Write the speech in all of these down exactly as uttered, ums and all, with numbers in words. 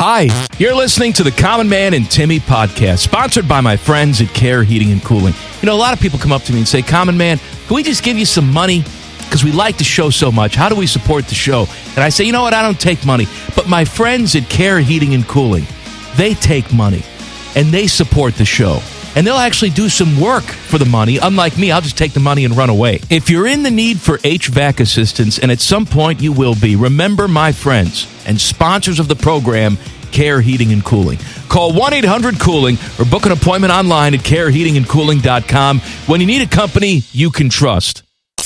Hi, you're listening to the Common Man and Timmy podcast, sponsored by my friends at Care Heating and Cooling. You know, a lot of people come up to me and say, Common Man, can we just give you some money? Because we like the show so much. How do we support the show? And I say, you know what? I don't take money. But my friends at Care Heating and Cooling, they take money, and they support the show. And they'll actually do some work for the money. Unlike me, I'll just take the money and run away. If you're in the need for H V A C assistance, and at some point you will be, remember my friends and sponsors of the program, Care Heating and Cooling. Call one eight hundred cooling or book an appointment online at care heating and cooling dot com when you need a company you can trust.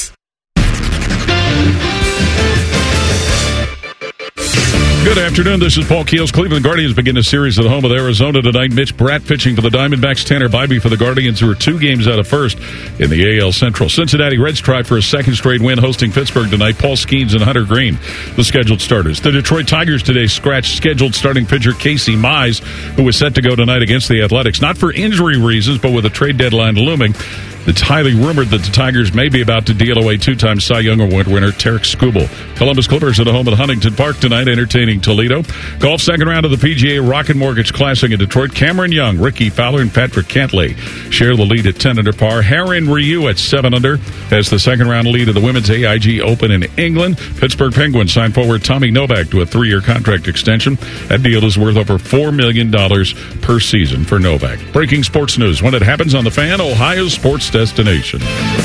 Good afternoon. This is Paul Keels. Cleveland Guardians begin a series at home with Arizona tonight. Mitch Bratt pitching for the Diamondbacks. Tanner Bybee for the Guardians, who are two games out of first in the A L Central. Cincinnati Reds try for a second straight win, hosting Pittsburgh tonight. Paul Skeens and Hunter Green, the scheduled starters. The Detroit Tigers today scratched scheduled starting pitcher Casey Mize, who was set to go tonight against the Athletics. Not for injury reasons, but with a trade deadline looming. It's highly rumored that the Tigers may be about to deal away two-time Cy Young Award winner Tarek Skubal. Columbus Clippers at home at Huntington Park tonight, entertaining Toledo. Golf second round of the P G A Rocket Mortgage Classic in Detroit. Cameron Young, Ricky Fowler, and Patrick Cantlay share the lead at ten under par. Heron Ryu at seven under has the second round lead of the Women's A I G Open in England. Pittsburgh Penguins signed forward Tommy Novak to a three-year contract extension. That deal is worth over four million dollars per season for Novak. Breaking sports news when it happens on the Fan, Ohio's sports destination.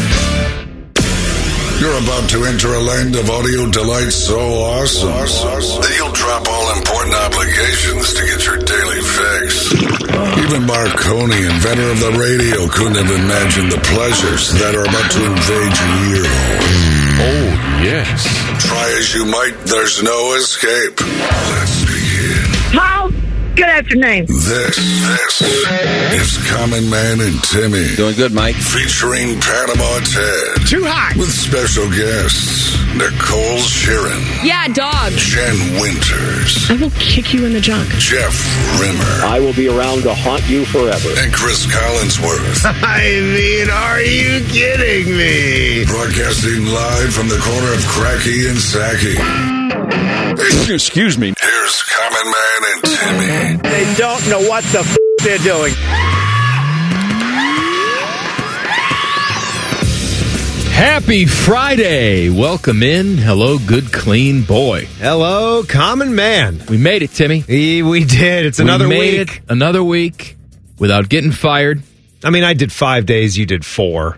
You're about to enter a land of audio delight so awesome that you'll drop all important obligations to get your daily fix. Even Marconi, inventor of the radio, couldn't have imagined the pleasures that are about to invade your ear hole. Oh, yes. Try as you might, there's no escape. Let's begin. Paul, good afternoon. This, this is Common Man and Timmy. Doing good, Mike. Featuring Panama Ted. Too hot. With special guests, Nicole Sheeran. Yeah, dog. Jen Winters. I will kick you in the junk. Jeff Rimmer. I will be around to haunt you forever. And Chris Collinsworth. I mean, are you kidding me? Broadcasting live from the corner of Cracky and Sacky. Excuse me. Here's Common Man and Timmy. They don't know what the f*** they're doing. Happy Friday. Welcome in. Hello, good, clean boy. Hello, Common Man. We made it, Timmy. We, we did. It's another we made week. It another week without getting fired. I mean, I did five days. You did four.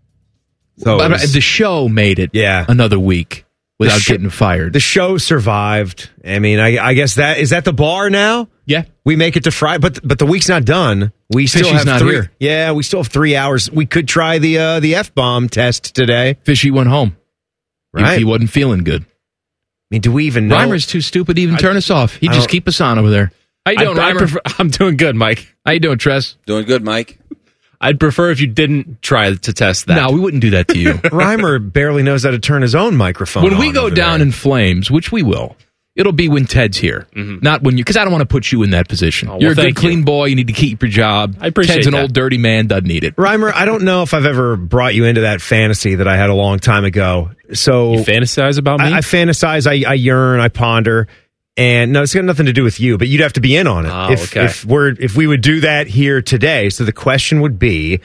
So But it was- the show made it Yeah. another week without sh- getting fired. the show survived. I mean, I, I guess that is that the bar now. yeah. We make it to Friday, but but the week's not done. We still Fishy's have not three. here. Yeah, we still have three hours. We could try the uh, the F-bomb test today. Fishy went home. He- Right. He, wasn't feeling good. I mean, do we even know? Reimer's too stupid to even turn us off. He I just don't- keep us on over there. How you doing, I, I Reimer? prefer, I'm doing good, Mike. How you doing, Tress? Doing good, Mike. I'd prefer if you didn't try to test that. No, we wouldn't do that to you. Reimer barely knows how to turn his own microphone When we on go over down there. in flames, which we will, it'll be when Ted's here, not when you. Because I don't want to put you in that position. well, You're a good, thank you. clean boy. You need to keep your job. I appreciate Ted's an that. old, dirty man. Doesn't need it. Reimer, I don't know if I've ever brought you into that fantasy that I had a long time ago. So You fantasize about me? I, I fantasize, I, I yearn, I ponder, and no, it's got nothing to do with you. But you'd have to be in on it Oh, if okay. if we're if we would do that here today. So the question would be,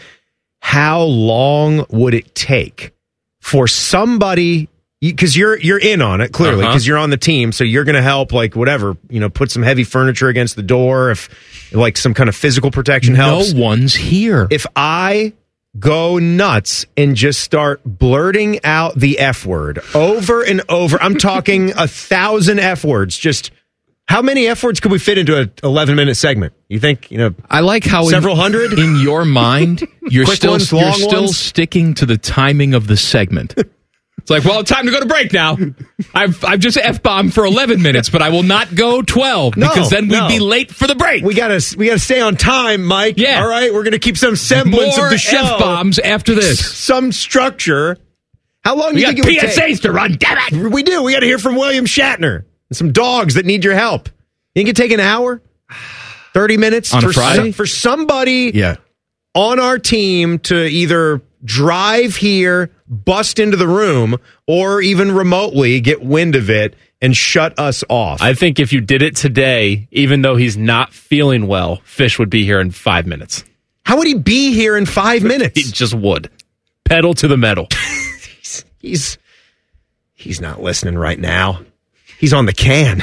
how long would it take for somebody? Because you're you're in on it clearly Uh-huh. because you're on the team, so you're going to help like whatever you know, put some heavy furniture against the door if like some kind of physical protection helps. No one's here. If I go nuts and just start blurting out the F word over and over, I'm talking a thousand F words. Just how many F words could we fit into an eleven minute segment? You think, you know, I like how several in, hundred? in your mind you're Quick still ones, you're long still ones? sticking to the timing of the segment. It's like, well, time to go to break now. I've I've just F-bombed for eleven minutes, but I will not go twelve No, because then we'd no. be late for the break. we gotta we gotta stay on time, Mike. Yeah. All right, we're gonna keep some semblance More of the show. F-bombs after this. Some structure. How long do We you got think it would P S take? As to run, damn it! We do. We got to hear from William Shatner and some dogs that need your help. You think it take an hour, thirty minutes On a for Friday? some- for somebody Yeah. on our team to either drive here, bust into the room or even remotely get wind of it and shut us off. I think if you did it today, even though he's not feeling well, Fish would be here in five minutes. How would he be here in five minutes? He just would. Pedal to the metal. he's, he's he's not listening right now. He's on the can.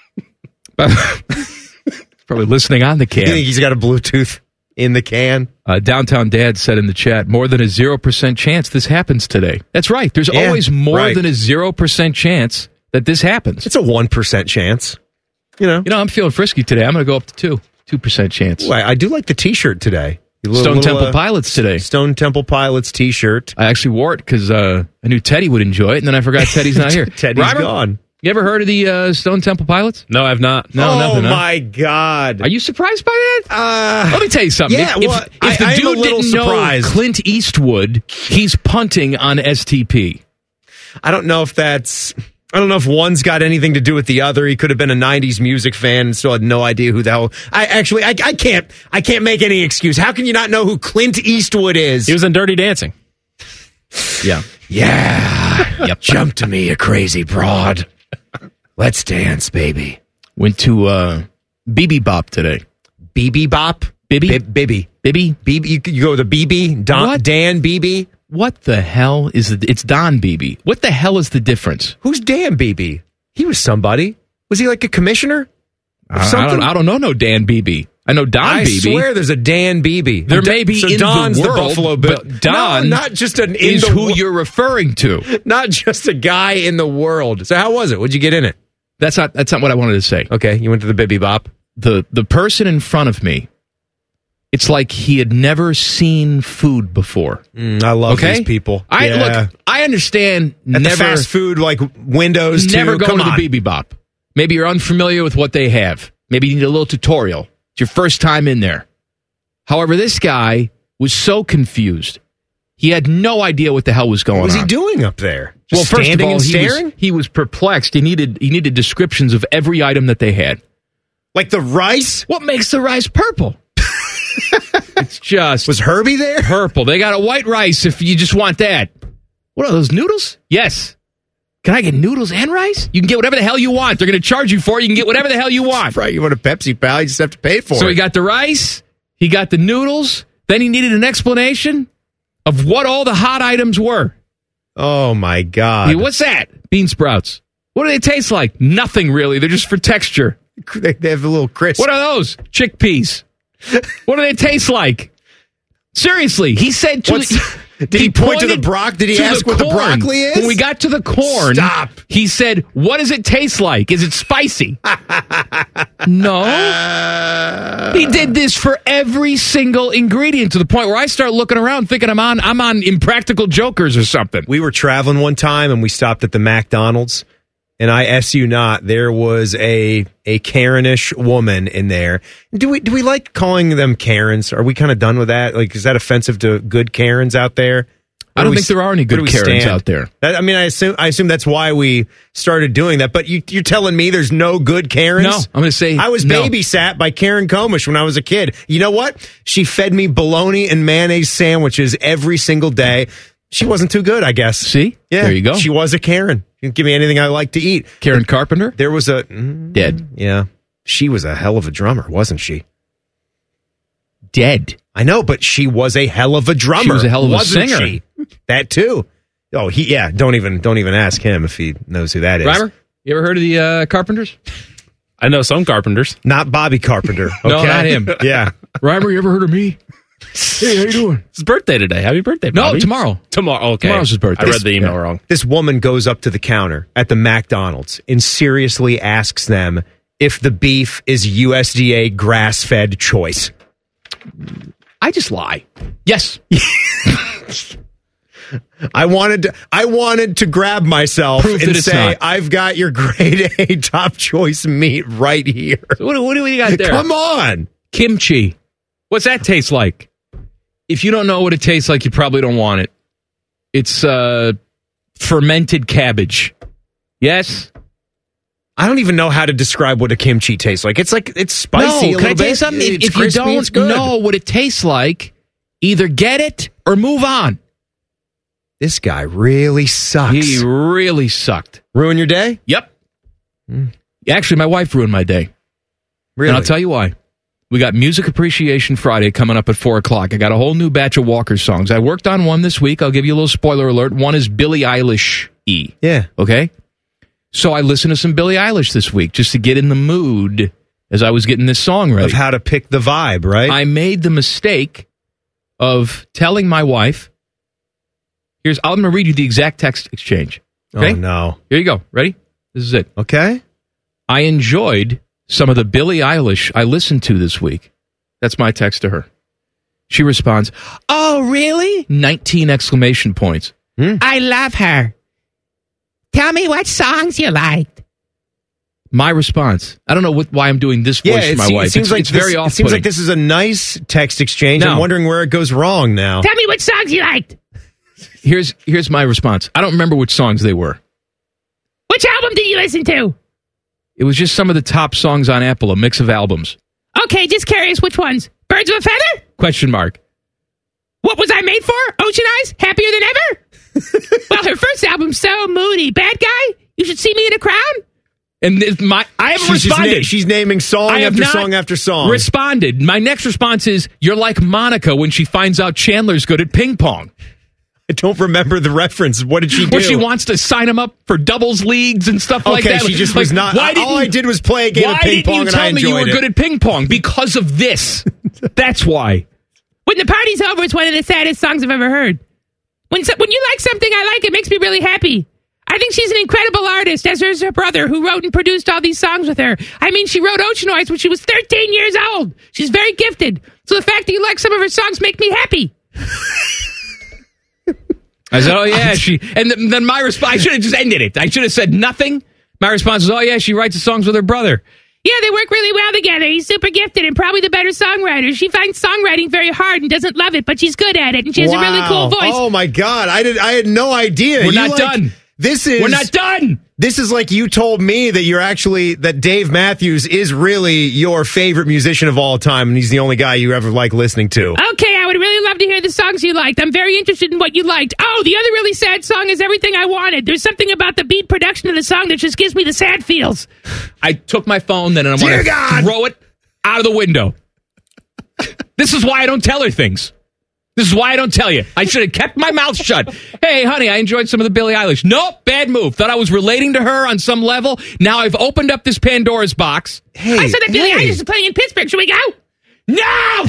Probably listening on the You think can. he's got a Bluetooth in the can? Uh, Downtown Dad said in the chat, more than a zero percent chance this happens today. That's right. There's Yeah, always more right. than a zero percent chance that this happens. It's a one percent chance. You know, You know, I'm feeling frisky today. I'm going to go up to two. two percent chance. Ooh, I, I do like the T-shirt today. A little- Stone little, Temple uh, Pilots today. Stone Temple Pilots T-shirt. I actually wore it because uh, I knew Teddy would enjoy it, and then I forgot Teddy's not here. Teddy's Robert, gone. You ever heard of the uh, Stone Temple Pilots? No, I've not. No, oh nothing. huh? my God! Are you surprised by that? Uh, Let me tell you something. yeah, if, if- well, if I- the I am a dude little didn't surprised. know Clint Eastwood, he's punting on S T P. I don't know if that's. I don't know if one's got anything to do with the other. He could have been a nineties music fan and still had no idea who the hell. I actually, I, I can't, I can't make any excuse. How can you not know who Clint Eastwood is? He was in Dirty Dancing. Yeah. Yeah. Yep. Jump to me, a crazy broad. Let's dance, baby. Went to uh, B B Bop today. B B Bop? Bibby? Bib- Bibby. Bibby? B B, you, you go to B B? Don, What? Dan Beebe? What the hell is the, it's Don Beebe. What the hell is the difference? Who's Dan Beebe? He was somebody. Was he like a commissioner? Of I, I something? don't I don't know no Dan Beebe. I know Don I Beebe. swear there's a Dan Beebe. There Da- may be so in Don's the world, Buffalo Bill. but Don no, not just an in is the who wo- you're referring to. not just a guy in the world. So how was it? What'd you get in it? That's not that's not what I wanted to say. Okay, you went to the Bibby Bop. The the person in front of me, it's like he had never seen food before. Mm, I love Okay, these people. I Yeah. look. I understand. At never the fast food like windows. never too. go Come to the on. B B Bop. Maybe you're unfamiliar with what they have. Maybe you need a little tutorial. It's your first time in there. However, this guy was so confused. He had no idea what the hell was going What was on. he doing up there? Just well, first of standing all, and he staring? was, he was perplexed. He needed he needed descriptions of every item that they had. Like the rice? What makes the rice purple? It's just Was Herbie there? purple. They got a white rice if you just want that. What are those, noodles? Yes. Can I get noodles and rice? You can get whatever the hell you want. They're going to charge you for it. You can get whatever the hell you want. Right, you want a Pepsi, pal? You just have to pay for So it. he got the rice, he got the noodles, then he needed an explanation of what all the hot items were. oh my God! Hey, what's that? Bean sprouts. What do they taste like? Nothing really. They're just for texture. They, they have a little crisp. What are those? Chickpeas. What do they taste like? Seriously, he said to What's- the, did he point to the pointed broc- did he to ask what the corn. broccoli is? When we got to the corn, Stop. he said, "What does it taste like? Is it spicy?" No. He did this for every single ingredient to the point where I start looking around thinking I'm on I'm on Impractical Jokers or something. We were traveling one time and we stopped at the McDonald's, and I S you not, there was a a Karenish woman in there. Do we do we like calling them Karens? Are we kind of done with that? Like, is that offensive to good Karens out there? I Where don't do we think there are any where good do we Karens stand? out there. That, I mean, I assume I assume that's why we started doing that. But you, you're telling me there's no good Karens? No, I'm going to say I was no. babysat by Karen Komish when I was a kid. You know what? She fed me bologna and mayonnaise sandwiches every single day. She wasn't too good, I guess. See? Yeah, There you go. She was a Karen. You can give me anything I like to eat. Karen Carpenter? There was a mm, Dead. yeah. She was a hell of a drummer, wasn't she? Dead. I know, but she was a hell of a drummer. She was a hell of a wasn't singer. She? That too. Oh, he yeah. Don't even don't even ask him if he knows who that is. Reimer, you ever heard of the uh, Carpenters? I know some carpenters. Not Bobby Carpenter. Okay? No, not him. Yeah. Reimer, you ever heard of me? Hey, how you doing? It's his birthday today. Happy birthday, No, Bobby. tomorrow. Tomorrow. Okay. Tomorrow's his birthday. I read the email Yeah. wrong. This woman goes up to the counter at the McDonald's and seriously asks them if the beef is U S D A grass-fed choice. I just lie. Yes. I wanted to I wanted to grab myself Prove that and it's say, not. I've got your grade A top choice meat right here. What, what do we got there? Come on. Kimchi. What's that taste like? If you don't know what it tastes like, you probably don't want it. It's uh, fermented cabbage. Yes? I don't even know how to describe what a kimchi tastes like. It's like it's spicy no, a can little I tell you bit. something? If, It's if you crispy, it's don't good. know what it tastes like, either get it or move on. This guy really sucks. He really sucked. Ruin your day? Yep. Mm. Actually, my wife ruined my day. Really? And I'll tell you why. We got Music Appreciation Friday coming up at four o'clock. I got a whole new batch of Walker songs. I worked on one this week. I'll give you a little spoiler alert. One is Billie Eilish-y. Yeah. Okay? So I listened to some Billie Eilish this week just to get in the mood as I was getting this song ready. Of how to pick the vibe, right? I made the mistake of telling my wife, here's, I'm going to read you the exact text exchange. Okay? Oh, no. Here you go. Ready? This is it. Okay. I enjoyed some of the Billie Eilish I listened to this week. That's my text to her. She responds, oh, really? nineteen exclamation points. Hmm? I love her. Tell me what songs you liked. My response. I don't know what, why I'm doing this voice Yeah, for my it, wife. it seems it's like it's this, very It off-putting. seems like this is a nice text exchange. No. I'm wondering where it goes wrong now. Tell me what songs you liked. Here's, here's my response. I don't remember which songs they were. Which album did you listen to? It was just some of the top songs on Apple, a mix of albums. Okay, just curious which ones. Birds of a Feather? Question mark. What Was I Made For? Ocean Eyes? Happier Than Ever? Well, her first album's so moody. Bad Guy? You Should See Me in a Crown? And this, my, I haven't She's, just responded. na- she's naming song I have after not song after song. Responded. My next response is, you're like Monica when she finds out Chandler's good at ping pong. I don't remember the reference. What did she do? Where she wants to sign him up for doubles leagues and stuff like Okay, that. she just Like, was not. Why didn't, all I did was play a game why of ping didn't pong you and tell I me enjoyed you were it. good at ping pong? Because of this. That's why. When the party's over, it's one of the saddest songs I've ever heard. When so, when you like something I like, it makes me really happy. I think she's an incredible artist, as is her brother, who wrote and produced all these songs with her. I mean, she wrote Ocean Eyes when she was thirteen years old. She's very gifted. So the fact that you like some of her songs make me happy. I said, oh, yeah, she... And th- then my response... I should have just ended it. I should have said nothing. My response was, oh, yeah, she writes the songs with her brother. Yeah, they work really well together. He's super gifted and probably the better songwriter. She finds songwriting very hard and doesn't love it, but she's good at it, and she has wow. a really cool voice. Oh, my God. I did. I had no idea. We're You, not like, done. This is... We're not done. This is like you told me that you're actually... That Dave Matthews is really your favorite musician of all time, and he's the only guy you ever like listening to. Okay, I would really love to hear the songs you liked. I'm very interested in what you liked. Oh, the other really sad song is Everything I Wanted. There's something about the beat production of the song that just gives me the sad feels. I took my phone then and I want to throw it out of the window. This is why I don't tell her things. This is why I don't tell you. I should have kept my mouth shut. Hey, honey, I enjoyed some of the Billie Eilish. Nope, bad move. Thought I was relating to her on some level. Now I've opened up this Pandora's box. Hey, I said that Billie hey. Eilish is playing in Pittsburgh. Should we go? No!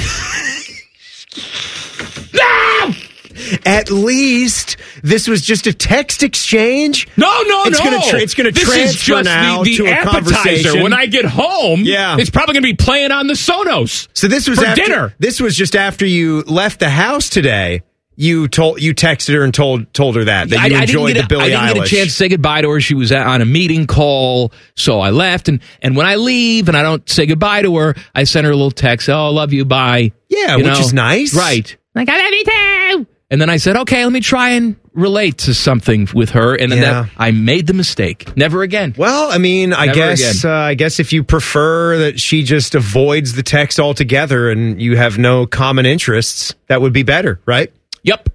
No! At least this was just a text exchange. No, no, it's no. Gonna tra- it's going to this transfer is just now the, the to a appetizer. conversation. When I get home, Yeah. it's probably going to be playing on the Sonos. So this was for after, dinner. This was just after you left the house today. You told you texted her and told told her that that you I, I enjoyed didn't get the a, Billie I didn't Eilish. get a chance to say goodbye to her. She was at, on a meeting call, so I left. And, and when I leave and I don't say goodbye to her, I send her a little text. Oh, I love you. Bye. Yeah, You which know? is nice. Right. Like, I love you too. And then I said, okay, let me try and relate to something with her. And then Yeah. that, I made the mistake. Never again. Well, I mean, I Never guess uh, I guess if you prefer that she just avoids the text altogether and you have no common interests, that would be better, right? Yep.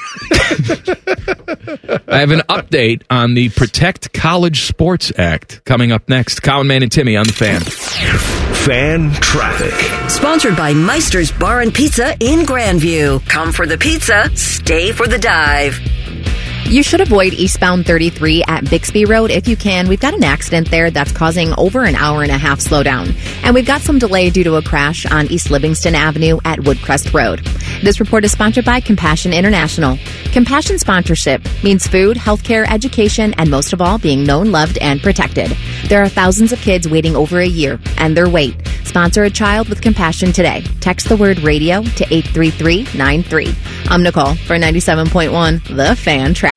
I have an update on the Protect College Sports Act coming up next. Common Man and Timmy on the Fan. Fan Traffic. Sponsored by Meister's Bar and Pizza in Grandview. Come for the pizza, stay for the dive. You should avoid eastbound thirty-three at Bixby Road if you can. We've got an accident there that's causing over an hour and a half slowdown. And we've got some delay due to a crash on East Livingston Avenue at Woodcrest Road. This report is sponsored by Compassion International. Compassion sponsorship means food, healthcare, education, and most of all, being known, loved, and protected. There are thousands of kids waiting over a year, and their wait. Sponsor a child with compassion today. Text the word radio to eight three three nine three. I'm Nicole for ninety-seven point one, The Fan Track.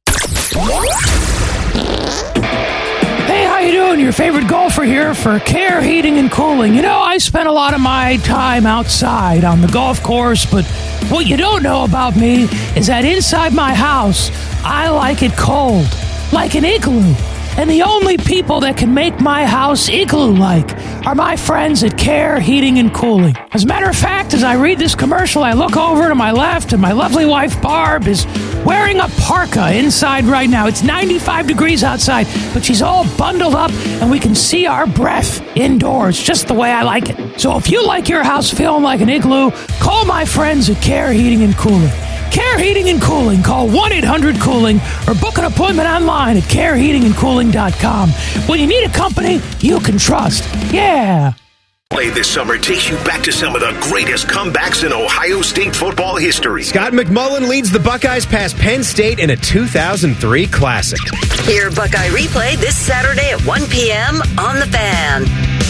Hey, how you doing? Your favorite golfer here for Care Heating and Cooling. You know, I spend a lot of my time outside on the golf course, but what you don't know about me is that inside my house, I like it cold, like an igloo. And the only people that can make my house igloo-like are my friends at Care Heating and Cooling. As a matter of fact, as I read this commercial, I look over to my left, and my lovely wife, Barb, is wearing a parka inside right now. It's ninety-five degrees outside, but she's all bundled up, and we can see our breath indoors, just the way I like it. So if you like your house feeling like an igloo, call my friends at Care Heating and Cooling. Care Heating and Cooling. Call one eight hundred cooling or book an appointment online at care heating and cooling dot com. When you need a company you can trust. Yeah. Play this summer takes you back to some of the greatest comebacks in Ohio State football history. Scott McMullen leads the Buckeyes past Penn State in a two thousand three Classic. Hear Buckeye Replay this Saturday at one p.m. on The Fan.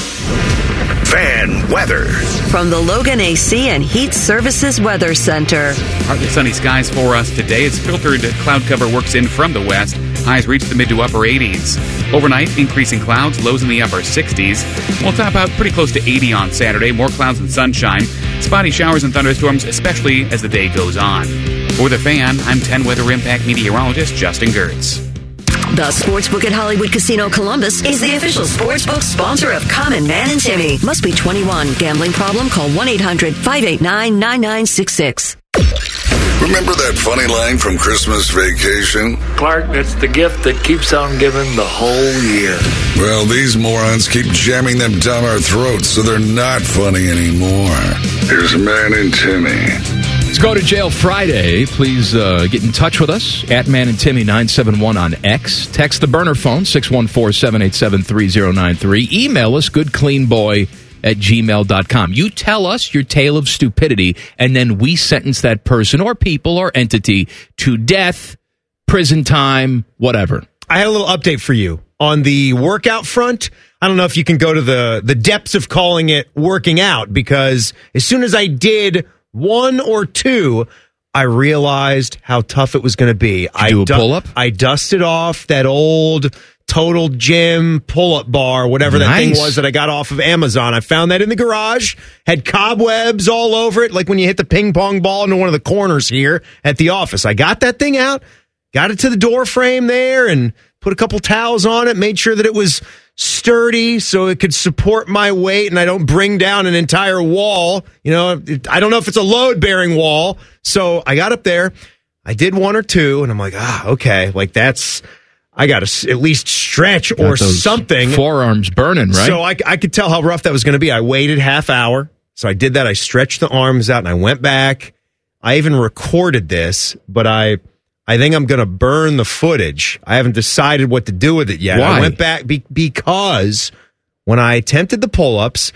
Fan weather. From the Logan A C and Heat Services Weather Center. Partly sunny skies for us today. It's filtered cloud cover works in from the west. Highs reach the mid to upper eighties. Overnight, increasing clouds, lows in the upper sixties. We'll top out pretty close to eighty on Saturday. More clouds and sunshine. Spotty showers and thunderstorms, especially as the day goes on. For The Fan, I'm ten Weather Impact meteorologist Justin Gertz. The Sportsbook at Hollywood Casino Columbus is the official sportsbook sponsor of Common Man and Timmy. Must be twenty-one. Gambling problem? Call one eight hundred five eight nine nine nine six six. Remember that funny line from Christmas Vacation? Clark, that's the gift that keeps on giving the whole year. Well, these morons keep jamming them down our throats, so they're not funny anymore. Here's Man and Timmy. Let's go to jail Friday. Please uh, get in touch with us at Man and Timmy nine seven one on X. Text the burner phone six one four, seven eight seven, three zero nine three. Email us goodcleanboy at gmail dot com. You tell us your tale of stupidity, and then we sentence that person or people or entity to death, prison time, whatever. I had a little update for you on the workout front. I don't know if you can go to the, the depths of calling it working out, because as soon as I did one or two, I realized how tough it was going to be. Did you I do a du- pull-up? I dusted off that old Total Gym pull-up bar, whatever that thing Nice. was that I got off of Amazon. I found that in the garage, had cobwebs all over it, like when you hit the ping pong ball into one of the corners here at the office. I got that thing out, got it to the door frame there, and put a couple towels on it, made sure that it was sturdy so it could support my weight and I don't bring down an entire wall. You know, it, I don't know if it's a load-bearing wall. So I got up there, I did one or two, and I'm like, ah, okay, like that's, I got to at least stretch Got or those something. Forearms burning, right? So I, I could tell how rough that was going to be. I waited half hour. So I did that. I stretched the arms out and I went back. I even recorded this, but I... I think I'm going to burn the footage. I haven't decided what to do with it yet. Why? I went back be- because when I attempted the pull-ups,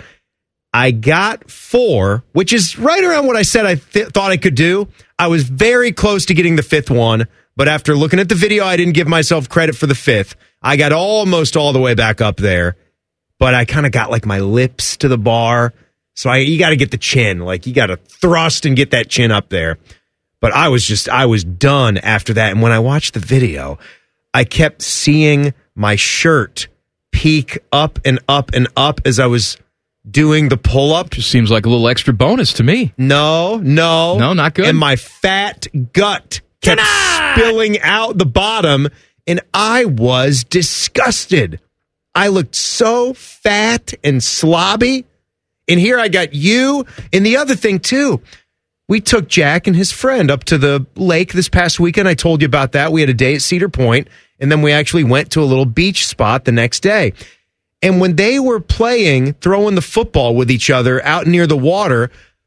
I got four, which is right around what I said I th- thought I could do. I was very close to getting the fifth one, but after looking at the video, I didn't give myself credit for the fifth. I got almost all the way back up there, but I kind of got like my lips to the bar. So I, you got to get the chin. Like you got to thrust and get that chin up there. But I was just, I was done after that. And when I watched the video, I kept seeing my shirt peek up and up and up as I was doing the pull-up. Just seems like a little extra bonus to me. No, no. No, not good. And my fat gut kept spilling out the bottom, and I was disgusted. I looked so fat and slobby. And here I got you. And the other thing, too, we took Jack and his friend up to the lake this past weekend. I told you about that. We had a day at Cedar Point, and then we actually went to a little beach spot the next day. And when they were playing, throwing the football with each other out near the water,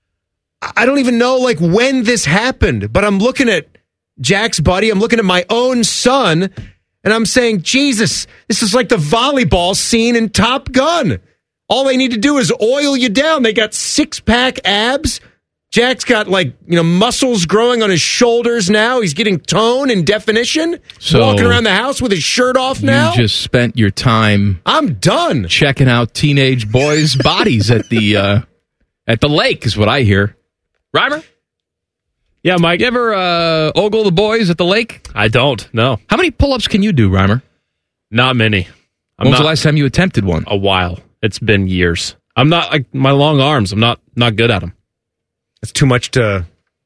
I don't even know like when this happened, but I'm looking at Jack's buddy. I'm looking at my own son, and I'm saying, Jesus, this is like the volleyball scene in Top Gun. All they need to do is oil you down. They got six-pack abs. Jack's got, like, you know, muscles growing on his shoulders now. He's getting tone and definition. So walking around the house with his shirt off now. You just spent your time. I'm done checking out teenage boys' bodies at the uh, at the lake, is what I hear. Reimer? Yeah, Mike. You ever uh, ogle the boys at the lake? I don't. No. How many pull-ups can you do, Reimer? Not many. I'm when was not, the last time you attempted one? A while. It's been years. I'm not like my long arms. I'm not not good at them. It's too much to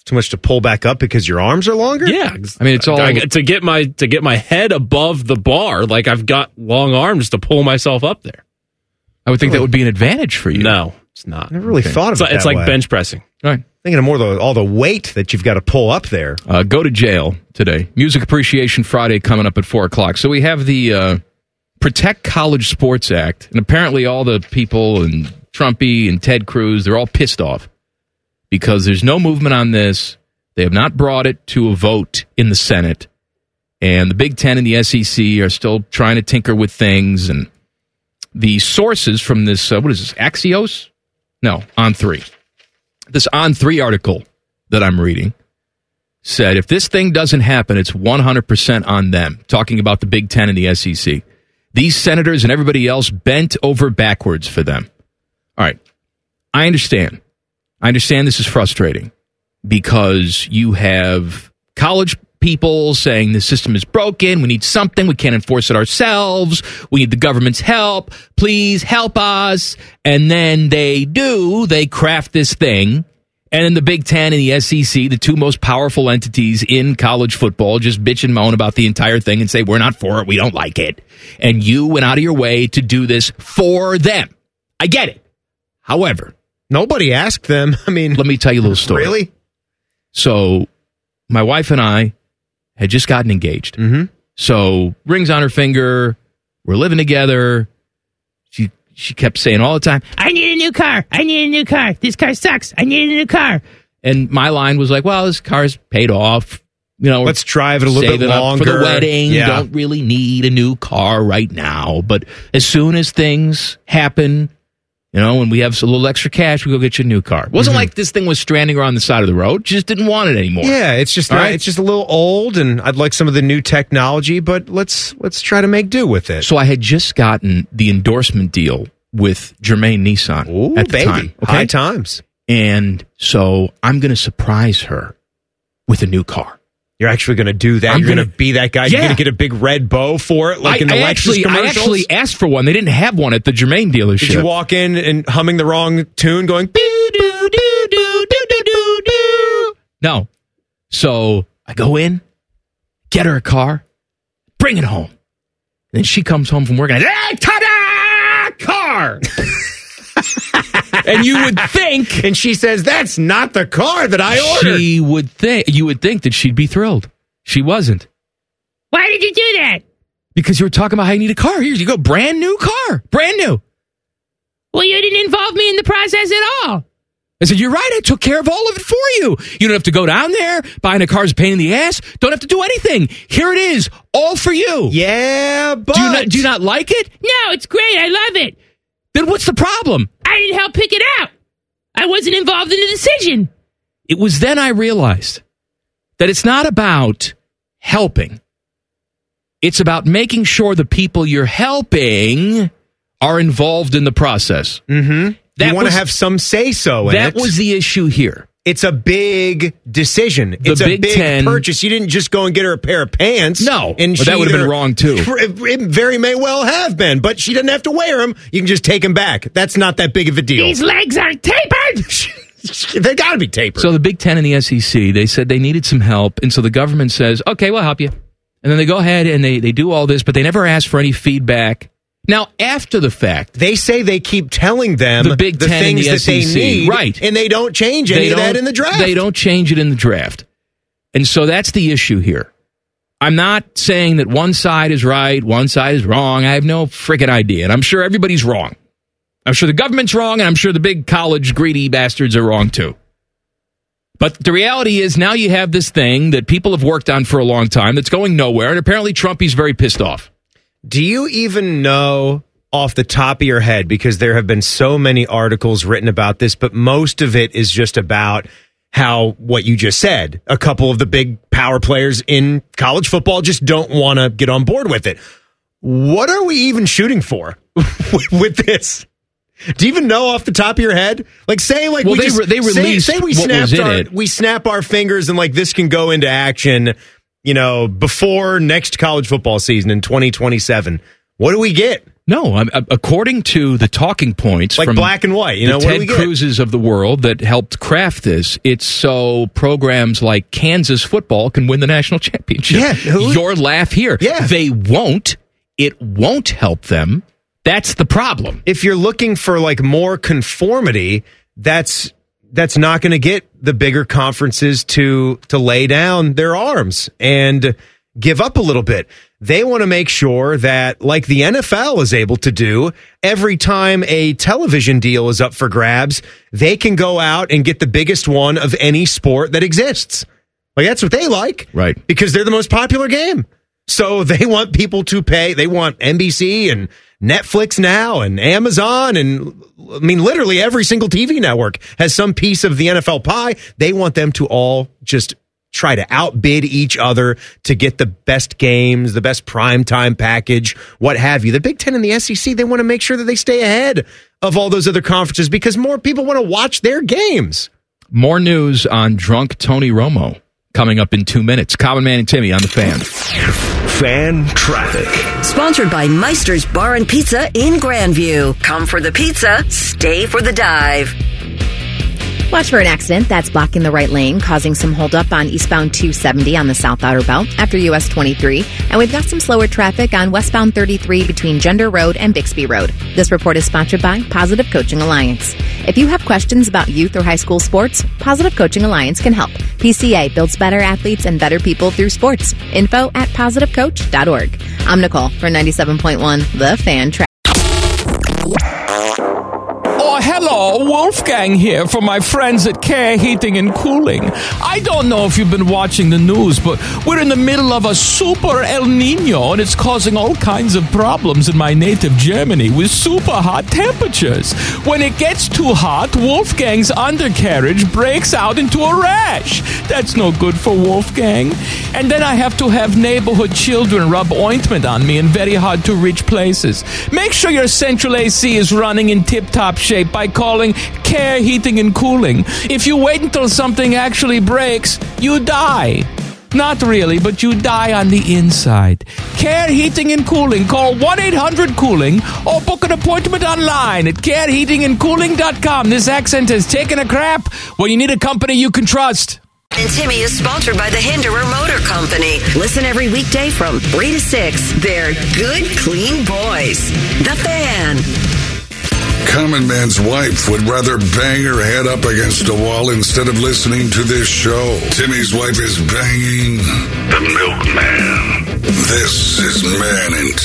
Too much to pull back up because your arms are longer? Yeah. I mean, it's all I, to get my to get my head above the bar. Like I've got long arms to pull myself up there. I would think that would be an advantage for you. No, it's not. I never really Okay. thought of It's, it like- it's that like way. bench pressing. All right. Thinking of more the, all the weight that you've got to pull up there. Uh, go to jail today. Music Appreciation Friday coming up at four o'clock. So we have the uh, Protect College Sports Act, and apparently all the people and Trumpy and Ted Cruz, they're all pissed off because there's no movement on this. They have not brought it to a vote in the Senate, and the Big Ten and the S E C are still trying to tinker with things. And the sources from this, uh, what is this, Axios? No, On three. This On three article that I'm reading said if this thing doesn't happen, it's one hundred percent on them, talking about the Big Ten and the S E C. These senators and everybody else bent over backwards for them. All right, I understand. I understand this is frustrating because you have college people saying the system is broken, we need something, we can't enforce it ourselves, we need the government's help, please help us. And then they do, they craft this thing. And then the Big Ten and the S E C, the two most powerful entities in college football, just bitch and moan about the entire thing and say, we're not for it, we don't like it. And you went out of your way to do this for them. I get it. However, nobody asked them. I mean, let me tell you a little story. Really? So my wife and I had just gotten engaged. Mm-hmm. So rings on her finger. We're living together. She she kept saying all the time, I need a new car. I need a new car. This car sucks. I need a new car. and my line was like, well, this car's paid off. You know, let's drive it a little bit saving up longer for the wedding. Yeah. Don't really need a new car right now. But as soon as things happen, you know, when we have a little extra cash, we go get you a new car. It wasn't Mm-hmm. like this thing was stranding around the side of the road. Just didn't want it anymore. Yeah, it's just All not, right? it's just a little old, and I'd like some of the new technology, but let's let's try to make do with it. So I had just gotten the endorsement deal with Germain Nissan Ooh, at the baby. time. Okay? High times. And so I'm going to surprise her with a new car. You're actually going to do that. I'm You're going to gonna- be that guy. Yeah. You're going to get a big red bow for it, like I, in the I Lexus actually, I commercials. actually asked for one. They didn't have one at the Germain dealership. Did you walk in and humming the wrong tune, going? Do, do, do, do, do, do, do, do. No. So I go in, get her a car, bring it home. Then she comes home from work and I hey, ta-da! Car! And you would think, and she says, "That's not the car that I ordered." She would think you would think that she'd be thrilled. She wasn't, Why did you do that? because you were talking about how you need a car. Here you go, brand new car, brand new. Well, you didn't involve me in the process at all. I said, you're right. I took care of all of it for you. You don't have to go down there. Buying a car is a pain in the ass. Don't have to do anything. Here it is, all for you. Yeah, but do you not, do you not like it? No, it's great. I love it. Then what's the problem? I didn't help pick it out. I wasn't involved in the decision. It was then I realized that it's not about helping. It's about making sure the people you're helping are involved in the process. Mm-hmm. That you want to was- have some say-so in That it. was the issue here. It's a big decision. it's a Big big Ten- purchase. You didn't just go and get her a pair of pants. No, and but that she would have been either- wrong, too. It, it very may well have been, but she doesn't have to wear them. You can just take them back. That's not that big of a deal. These legs are tapered. They got to be tapered. So the Big Ten and the S E C, they said they needed some help. And so the government says, okay, we'll help you. And then they go ahead and they, they do all this, but they never ask for any feedback. Now, after the fact, they say they keep telling them the Big Ten and things the that they S E C, need, right? And they don't change any They of that don't- in the draft. They don't change it in the draft. And so that's the issue here. I'm not saying that one side is right, one side is wrong. I have no freaking idea. And I'm sure everybody's wrong. I'm sure the government's wrong, and I'm sure the big college greedy bastards are wrong too. But the reality is now you have this thing that people have worked on for a long time that's going nowhere, and apparently Trumpy's very pissed off. Do you even know off the top of your head, because there have been so many articles written about this, but most of it is just about how what you just said, a couple of the big power players in college football just don't want to get on board with it. What are we even shooting for with this? Do you even know off the top of your head? Like, say, like, Well, we they just, re- they say- released say, we what was snapped in our, it. we snap our fingers and like this can go into action, you know, before next college football season in twenty twenty-seven. What do we get? No, I'm, according to the talking points Like from black and white, you the know, what do Ted we get? Cruzes of the world that helped craft this, it's so programs like Kansas football can win the national championship. Yeah, who- Your laugh here. Yeah. They won't. It won't help them. That's the problem. If you're looking for like more conformity, that's that's not going to get the bigger conferences to to lay down their arms and give up a little bit. They want to make sure that, like the N F L is able to do, every time a television deal is up for grabs, they can go out and get the biggest one of any sport that exists. Like, that's what they like. Right. Because they're the most popular game. So they want people to pay. They want N B C and Netflix now and Amazon. And I mean, literally every single T V network has some piece of the N F L pie. They want them to all just try to outbid each other to get the best games, the best primetime package, what have you. The Big Ten and the S E C, they want to make sure that they stay ahead of all those other conferences because more people want to watch their games. More news on drunk Tony Romo coming up in two minutes. Common Man and Timmy on the Fan. Fan traffic. Sponsored by Meister's Bar and Pizza in Grandview. Come for the pizza, stay for the dive. Watch for an accident that's blocking the right lane, causing some holdup on eastbound two seventy on the South Outer Belt after U S twenty-three. And we've got some slower traffic on westbound thirty-three between Gender Road and Bixby Road. This report is sponsored by Positive Coaching Alliance. If you have questions about youth or high school sports, Positive Coaching Alliance can help. P C A builds better athletes and better people through sports. Info at positive coach dot org. I'm Nicole for ninety-seven point one The Fan Traffic. Oh, hello, Wolfgang here for my friends at Care Heating and Cooling. I don't know if you've been watching the news, but we're in the middle of a super El Nino, and it's causing all kinds of problems in my native Germany with super hot temperatures. When it gets too hot, Wolfgang's undercarriage breaks out into a rash. That's no good for Wolfgang. And then I have to have neighborhood children rub ointment on me in very hard-to-reach places. Make sure your central A C is running in tip-top shape by calling Care Heating and Cooling. If you wait until something actually breaks, you die. Not really, but you die on the inside. Care Heating and Cooling. Call one eight hundred cooling or book an appointment online at care heating and cooling dot com. This accent has taken a crap when you need a company you can trust. And Timmy is sponsored by the Hinderer Motor Company. Listen every weekday from three to six. They're good, clean boys. The Fan. Common Man's wife would rather bang her head up against a wall instead of listening to this show. Timmy's wife is banging the milkman. This is Man and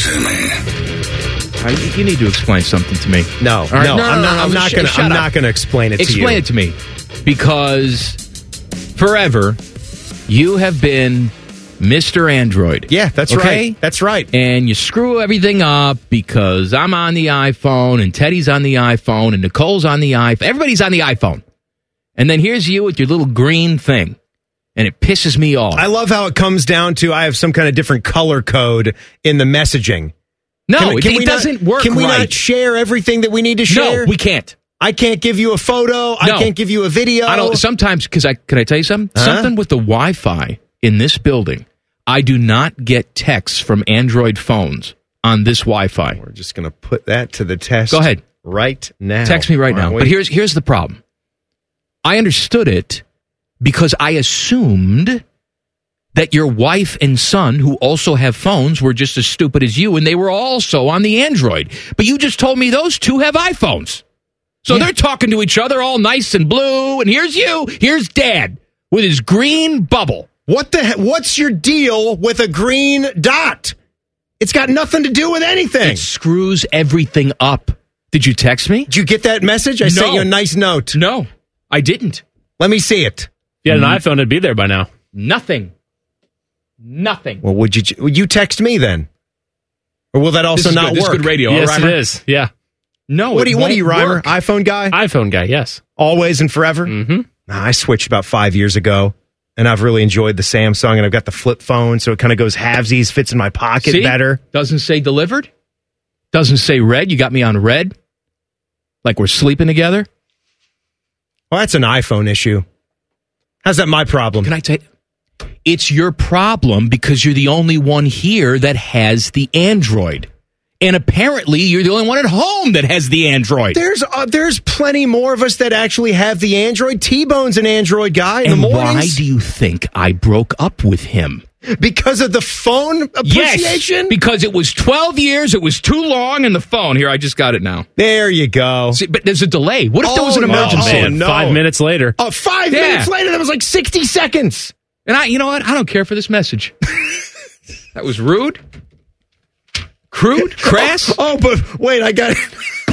Timmy. I, you need to explain something to me. No, All right? no, no, I'm no, not. no, I'm no, not sh- going. shut I'm up. not going to explain it Explain to you. it to me, because forever you have been Mister Android. Yeah, that's okay? right. That's right. And you screw everything up because I'm on the iPhone and Teddy's on the iPhone and Nicole's on the iPhone. Everybody's on the iPhone. And then here's you with your little green thing. And it pisses me off. I love how it comes down to I have some kind of different color code in the messaging. No, Can, it, can it we doesn't not, work Can we right. not share everything that we need to share? No, we can't. I can't give you a photo. I No. can't give you a video. I don't. Sometimes, because I can I tell you something? Huh? Something with the Wi-Fi in this building. I do not get texts from Android phones on this Wi-Fi. We're just going to put that to the test. Go ahead. Right now. Text me right now. Aren't we? But here's here's the problem. I understood it because I assumed that your wife and son, who also have phones, were just as stupid as you, and they were also on the Android. But you just told me those two have iPhones. So Yeah. they're talking to each other all nice and blue, and here's you, here's Dad with his green bubble. What the? he- What's your deal with a green dot? It's got nothing to do with anything. It screws everything up. Did you text me? Did you get that message? I No. sent you a nice note. No, I didn't. Let me see it. If you had an iPhone, it'd be there by now. Nothing. Nothing. Well, would you? Would you text me then? Or will that also This is not good. This is work? good radio. Yes, All it right, is. Yeah. No, What it do you? What are you, won't Reimer? work. iPhone guy? iPhone guy, yes. Always and forever. Mm-hmm. Nah, I switched about five years ago, and I've really enjoyed the Samsung. And I've got the flip phone, so it kind of goes halvesies, fits in my pocket See? better. Doesn't say delivered. Doesn't say red. You got me on red. Like we're sleeping together. Well, that's an iPhone issue. How's that my problem? Can I tell you? It's your problem because you're the only one here that has the Android. And apparently, you're the only one at home that has the Android. There's uh, there's plenty more of us that actually have the Android. T-Bone's an Android guy in and the mornings. Why do you think I broke up with him? Because of the phone appreciation? Yes, because it was twelve years, it was too long, and the phone. Here, I just got it now. There you go. See, but there's a delay. What if oh, there was an emergency? Oh, no. Five minutes later. Oh, five yeah. minutes later, that was like sixty seconds. And I, you know what? I don't care for this message. That was rude. Crude? Crass? Oh, oh, but wait, I got it.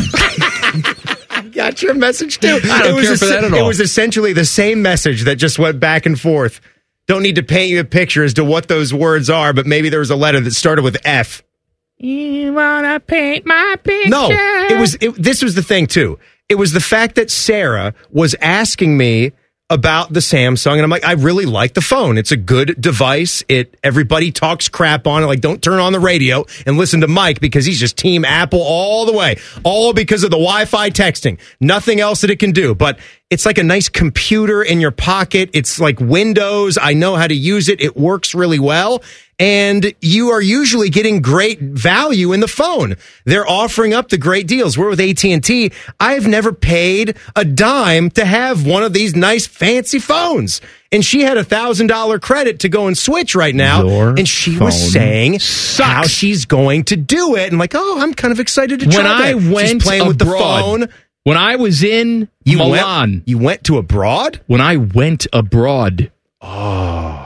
I got your message too. I don't it was care for that at all. It was essentially the same message that just went back and forth. Don't need to paint you a picture as to what those words are, but maybe there was a letter that started with F. You wanna paint my picture? No, it was. It, this was the thing too. It was the fact that Sarah was asking me about the Samsung, and I'm like, I really like the phone. It's a good device. It everybody talks crap on it. Like, don't turn on the radio and listen to Mike because he's just Team Apple all the way, all because of the Wi-Fi texting. Nothing else that it can do. But it's like a nice computer in your pocket. It's like Windows. I know how to use it. It works really well. And you are usually getting great value in the phone. They're offering up the great deals. We're with A T and T. I've never paid a dime to have one of these nice fancy phones. And she had a one thousand dollars credit to go and switch right now. Your and she was saying sucks. how she's going to do it. And like, oh, I'm kind of excited to try when I that. went she's playing with abroad, the phone. When I was in You Milan. Went, you went to abroad? When I went abroad. Oh.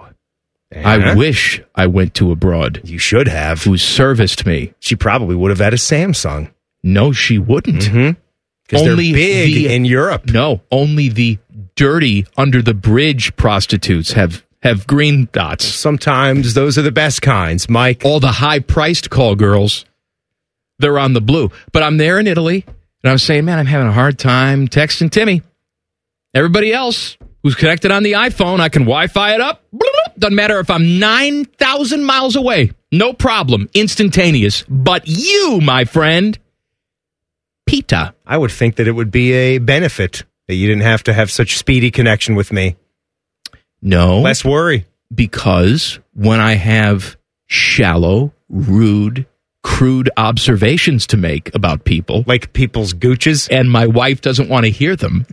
I wish I went to abroad. You should have. Who serviced me. She probably would have had a Samsung. No, she wouldn't. Mm-hmm. Because they're big the, in Europe. No, only the dirty, under-the-bridge prostitutes have, have green dots. Sometimes those are the best kinds, Mike. All the high-priced call girls, they're on the blue. But I'm there in Italy, and I'm saying, man, I'm having a hard time texting Timmy. Everybody else who's connected on the iPhone, I can Wi-Fi it up. Doesn't matter if I'm nine thousand miles away. No problem. Instantaneous. But you, my friend, Pita. I would think that it would be a benefit that you didn't have to have such speedy connection with me. No. Less worry. Because when I have shallow, rude, crude observations to make about people. Like people's gooches. And my wife doesn't want to hear them.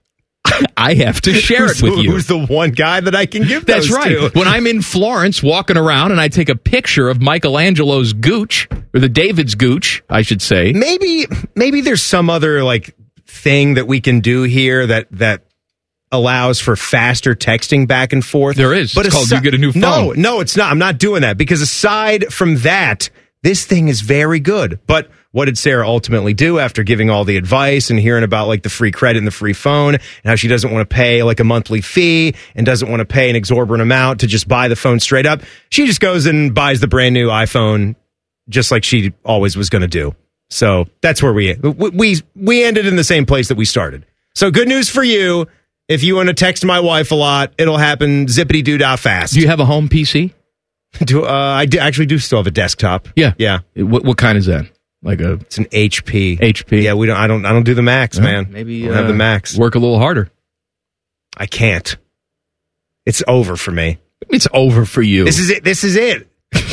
I have to share it with you. Who's the one guy that I can give That's those right. to? When I'm in Florence walking around and I take a picture of Michelangelo's gooch, or the David's gooch, I should say. Maybe maybe there's some other like thing that we can do here that that allows for faster texting back and forth. There is. But it's called asi- you get a new phone. No, no, it's not. I'm not doing that because aside from that, this thing is very good. But what did Sarah ultimately do after giving all the advice and hearing about like the free credit and the free phone and how she doesn't want to pay like a monthly fee and doesn't want to pay an exorbitant amount to just buy the phone straight up? She just goes and buys the brand new iPhone just like she always was going to do. So that's where we, we, we ended in the same place that we started. So good news for you. If you want to text my wife a lot, it'll happen zippity-doo-dah fast. Do you have a home P C? Do, uh, I do, actually do still have a desktop. Yeah. Yeah. What, what kind is that? Like a It's an H P. H P. Yeah, we don't. I don't. I don't do the Max, Well, man. maybe I don't have uh, the Max. Work a little harder. I can't. It's over for me. It's over for you. This is it. This is it.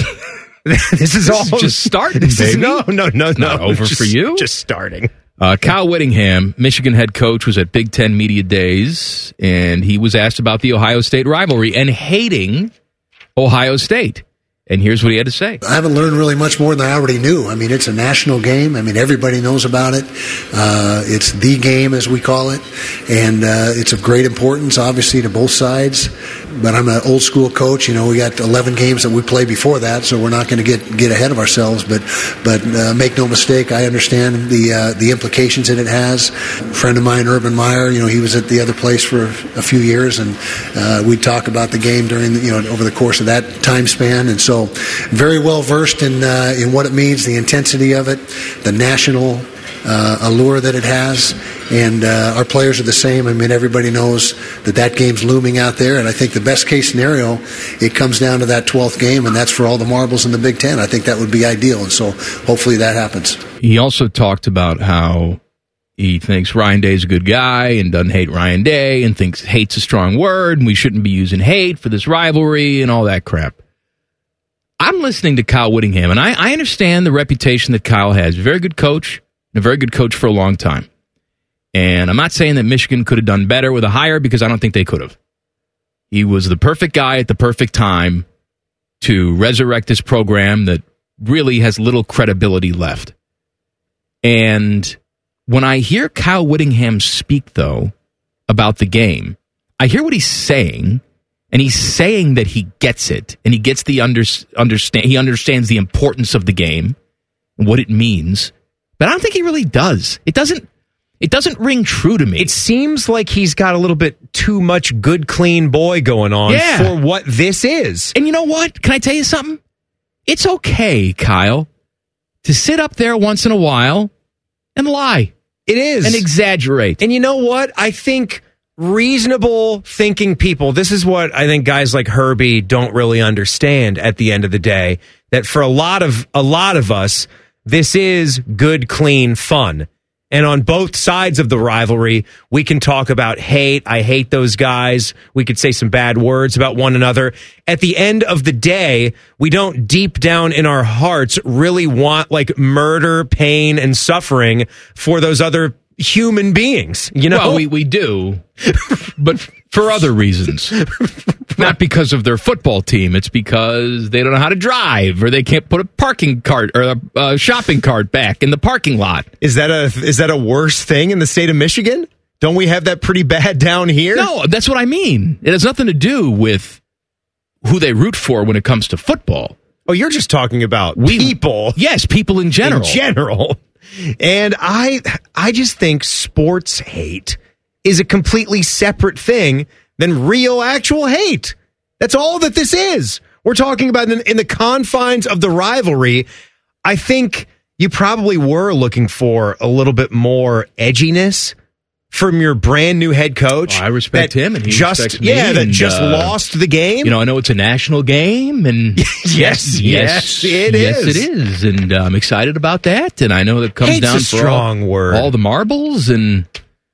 this is This all is just starting, this is- baby. no, no, no, no. Not over Just- for you. Just starting. Uh, Kyle Whittingham, Michigan head coach, was at Big Ten Media Days, and he was asked about the Ohio State rivalry and hating Ohio State. And here's what he had to say. I haven't learned really much more than I already knew. I mean, it's a national game. I mean, everybody knows about it. Uh, it's the game, as we call it. And uh, it's of great importance, obviously, to both sides. But I'm an old school coach. You know, we got eleven games that we played before that, so we're not going to get get ahead of ourselves. But but uh, make no mistake, I understand the uh, the implications that it has. A friend of mine, Urban Meyer, you know, he was at the other place for a few years, and uh, we'd talk about the game during the, you know, over the course of that time span. And so, very well versed in uh, in what it means, the intensity of it, the national uh, allure that it has, and uh, our players are the same. I mean, everybody knows that that game's looming out there, and I think the best case scenario, it comes down to that twelfth game, and that's for all the marbles in the Big Ten. I think that would be ideal, and so hopefully that happens. He also talked about how he thinks Ryan Day's a good guy and doesn't hate Ryan Day and thinks hate's a strong word and we shouldn't be using hate for this rivalry and all that crap. I'm listening to Kyle Whittingham, and I, I understand the reputation that Kyle has. Very good coach, and a very good coach for a long time. And I'm not saying that Michigan could have done better with a hire because I don't think they could have. He was the perfect guy at the perfect time to resurrect this program that really has little credibility left. And when I hear Kyle Whittingham speak, though, about the game, I hear what he's saying, and he's saying that he gets it, and he gets the under, understand he understands the importance of the game and what it means. But I don't think he really does. It doesn't it doesn't ring true to me. It seems like he's got a little bit too much good, clean boy going on yeah. for what this is. And you know what? Can I tell you something? It's okay, Kyle, to sit up there once in a while and lie. It is. And exaggerate. And you know what? I think reasonable thinking people, this is what I think guys like Herbie don't really understand at the end of the day, that for a lot of a lot of us, this is good, clean fun. And on both sides of the rivalry, we can talk about hate. I hate those guys. We could say some bad words about one another. At the end of the day, we don't deep down in our hearts really want like murder, pain, and suffering for those other human beings. You know, well, we, we do, but for other reasons. Not because of their football team. It's because they don't know how to drive, or they can't put a parking cart or a, a shopping cart back in the parking lot. Is that a is that a worse thing in the state of Michigan? Don't we have that pretty bad down here? No, that's what I mean. It has nothing to do with who they root for when it comes to football. Oh, you're just talking about we, people. Yes, people in general. In general. And I I just think sports hate is a completely separate thing than real, actual hate. That's all that this is. We're talking about in, in the confines of the rivalry. I think you probably were looking for a little bit more edginess from your brand new head coach. Oh, I respect him, and he just respects me. yeah, that and, just uh, lost the game. You know, I know it's a national game, and yes, yes, it yes, is. it is, and uh, I'm excited about that. And I know that comes Hate's down a for strong all, word. all the marbles. And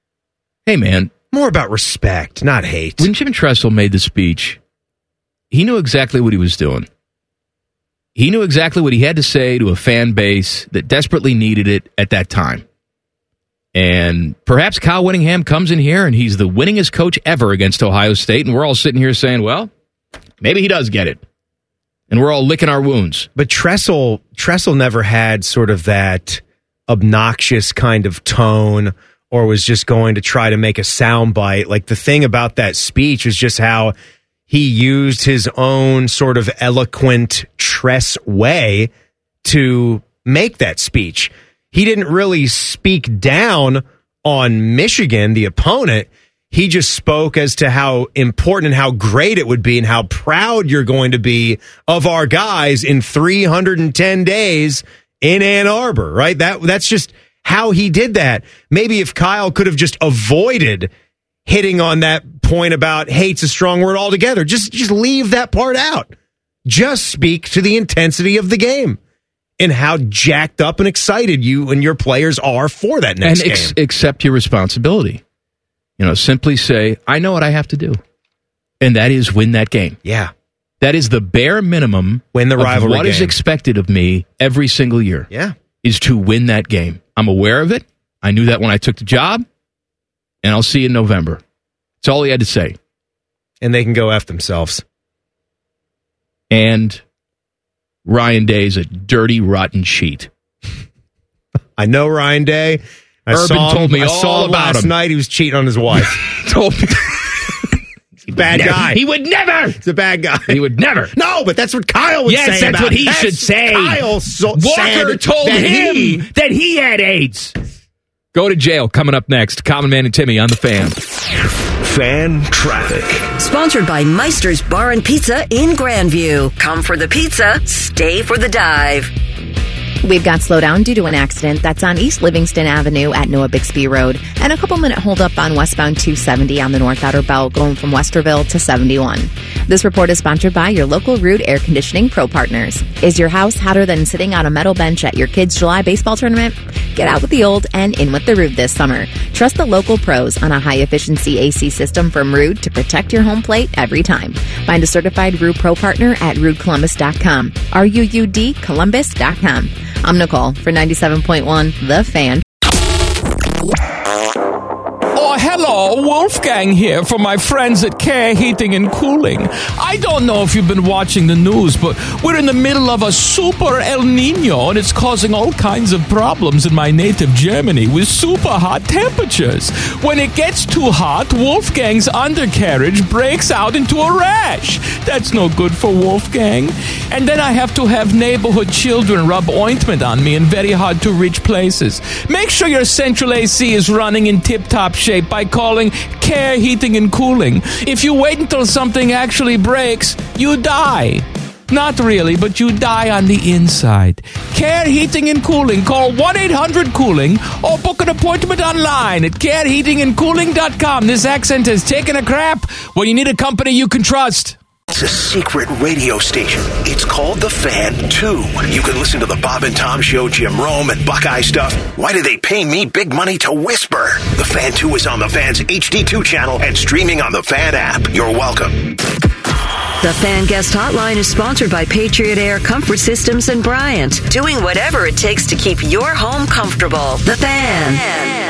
hey, man, more about respect, not hate. When Jim Tressel made the speech, he knew exactly what he was doing. He knew exactly what he had to say to a fan base that desperately needed it at that time. And perhaps Kyle Whittingham comes in here and he's the winningest coach ever against Ohio State, and we're all sitting here saying, well, maybe he does get it. And we're all licking our wounds. But Tressel, Tressel never had sort of that obnoxious kind of tone, or was just going to try to make a soundbite. Like, the thing about that speech is just how he used his own sort of eloquent Tress way to make that speech. He didn't really speak down on Michigan, the opponent. He just spoke as to how important and how great it would be and how proud you're going to be of our guys in three hundred ten days in Ann Arbor, right? That that's just how he did that. Maybe if Kyle could have just avoided hitting on that point about hate's a strong word altogether, just just leave that part out. Just speak to the intensity of the game and how jacked up and excited you and your players are for that next and ex- game. accept your responsibility. You know, simply say, I know what I have to do. And that is win that game. Yeah. That is the bare minimum win the rivalry of what game. is expected of me every single year. Yeah. Is to win that game. I'm aware of it. I knew that when I took the job. And I'll see you in November. That's all he had to say. And they can go F themselves. And Ryan Day is a dirty, rotten cheat. I know Ryan Day. I Urban saw him, told me I all saw him about last him. night. He was cheating on his wife. told me. Bad Never. guy. He would never. He's a bad guy. He would never. No, but that's what Kyle would yes, say. that's about what he that's should say. Kyle so Walker said told that him he, that he had AIDS. Go to jail. Coming up next, Common Man and Timmy on the Fan. Fan traffic. Sponsored by Meister's Bar and Pizza in Grandview. Come for the pizza, stay for the dive. We've got slowdown due to an accident that's on East Livingston Avenue at Noah Bixby Road, and a couple minute holdup on westbound two seventy on the North Outer Belt going from Westerville to seventy-one. This report is sponsored by your local Ruud Air Conditioning Pro Partners. Is your house hotter than sitting on a metal bench at your kids' July baseball tournament? Get out with the old and in with the Ruud this summer. Trust the local pros on a high-efficiency A C system from Ruud to protect your home plate every time. Find a certified Ruud Pro Partner at ruud columbus dot com. R U U D Columbus dot com. I'm Nicole for ninety-seven point one The Fan. Oh, hello, Wolfgang here for my friends at Care Heating and Cooling. I don't know if you've been watching the news, but we're in the middle of a super El Nino, and it's causing all kinds of problems in my native Germany with super hot temperatures. When it gets too hot, Wolfgang's undercarriage breaks out into a rash. That's no good for Wolfgang. And then I have to have neighborhood children rub ointment on me in very hard-to-reach places. Make sure your central A C is running in tip-top shape by calling Care Heating and Cooling. If you wait until something actually breaks, you die. Not really, but you die on the inside. Care Heating and Cooling. Call one eight hundred cooling or book an appointment online at care heating and cooling dot com. This accent has taken a crap. Well, you need a company you can trust. It's a secret radio station. It's called The Fan two. You can listen to the Bob and Tom Show, Jim Rome, and Buckeye stuff. Why do they pay me big money to whisper? The Fan two is on the Fan's H D two channel and streaming on the Fan app. You're welcome. The Fan Guest Hotline is sponsored by Patriot Air Comfort Systems and Bryant, doing whatever it takes to keep your home comfortable. The Fan.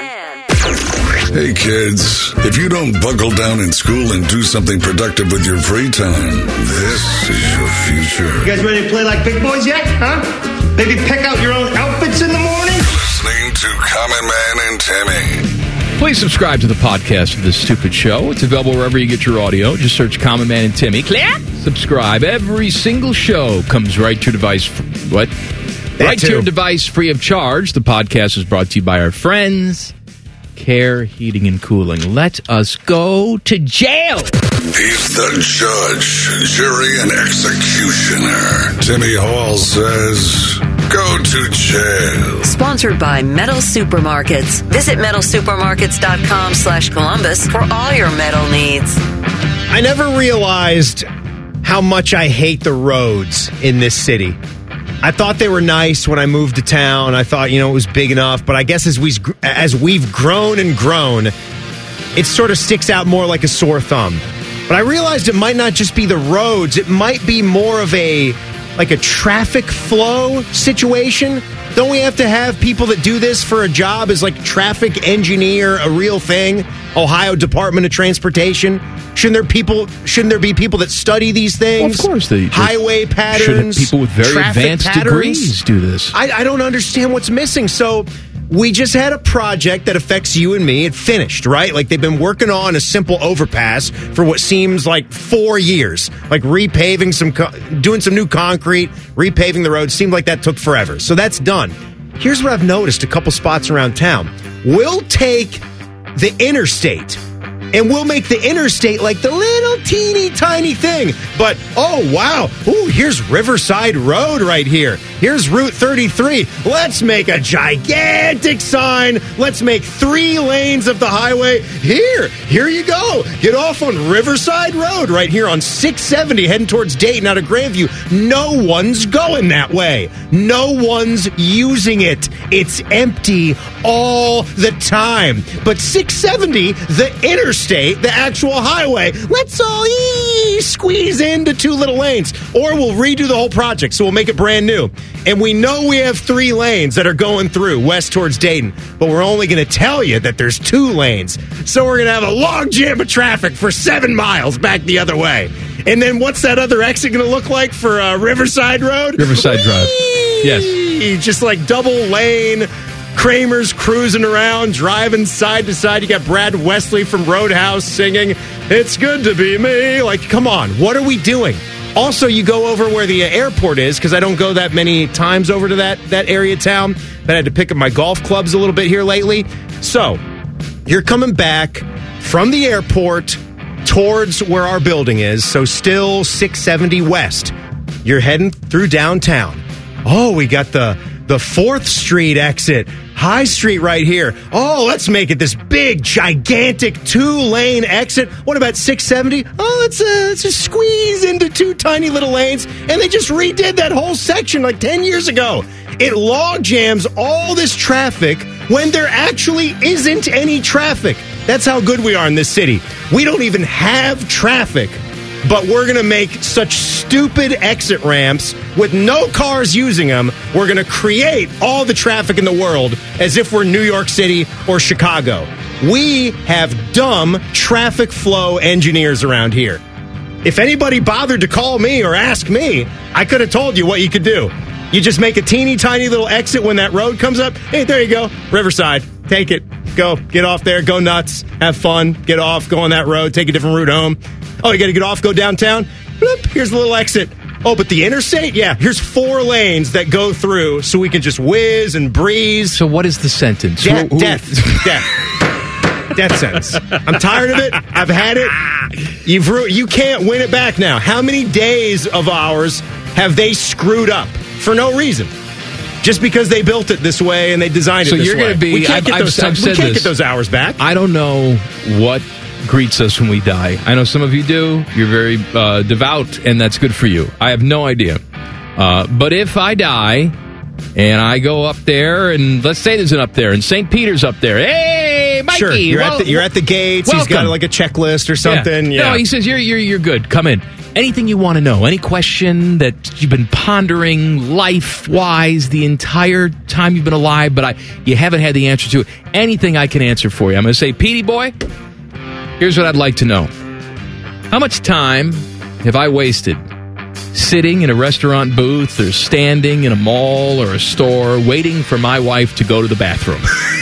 Hey kids, if you don't buckle down in school and do something productive with your free time, this is your future. You guys ready to play like big boys yet, huh? Maybe pick out your own outfits in the morning? Listening to Common Man and Timmy. Please subscribe to the podcast of this stupid show. It's available wherever you get your audio. Just search Common Man and Timmy. Clear? Subscribe. Every single show comes right to your device. What? That right too. to your device free of charge. The podcast is brought to you by our friends, Care Heating and Cooling. Let us go to jail. He's the judge, jury, and executioner. Timmy Hall says, go to jail. Sponsored by Metal Supermarkets. Visit metal supermarkets dot com slash Columbus for all your metal needs. I never realized how much I hate the roads in this city. I thought they were nice when I moved to town. I thought, you know, it was big enough. But I guess as, we, as we've grown and grown, it sort of sticks out more like a sore thumb. But I realized it might not just be the roads. It might be more of a, like a traffic flow situation. Don't we have to have people that do this for a job as like traffic engineer, a real thing? Ohio Department of Transportation. Shouldn't there people? Shouldn't there be people that study these things? Well, of course, they, they highway patterns. People with very advanced patterns. degrees do this. I, I don't understand what's missing. So we just had a project that affects you and me. It finished, right? Like they've been working on a simple overpass for what seems like four years, like repaving some, co- doing some new concrete, repaving the road. Seemed like that took forever. So that's done. Here's what I've noticed: a couple spots around town. We'll take the interstate and we'll make the interstate like the little teeny tiny thing. But, oh, wow. Ooh, here's Riverside Road right here. Here's Route thirty-three. Let's make a gigantic sign. Let's make three lanes of the highway. Here, here you go. Get off on Riverside Road right here on six seventy heading towards Dayton out of Grandview. No one's going that way. No one's using it. It's empty all the time. But six seventy, the interstate, the actual highway, let's all ee, squeeze into two little lanes. Or we'll redo the whole project, so we'll make it brand new. And we know we have three lanes that are going through west towards Dayton, but we're only going to tell you that there's two lanes. So we're going to have a log jam of traffic for seven miles back the other way. And then what's that other exit going to look like for uh, Riverside Road? Riverside Drive. Yes. Just like double lane. Kramer's cruising around, driving side to side. You got Brad Wesley from Roadhouse singing, "It's good to be me." Like, come on, what are we doing? Also, you go over where the airport is, because I don't go that many times over to that, that area of town. But I had to pick up my golf clubs a little bit here lately. So, you're coming back from the airport towards where our building is, so still six seventy west. You're heading through downtown. Oh, we got the the fourth Street exit, High Street right here. Oh, let's make it this big, gigantic two-lane exit. What about six seventy? Oh, let's, uh, let's just squeeze into two tiny little lanes. And they just redid that whole section like ten years ago. It log jams all this traffic when there actually isn't any traffic. That's how good we are in this city. We don't even have traffic. But we're going to make such stupid exit ramps with no cars using them. We're going to create all the traffic in the world as if we're New York City or Chicago. We have dumb traffic flow engineers around here. If anybody bothered to call me or ask me, I could have told you what you could do. You just make a teeny tiny little exit when that road comes up. Hey, there you go. Riverside. Take it. Go. Get off there. Go nuts. Have fun. Get off. Go on that road. Take a different route home. Oh, you got to get off, go downtown? Bloop, here's the little exit. Oh, but the interstate? Yeah, here's four lanes that go through so we can just whiz and breeze. So what is the sentence? De- who, who? Death. Death. Death sentence. I'm tired of it. I've had it. You've ru- You can't win it back now. How many days of ours have they screwed up for no reason? Just because they built it this way and they designed so it this you're way. Gonna be, we can't, I've, get, I've, those, I've we said can't this. get those hours back. I don't know what greets us when we die. I know some of you do. You're very uh, devout, and that's good for you. I have no idea. Uh, but if I die and I go up there, and let's say there's an up there, and Saint Peter's up there. Hey, Mikey! Sure, you're, well, at, the, you're at the gates. welcome. He's got like a checklist or something. Yeah. Yeah. No, he says, you're, you're, you're good. Come in. Anything you want to know, any question that you've been pondering life-wise the entire time you've been alive, but I you haven't had the answer to it, anything I can answer for you. I'm going to say, Petey boy, here's what I'd like to know. How much time have I wasted sitting in a restaurant booth or standing in a mall or a store waiting for my wife to go to the bathroom?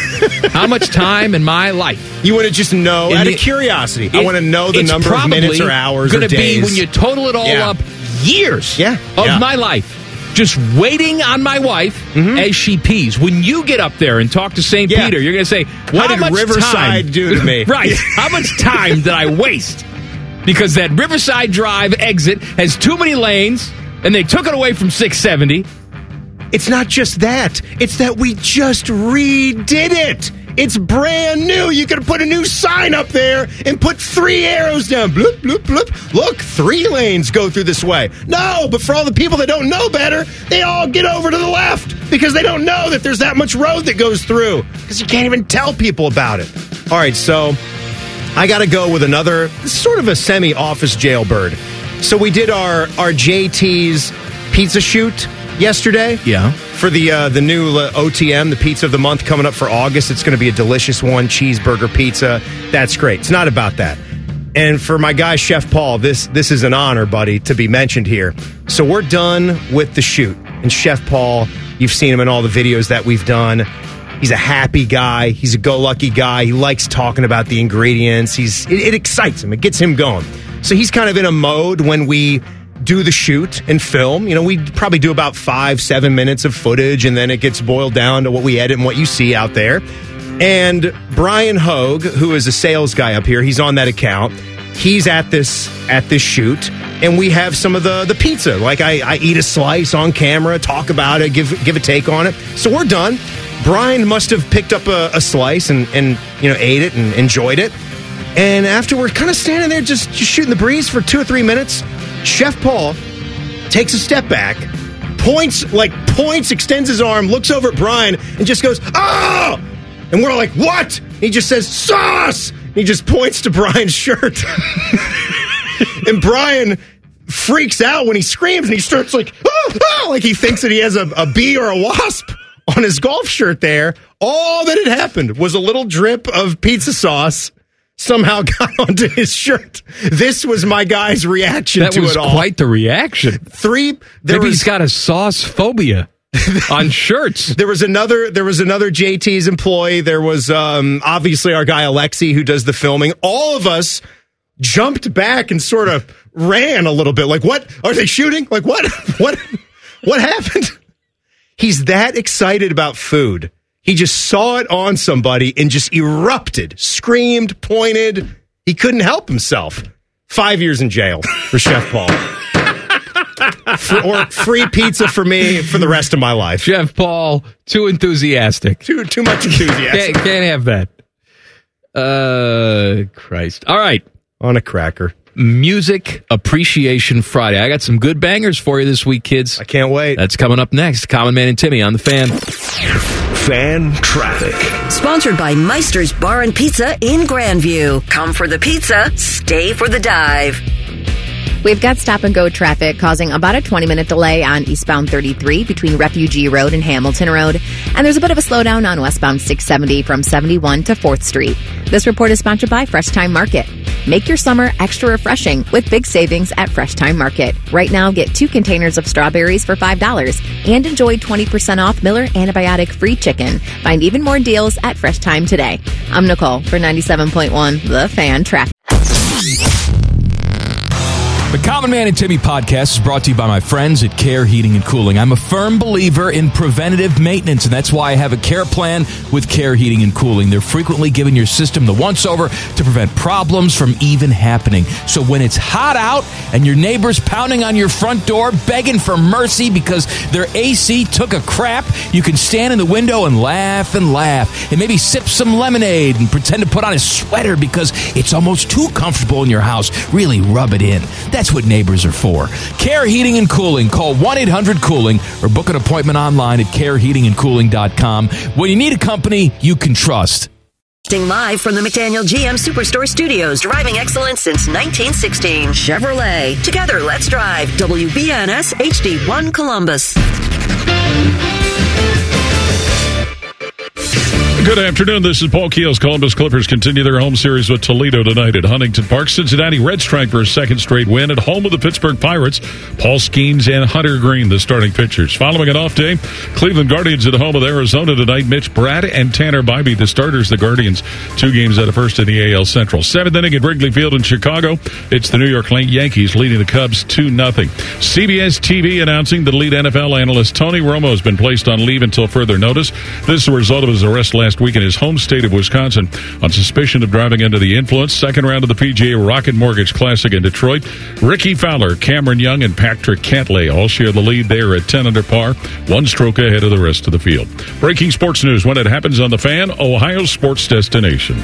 How much time in my life? You want to just know, in out the, of curiosity, it, I want to know the number of minutes or hours or days. It's going to be, when you total it all yeah. up, years yeah. of yeah. my life. Just waiting on my wife mm-hmm. as she pees. When you get up there and talk to Saint yeah. Peter, you're going to say, what how did much Riverside time, do to me? Right. How much time did I waste? Because that Riverside Drive exit has too many lanes, and they took it away from six seventy. It's not just that. It's that we just redid it. It's brand new. You could put a new sign up there and put three arrows down. Bloop, bloop, bloop. Look, three lanes go through this way. No, but for all the people that don't know better, they all get over to the left because they don't know that there's that much road that goes through because you can't even tell people about it. All right, so I got to go with another sort of a semi-office jailbird. So we did our, our J T's pizza shoot yesterday. Yeah. For the uh, the new uh, O T M, the pizza of the month coming up for August. It's going to be a delicious one, cheeseburger pizza. That's great. It's not about that. And for my guy, Chef Paul, this this is an honor, buddy, to be mentioned here. So we're done with the shoot. And Chef Paul, you've seen him in all the videos that we've done. He's a happy guy. He's a go-lucky guy. He likes talking about the ingredients. He's it, it excites him. It gets him going. So he's kind of in a mode when we do the shoot and film. You know, we probably do about five, seven minutes of footage, and then it gets boiled down to what we edit and what you see out there. And Brian Hogue, who is a sales guy up here, he's on that account. He's at this at this shoot, and we have some of the, the pizza. Like I, I eat a slice on camera, talk about it, give give a take on it. So we're done. Brian must have picked up a, a slice and, and you know ate it and enjoyed it. And after we're kind of standing there just, just shooting the breeze for two or three minutes, Chef Paul takes a step back, points, like points, extends his arm, looks over at Brian, and just goes, "Oh!" And we're like, "What?" He just says, "Sauce!" He just points to Brian's shirt. And Brian freaks out when he screams, and he starts like, "Oh, oh," like he thinks that he has a, a bee or a wasp on his golf shirt there. All that had happened was a little drip of pizza sauce somehow got onto his shirt. This was my guy's reaction that to was it all. Quite the reaction. Three. There Maybe was, he's got a sauce phobia on shirts. There was another. There was another J T's employee. There was um, obviously our guy Alexi who does the filming. All of us jumped back and sort of ran a little bit. Like, what are they shooting? Like, what? What? What happened? He's that excited about food. He just saw it on somebody and just erupted, screamed, pointed. He couldn't help himself. Five years in jail for Chef Paul. For, or free pizza for me for the rest of my life. Jeff Paul, too enthusiastic. Too too much enthusiasm. Can't, can't have that. Uh, Christ. All right. On a cracker. Music Appreciation Friday. I got some good bangers for you this week, kids. I can't wait. That's coming up next. Common Man and Timmy on the Fan. Fan Traffic. Sponsored by Meister's Bar and Pizza in Grandview. Come for the pizza, stay for the dive. We've got stop-and-go traffic causing about a twenty-minute delay on eastbound thirty-three between Refugee Road and Hamilton Road. And there's a bit of a slowdown on westbound six seventy from seventy-one to fourth Street. This report is sponsored by Fresh Time Market. Make your summer extra refreshing with big savings at Fresh Time Market. Right now, get two containers of strawberries for five dollars and enjoy twenty percent off Miller antibiotic-free chicken. Find even more deals at Fresh Time today. I'm Nicole for ninety-seven point one The Fan Traffic. The Common Man and Timmy podcast is brought to you by my friends at Care Heating and Cooling. I'm a firm believer in preventative maintenance, and that's why I have a care plan with Care Heating and Cooling. They're frequently giving your system the once-over to prevent problems from even happening. So when it's hot out and your neighbor's pounding on your front door begging for mercy because their A C took a crap, you can stand in the window and laugh and laugh and maybe sip some lemonade and pretend to put on a sweater because it's almost too comfortable in your house. Really rub it in. That's That's what neighbors are for. Care Heating and Cooling. Call one eight hundred cooling or book an appointment online at care heating and cooling dot com. When you need a company you can trust. Live from the McDaniel G M Superstore Studios, driving excellence since nineteen sixteen. Chevrolet. Together, let's drive. W B N S H D one Columbus. Good afternoon. This is Paul Keels. Columbus Clippers continue their home series with Toledo tonight at Huntington Park. Cincinnati Reds trying for a second straight win at home with the Pittsburgh Pirates. Paul Skeens and Hunter Green, the starting pitchers. Following an off day, Cleveland Guardians at home with Arizona tonight. Mitch Bratt and Tanner Bybee, the starters. The Guardians, two games out of first in the A L Central. Seventh inning at Wrigley Field in Chicago. It's the New York Yankees leading the Cubs two nothing. C B S T V announcing that lead N F L analyst Tony Romo has been placed on leave until further notice. This is a result of his arrest last week in his home state of Wisconsin on suspicion of driving under the influence. Second round of the P G A Rocket Mortgage Classic in Detroit. Ricky Fowler, Cameron Young, and Patrick Cantlay all share the lead there at ten under par, one stroke ahead of the rest of the field. Breaking sports news when it happens on the Fan, Ohio sports destination.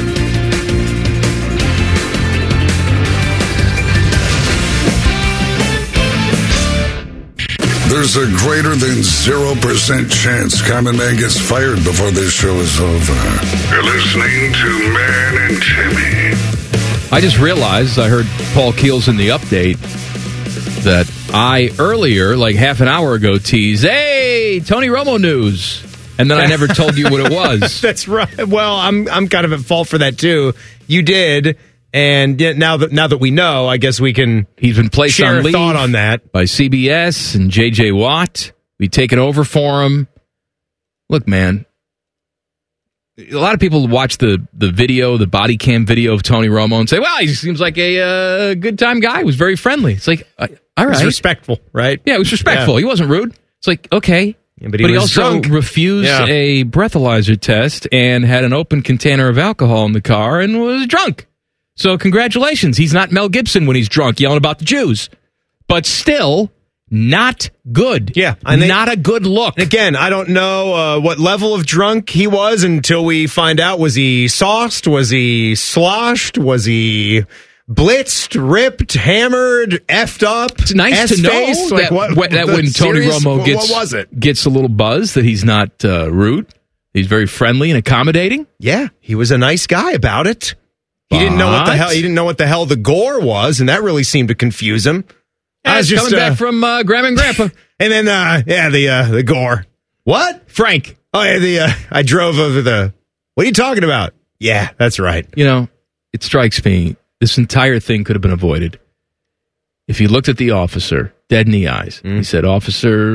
There's a greater than zero percent chance Common Man gets fired before this show is over. You're listening to Man and Timmy. I just realized, I heard Paul Keels in the update, that I earlier, like half an hour ago, teased, hey, Tony Romo news. And then I never told you what it was. That's right. Well, I'm I'm kind of at fault for that, too. You did. And now that now that we know, I guess we can He's been placed share on a leave thought on that. by C B S and J J Watt. We've taken over for him. Look, man, a lot of people watch the, the video, the body cam video of Tony Romo and say, well, he seems like a uh, good time guy. He was very friendly. It's like, uh, all right. He was respectful, right? Yeah, he was respectful. Yeah. He wasn't rude. It's like, okay. Yeah, but he, but he was also drunk. refused Yeah. a breathalyzer test and had an open container of alcohol in the car and was drunk. So congratulations. He's not Mel Gibson when he's drunk yelling about the Jews. But still, not good. Yeah. And they- not a good look. Again, I don't know uh, what level of drunk he was until we find out. Was he sauced? Was he sloshed? Was he blitzed, ripped, hammered, effed up? It's nice to know S-faced? Like that, what, what- that the when Tony serious- Romo what- gets, what was it? gets a little buzz, that he's not uh, rude. He's very friendly and accommodating. Yeah, he was a nice guy about it. He didn't know what the But- hell. He didn't know what the hell the gore was, and that really seemed to confuse him. I was coming uh, back from uh, Grandma and Grandpa. and then uh, yeah, the uh, the gore. What? Frank. Oh yeah, the uh, I drove over the. What are you talking about? Yeah, that's right. You know, it strikes me, this entire thing could have been avoided if he looked at the officer dead in the eyes. Mm. He said, officer...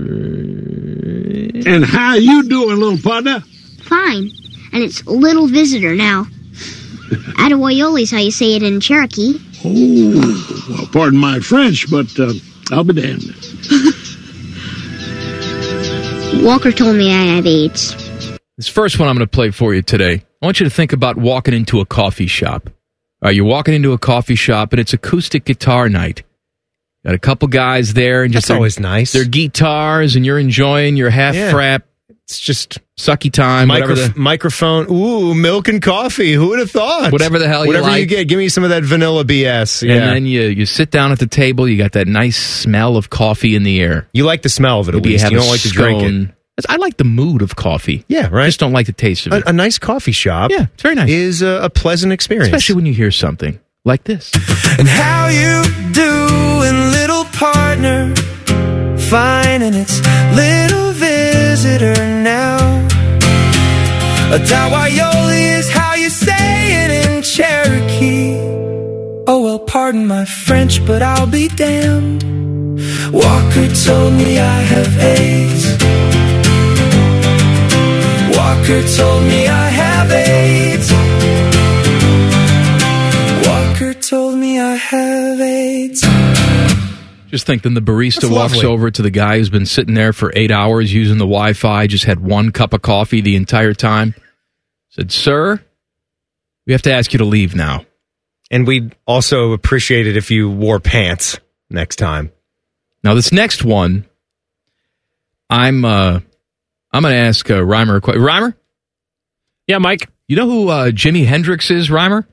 And how you doing, little partner? Fine. And it's little visitor now. Atawoyoli's how you say it in Cherokee. Oh, well, pardon my French, but uh, I'll be damned. Walker told me I have AIDS. This first one I'm going to play for you today. I want you to think about walking into a coffee shop. All right, you're walking into a coffee shop, and it's acoustic guitar night. Got a couple guys there, and just That's always nice. Their guitars, and you're enjoying your half Yeah. frap. It's just sucky time. Micro- whatever the, microphone. Ooh, milk and coffee. Who would have thought? Whatever the hell you Whatever you like. get. Give me some of that vanilla B S. Yeah. And then you you sit down at the table. You got that nice smell of coffee in the air. You like the smell of it. At Maybe you least have you a don't like to drink it. scone. I like the mood of coffee. Yeah, right. I just don't like the taste of it. A, a nice coffee shop. Yeah, it's very nice. Is a, a pleasant experience, Especially when you hear something like this. And how you doing, little partner? Fine, and it's little visitor now. A Dawaioli is how you say it in Cherokee. Oh, well, pardon my French, but I'll be damned. Walker told me I have AIDS. Walker told me I have AIDS. Walker told me I have AIDS. Just think, then the barista That's walks lovely. over to the guy who's been sitting there for eight hours using the Wi-Fi, just had one cup of coffee the entire time. Said, sir, we have to ask you to leave now. And we'd also appreciate it if you wore pants next time. Now, this next one, I'm uh, I'm going to ask uh, Reimer a question. Reimer? Yeah, Mike? You know who uh, Jimi Hendrix is, Reimer?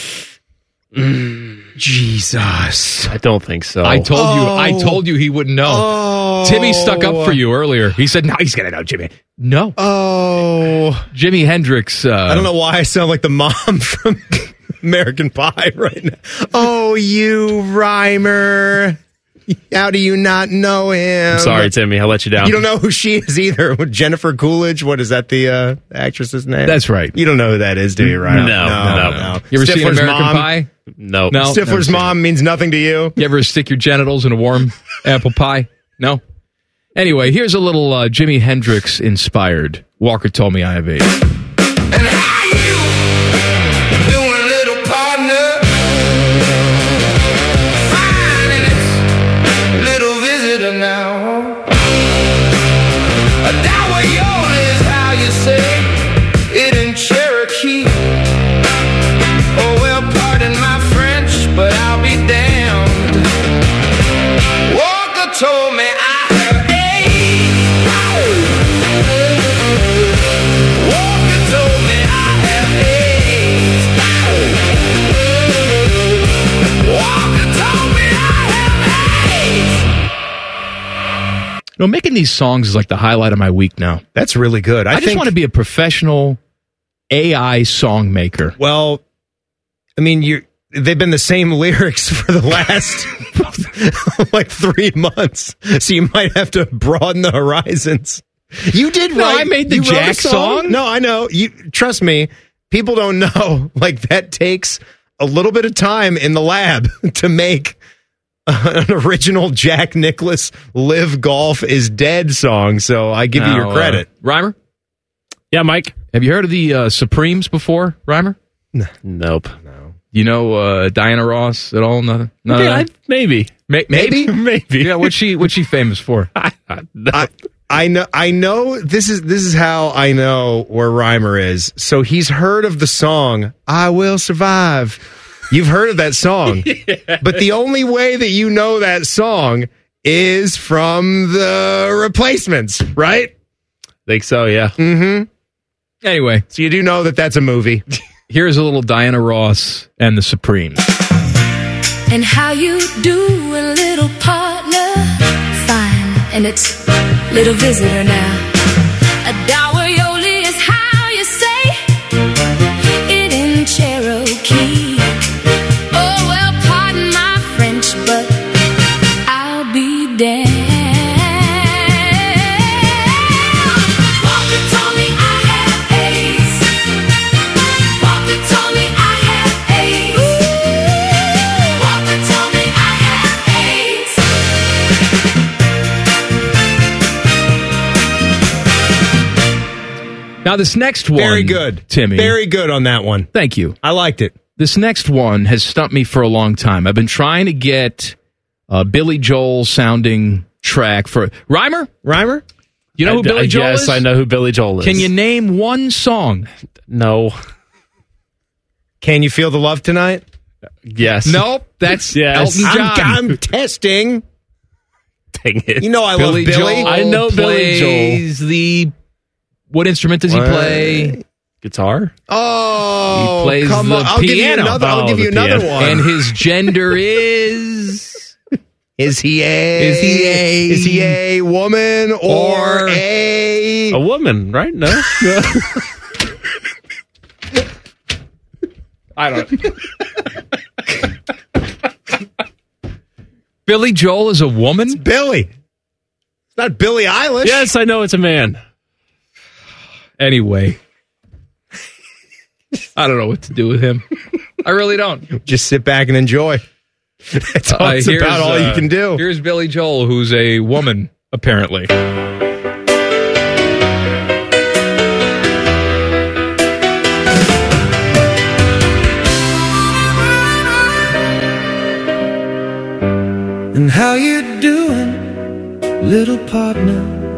Jesus. I don't think so. I told Oh. you. I told you he wouldn't know. Oh. Timmy stuck up for you earlier. He said, no, he's going to know Jimmy. No. Oh. Jimi Hendrix. Uh, I don't know why I sound like the mom from American Pie right now. Oh, you Reimer. How do you not know him? I'm sorry, Timmy. I'll let you down. You don't know who she is either. Jennifer Coolidge. What is that? The uh, actress's name? That's right. You don't know who that is, do you? Right? No, no, no. You ever seen Stifler's American mom? Pie? No. No. Stifler's Never seen mom means nothing to you. You ever stick your genitals in a warm apple pie? No? Anyway, here's a little uh, Jimi Hendrix inspired. Walker told me I have AIDS. Doing, little partner. Fine, and it's little visitor now. A Dawaioli is how you say it in Cherokee. Oh, well, pardon my French, but I'll be damned. Walker told me I have AIDS. Walker told me I have AIDS. Walker told me I have AIDS. You know, making these songs is like the highlight of my week now. That's really good. I, I, just think, want to be a professional A I song maker. Well, I mean, you. They've been the same lyrics for the last like three months, so you might have to broaden the horizons. You did No, write. I made the you wrote a Jack song. No, I know. You trust me. People don't know. Like that takes a little bit of time in the lab to make an original Jack Nicklaus "Live Golf Is Dead" song. So I give you Now, your credit. Uh, Reimer? Yeah, Mike? Have you heard of the uh, Supremes before, Reimer? Nope. You know uh, Diana Ross at all? Nothing? None of Yeah, that? I- maybe. Ma- maybe? Maybe. Yeah, what's she, what's she famous for? I, I know. I know. This is this is how I know where Reimer is. So he's heard of the song "I Will Survive." You've heard of that song, but the only way that you know that song is from the Replacements, right? Think so, yeah. Mm-hmm. Anyway, so you do know that that's a movie. Here's a little Diana Ross and the Supremes. And how you doing, little partner? Fine, and it's little visitor now. A Dawaioli is how you say it in Cherokee. Oh, well, pardon my French, but I'll be damned. Walker told me I have AIDS. Walker told me I have AIDS. Walker told me I have AIDS. Now, this next one. Very good, Timmy. Very good on that one. Thank you. I liked it. This next one has stumped me for a long time. I've been trying to get a Billy Joel sounding track for Reimer. Reimer, you know I who d- Billy Joel yes, is? I know who Billy Joel is. Can you name one song? No. Can you feel the love tonight? Yes. Nope. That's Yes. Elton John. I'm, I'm testing. Dang it. You know I Billy love Billy. Joel I know Billy Joel. plays the. What instrument does he What? play? Guitar? Oh, He plays come the on. I'll give you piano. another, I'll Oh, give you the another piano. one. And his gender is. Is he a? Is he a- Is he a woman or, Or- a? A woman, right? No. No. I don't. Billy Joel is a woman. Billy. It's not Billie Eilish. Yes, I know it's a man. Anyway, I don't know what to do with him. I really don't. Just sit back and enjoy. That's all Uh, it's here's, about. All uh, you can do. Here's Billy Joel, who's a woman, apparently. And how you doing, little partner?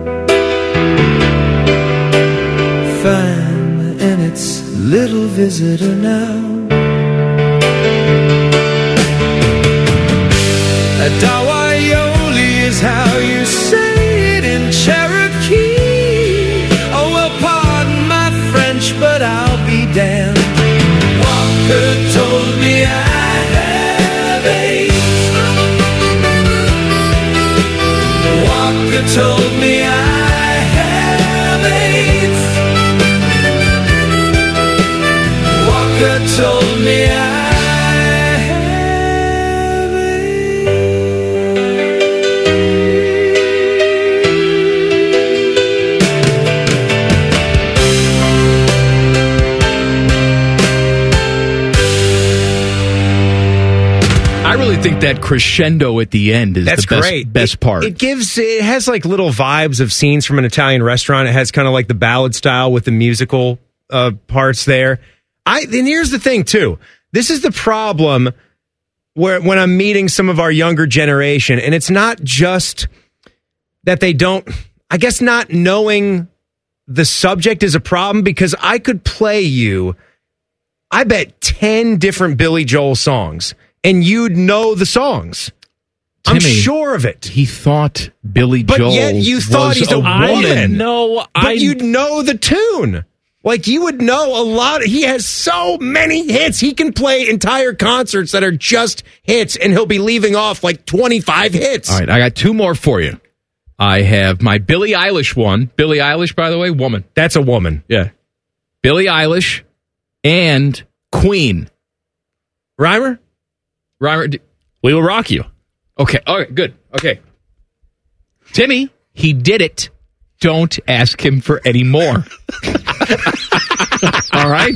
Fine, and it's little visitor now. Adawayoli is how you say it in Cherokee. Oh, well, pardon my French, but I'll be damned. Walker told me I have AIDS. Walker told me I have AIDS. Walker told me I have I really think that crescendo at the end is That's the best, great. best It- part. It gives. It has like little vibes of scenes from an Italian restaurant. It has kind of like the ballad style with the musical uh, parts there. I and here's the thing too. This is the problem where when I'm meeting some of our younger generation, and it's not just that they don't. I guess not knowing the subject is a problem because I could play you, I bet ten different Billy Joel songs, and you'd know the songs. I'm Timmy, sure of it. He thought Billy But Joel yet you thought was he's a woman. woman. No, But I. you'd know the tune. Like you would know a lot. He has so many hits. He can play entire concerts that are just hits, and he'll be leaving off like twenty-five hits. All right, I got two more for you. I have my Billie Eilish one. Billie Eilish, by the way, woman. That's a woman. Yeah. Billie Eilish and Queen. Reimer? Reimer, d- We will rock you. okay, all right, good. Okay. Timmy, he did it. Don't ask him for any more. All right?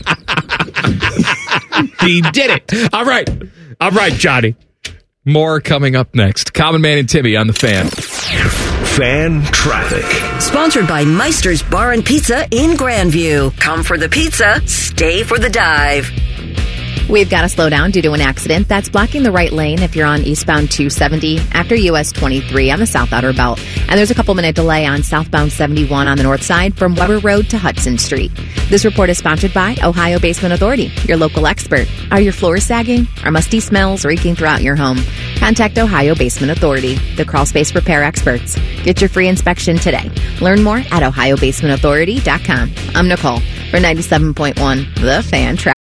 He did it. All right. All right, Johnny. More coming up next. Common Man and Timmy on the Fan. Fan traffic. Sponsored by Meister's Bar and Pizza in Grandview. Come for the pizza, stay for the dive. We've got to slow down due to an accident that's blocking the right lane if you're on eastbound two seventy after U S twenty-three on the South Outer Belt. And there's a couple minute delay on southbound seventy-one on the north side from Weber Road to Hudson Street. This report is sponsored by Ohio Basement Authority, your local expert. Are your floors sagging? Are musty smells reeking throughout your home? Contact Ohio Basement Authority, the crawl space repair experts. Get your free inspection today. Learn more at ohio basement authority dot com. I'm Nicole for ninety-seven point one The Fan Traffic.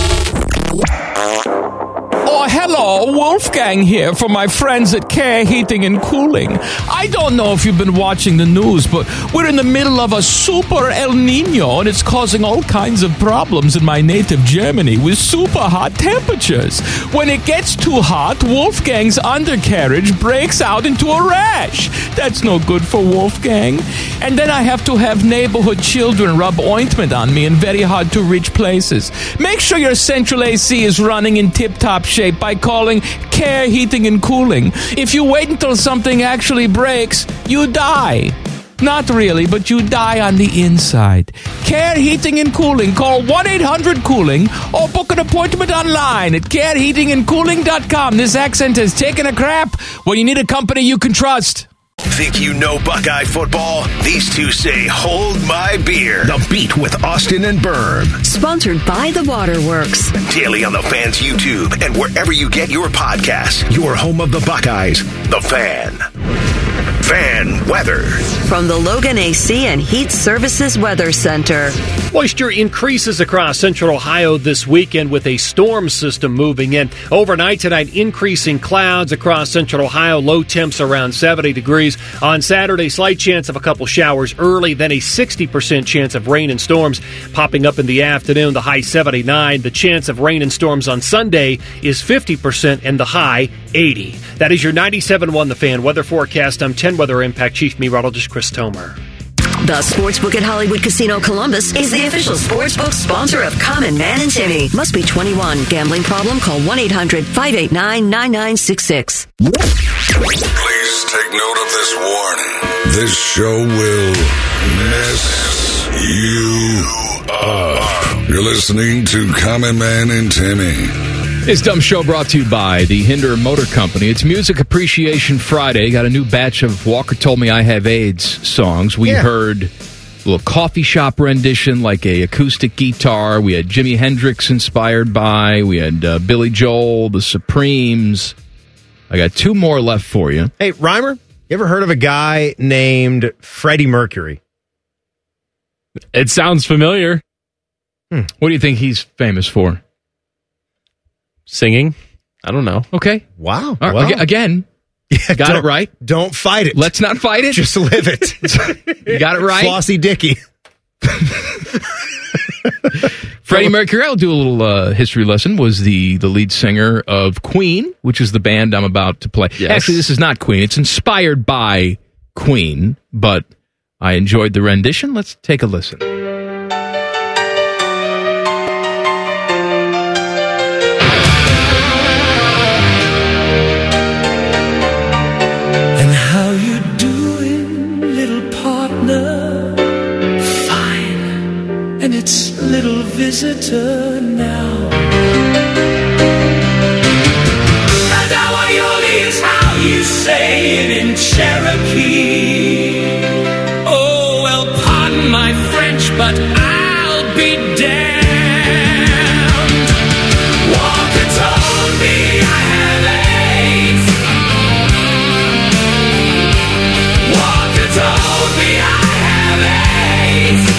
Oh, hello, Wolfgang here for my friends at Care Heating and Cooling. I don't know if you've been watching the news, but we're in the middle of a super El Nino, and it's causing all kinds of problems in my native Germany with super hot temperatures. When it gets too hot, Wolfgang's undercarriage breaks out into a rash. That's no good for Wolfgang. And then I have to have neighborhood children rub ointment on me in very hard to reach places. Make sure your central A C is running in tip-top shape by calling Care Heating and Cooling. If you wait until something actually breaks, you die. Not really, but you die on the inside. Care Heating and Cooling. Call one eight hundred cooling or book an appointment online at care heating and cooling dot com. This accent has taken a crap. Well, you need a company you can trust. Think you know Buckeye football? These two say, hold my beer. The Beat with Austin and Berm. Sponsored by The Waterworks. Daily on the Fan's YouTube and wherever you get your podcasts. Your home of the Buckeyes. The Fan. Fan weather. From the Logan A C and Heat Services Weather Center. Moisture increases across central Ohio this weekend with a storm system moving in. Overnight tonight, increasing clouds across central Ohio. Low temps around seventy degrees. On Saturday, slight chance of a couple showers early, then a sixty percent chance of rain and storms popping up in the afternoon. The high seventy-nine. The chance of rain and storms on Sunday is fifty percent and the high eighty. That is your ninety-seven point one The Fan weather forecast. I'm ten Weather Impact Chief Meteorologist Chris Tomer. The Sportsbook at Hollywood Casino Columbus is the official sportsbook sponsor of Common Man and Timmy. Must be twenty-one. Gambling problem? Call one eight hundred five eight nine nine nine six six. Please take note of this warning. This show will mess you up. You're listening to Common Man and Timmy. This dumb show brought to you by the Hinder Motor Company. It's Music Appreciation Friday. Got a new batch of Walker Told Me I Have AIDS songs. We yeah. heard a little coffee shop rendition, like a acoustic guitar. We had Jimi Hendrix inspired by. We had uh, Billy Joel, the Supremes. I got two more left for you. Hey, Reimer, you ever heard of a guy named Freddie Mercury? It sounds familiar. Hmm. What do you think he's famous for? Singing? I don't know. Okay. Wow. Right, well, again, yeah, got it right. Don't fight it. Let's not fight it. Just live it. You got it right. Flossie Dicky. Freddie Mercury, I'll do a little uh, history lesson, was the, the lead singer of Queen, which is the band I'm about to play. Yes. Actually, this is not Queen. It's inspired by Queen, but I enjoyed the rendition. Let's take a listen. Little visitor now. And Awayoli is how you say it in Cherokee. Oh, well, pardon my French, but I'll be damned. Walker told me I have AIDS. Walker told me I have AIDS.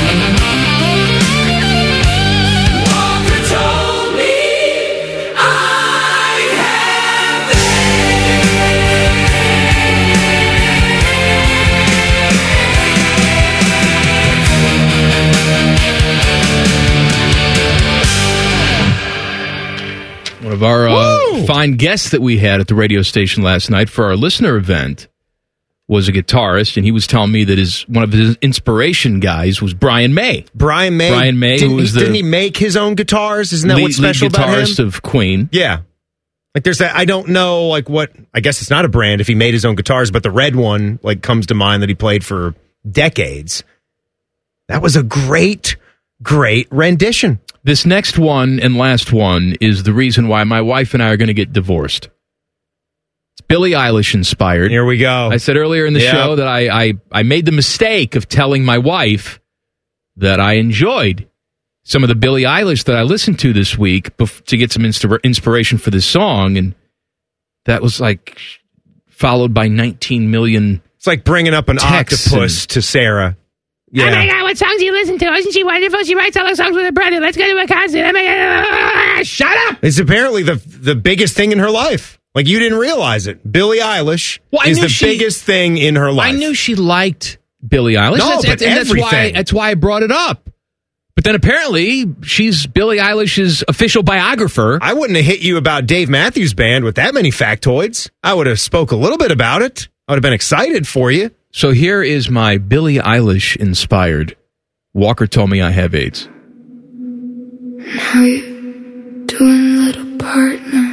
One of our uh, fine guests that we had at the radio station last night for our listener event was a guitarist, and he was telling me that his one of his inspiration guys was Brian May. Brian May? Brian May. Didn't, who was he, the didn't he make his own guitars? Isn't that lead, what's special lead about him? guitarist of Queen. Yeah. Like there's that, I don't know, like what, I guess it's not a brand if he made his own guitars, but the red one, like, comes to mind that he played for decades. That was a great, great rendition. This next one and last one is the reason why my wife and I are going to get divorced. It's Billie Eilish inspired. Here we go. I said earlier in the yep. show that I, I, I made the mistake of telling my wife that I enjoyed some of the Billie Eilish that I listened to this week bef- to get some insta- inspiration for this song, and that was like followed by nineteen million. It's like bringing up an octopus and, to Sarah. Yeah. Oh my God, what songs do you listen to? Isn't she wonderful? She writes all the songs with her brother. Let's go to a concert. Oh my God. Shut up. It's apparently the the biggest thing in her life. Like, you didn't realize it. Billie Eilish well, is the she, biggest thing in her life. I knew she liked Billie Eilish. No, that's, but that's, and that's why, that's why I brought it up. But then apparently she's Billie Eilish's official biographer. I wouldn't have hit you about Dave Matthews Band with that many factoids. I would have spoke a little bit about it. I would have been excited for you. So here is my Billie Eilish inspired Walker Told Me I Have AIDS. How you doing, little partner?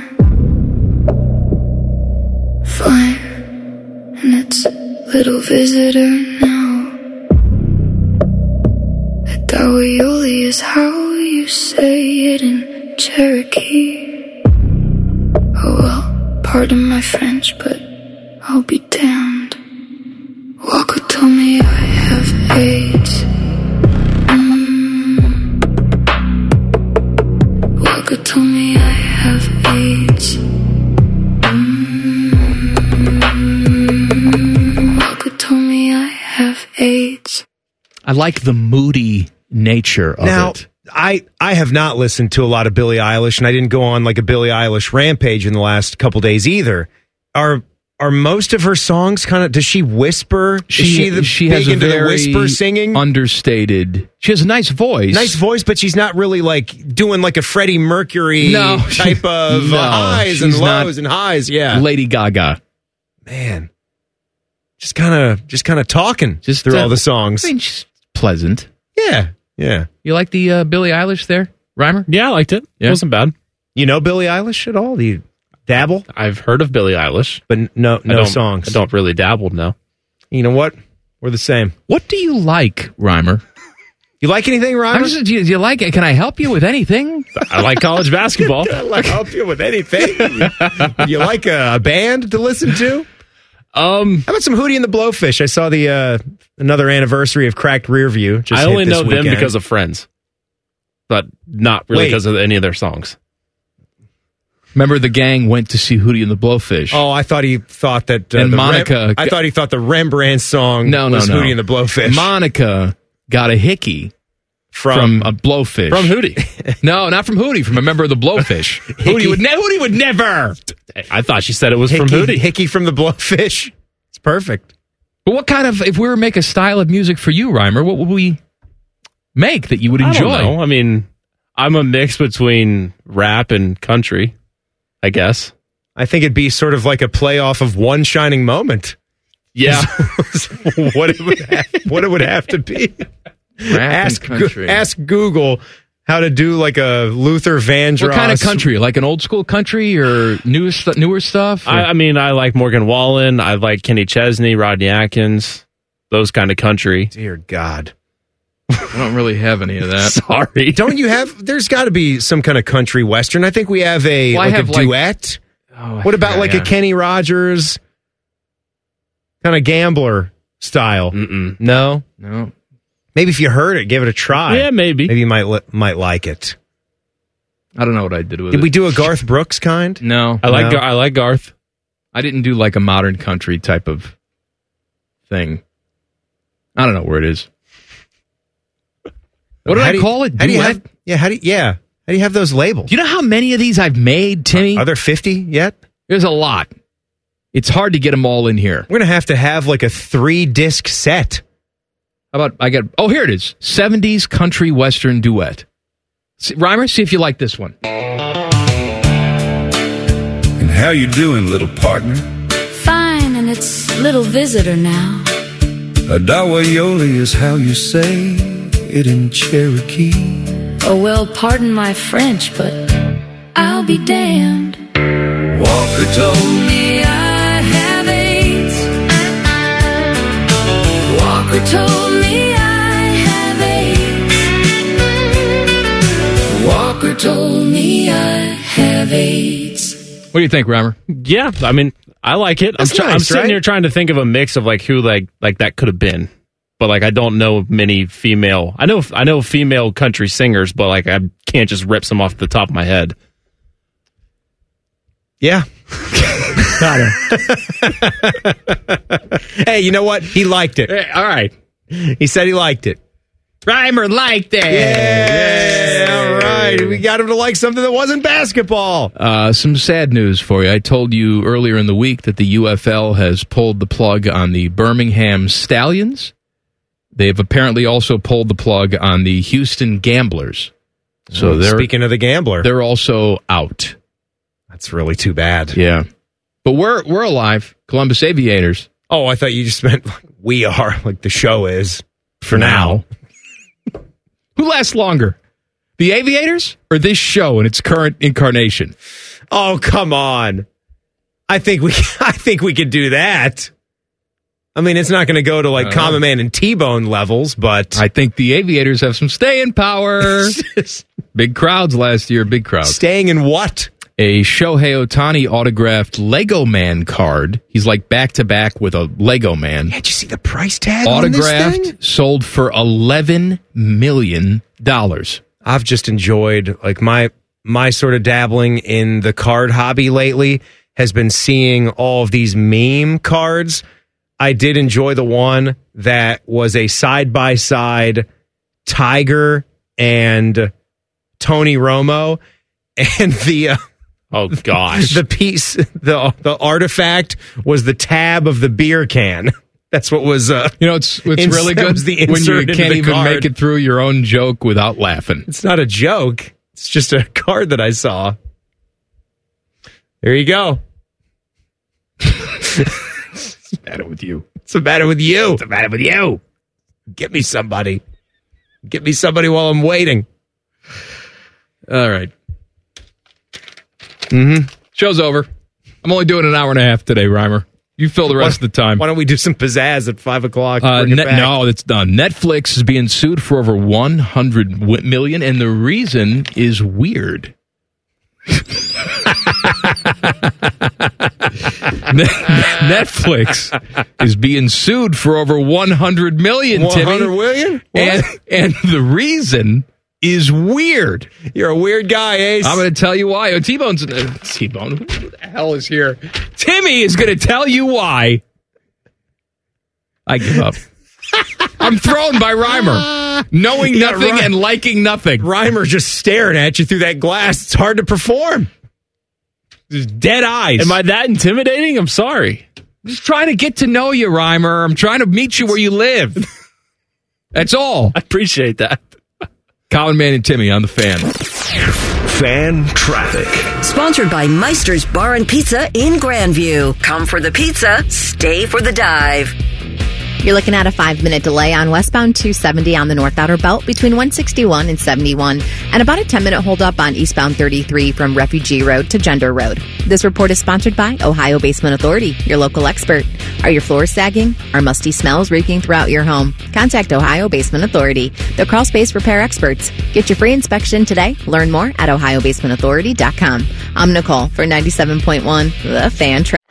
Fine, and it's little visitor now. Dawayoli is how you say it in Cherokee. Oh well, pardon my French, but I'll be damned. like the moody nature of now, it. I, I have not listened to a lot of Billie Eilish, and I didn't go on like a Billie Eilish rampage in the last couple days either. Are are most of her songs kind of? Does she whisper? She, Is she the she big has a into the very whisper singing? understated. She has a nice voice. Nice voice, but she's not really like doing like a Freddie Mercury No, type she- of no, uh, highs and she's not lows and highs. Yeah, Lady Gaga. man, just kind of just kind of talking Just through uh, all the songs. I mean, she's pleasant. Yeah, yeah. You like the uh, Billie Eilish there, Reimer? Yeah, I liked it. Yeah. It wasn't bad. You know Billie Eilish at all? Do you dabble? I've heard of Billie Eilish, but n- no, I no don't- songs. I don't really dabble, no. You know what? We're the same. What do you like, Reimer? You like anything, Reimer? I'm just, do, you, do you like it? Can I help you with anything? I like college basketball. Can I help you with anything? You like a, a band to listen to? Um, How about some Hootie and the Blowfish? I saw the uh, another anniversary of Cracked Rear View. Just I hit only this know them weekend. because of Friends, but not really Wait. because of any of their songs. Remember the gang went to see Hootie and the Blowfish. Oh, I thought he thought that uh, And the Monica- Rem- I thought he thought the Rembrandt song no, no, was no. Hootie and the Blowfish. Monica got a hickey From- from, a blowfish. From Hootie. No, not from Hootie, from a member of the Blowfish. Hootie would, ne- Hootie would never. I thought she said it was Hickey, from Hootie. Hickey from the Blowfish. It's perfect. But what kind of, if we were to make a style of music for you, Reimer, what would we make that you would I enjoy? don't know. I mean, I'm a mix between rap and country, I guess. I think it'd be sort of like a playoff of One Shining Moment. Yeah. what it would have, what it would have to be. Rap ask and country. Go- ask Google how to do like a Luther Vandross. What kind of country? Like an old school country or newer, stu- newer stuff? Or- I, I mean, I like Morgan Wallen. I like Kenny Chesney, Rodney Atkins, those kind of country. Dear God. I don't really have any of that. Sorry. Don't you have? There's got to be some kind of country western. I think we have a Well, I like have, a like- duet. Oh, I What about forgot, like yeah. a Kenny Rogers kind of gambler style? Mm-mm. No, No. maybe if you heard it, give it a try. Yeah, maybe. Maybe you might li- might like it. I don't know what I did with Did it. we do a Garth Brooks kind? No. I like No. Gar- I like Garth. I didn't do like a modern country type of thing. I don't know where it is. What did How I do you- call it? How do you Duet? have? Yeah, how do you, yeah? How do you have those labeled? Do you know how many of these I've made, Timmy? Are there fifty yet? There's a lot. It's hard to get them all in here. We're gonna have to have like a three disc set. How about I get? Oh, here it is. seventies country western duet. See, Reimer, see if you like this one. And how you doing, little partner? Fine, and it's little visitor now. Adawayoli is how you say it in Cherokee. Oh, well, pardon my French, but I'll be damned. Walker told me I have AIDS. Walker told me I have AIDS. Walker told me I have AIDS. What do you think, Reimer? Yeah, I mean, I like it. I'm, That's try- I'm nice, sitting right? here trying to think of a mix of like who like like that could have been, but like I don't know many female. I know I know female country singers, but like I can't just rip some off the top of my head. Yeah. Got it. Hey, you know what? He liked it. Hey, all right. He said he liked it. Reimer liked it. Yeah, all right. We got him to like something that wasn't basketball. Uh, some sad news for you. I told you earlier in the week that the U F L has pulled the plug on the Birmingham Stallions. They've apparently also pulled the plug on the Houston Gamblers. So Oh, they're speaking of the gambler, they're also out. that's really too bad. Yeah. But we're we're alive. Columbus Aviators. Oh, I thought you just meant like, we are, like the show is for now. Who lasts longer? The Aviators or this show in its current incarnation? Oh, come on. I think we I think we could do that. I mean, it's not going to go to like Uh, Common Man and T-Bone levels, but I think the Aviators have some staying power. Big crowds last year, big crowds. staying in what? A Shohei Ohtani autographed Lego Man card. He's like back to back with a Lego Man. Did you see the price tag on this Autographed, thing? sold for eleven million dollars. I've just enjoyed like my my sort of dabbling in the card hobby lately has been seeing all of these meme cards I did enjoy the one that was a side-by-side Tiger and Tony Romo, and the uh, oh gosh, the piece, the the artifact was the tab of the beer can. That's what was. Uh, you know, it's it's ins- really that good was the when you insert into can't the even card. make it through your own joke without laughing. It's not a joke. It's just a card that I saw. There you go. What's the matter with you? What's the matter with you? What's the matter with you? Get me somebody. Get me somebody while I'm waiting. All right. Mm-hmm. Show's over. I'm only doing an hour and a half today, Reimer. You fill the rest why, of the time. Why don't we do some pizzazz at five o'clock? Uh, Bring it net, back? no, it's done. Netflix is being sued for over one hundred million, and the reason is weird. Netflix is being sued for over one hundred million, Timmy. one hundred million? And, and the reason is weird. You're a weird guy, Ace. I'm going to tell you why. Oh, T-Bone's... Uh, T-Bone, who the hell is here? Timmy is going to tell you why. I give up. I'm thrown by Reimer. Knowing Yeah, nothing Ry- and liking nothing. Reimer just staring at you through that glass. It's hard to perform. Just dead eyes. Am I that intimidating? I'm sorry. I'm just trying to get to know you, Reimer. I'm trying to meet you where you live. That's all. I appreciate that. Common Man and Timmy on the Fan. Fan traffic. Sponsored by Meister's Bar and Pizza in Grandview. Come for the pizza, stay for the dive. You're looking at a five-minute delay on westbound two seventy on the North Outer Belt between one sixty-one and seventy-one, and about a ten-minute holdup on eastbound thirty-three from Refugee Road to Gender Road. This report is sponsored by Ohio Basement Authority, your local expert. Are your floors sagging? Are musty smells reeking throughout your home? Contact Ohio Basement Authority, the crawl space repair experts. Get your free inspection today. Learn more at ohio basement authority dot com. I'm Nicole for ninety-seven point one, The Fan Traffic.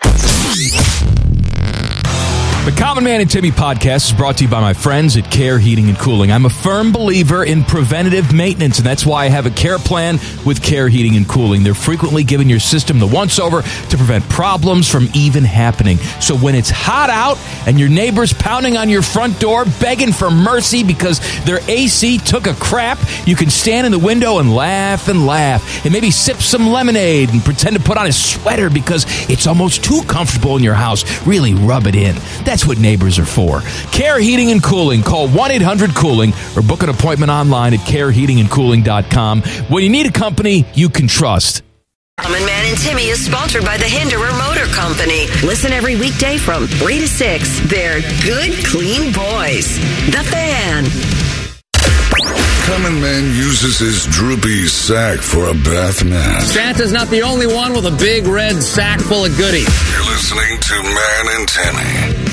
The Common Man and Timmy podcast is brought to you by my friends at Care Heating and Cooling. I'm a firm believer in preventative maintenance, and that's why I have a care plan with Care Heating and Cooling. They're frequently giving your system the once-over to prevent problems from even happening. So when it's hot out and your neighbor's pounding on your front door begging for mercy because their A C took a crap, you can stand in the window and laugh and laugh and maybe sip some lemonade and pretend to put on a sweater because it's almost too comfortable in your house. Really rub it in. That's what neighbors are for. Care Heating and Cooling. Call one eight hundred cooling or book an appointment online at care heating and cooling dot com. When you need a company you can trust. Common Man and Timmy is sponsored by the Hinderer Motor Company. Listen every weekday from three to six. They're good, clean boys. The Fan. Common Man uses his droopy sack for a bath mat. Santa's not the only one with a big red sack full of goodies. You're listening to Man and Timmy.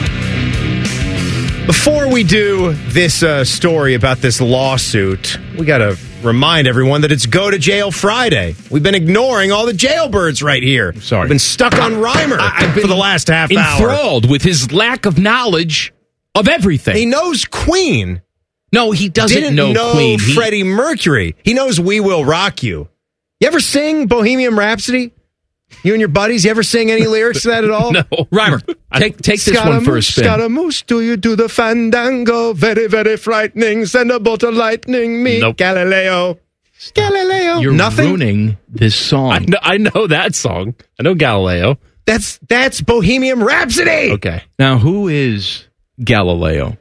Before we do this uh, story about this lawsuit, we got to remind everyone that it's Go to Jail Friday. We've been ignoring all the jailbirds right here. Sorry. I've been stuck on Reimer I've been for the last half hour. Enthralled with his lack of knowledge of everything. He knows Queen. No, he doesn't Didn't know, know Queen. He- Freddie Mercury. He knows We Will Rock You. You ever sing Bohemian Rhapsody? You and your buddies, you ever sing any lyrics to that at all? No. Reimer, take take this one for a spin. Scaramouche, do you do the fandango? Very, very frightening. Send a bolt of lightning, me, Nope. Galileo. Galileo. You're Nothing? ruining this song. I know, I know that song. I know Galileo. That's that's Bohemian Rhapsody. Okay. Now, who is Galileo?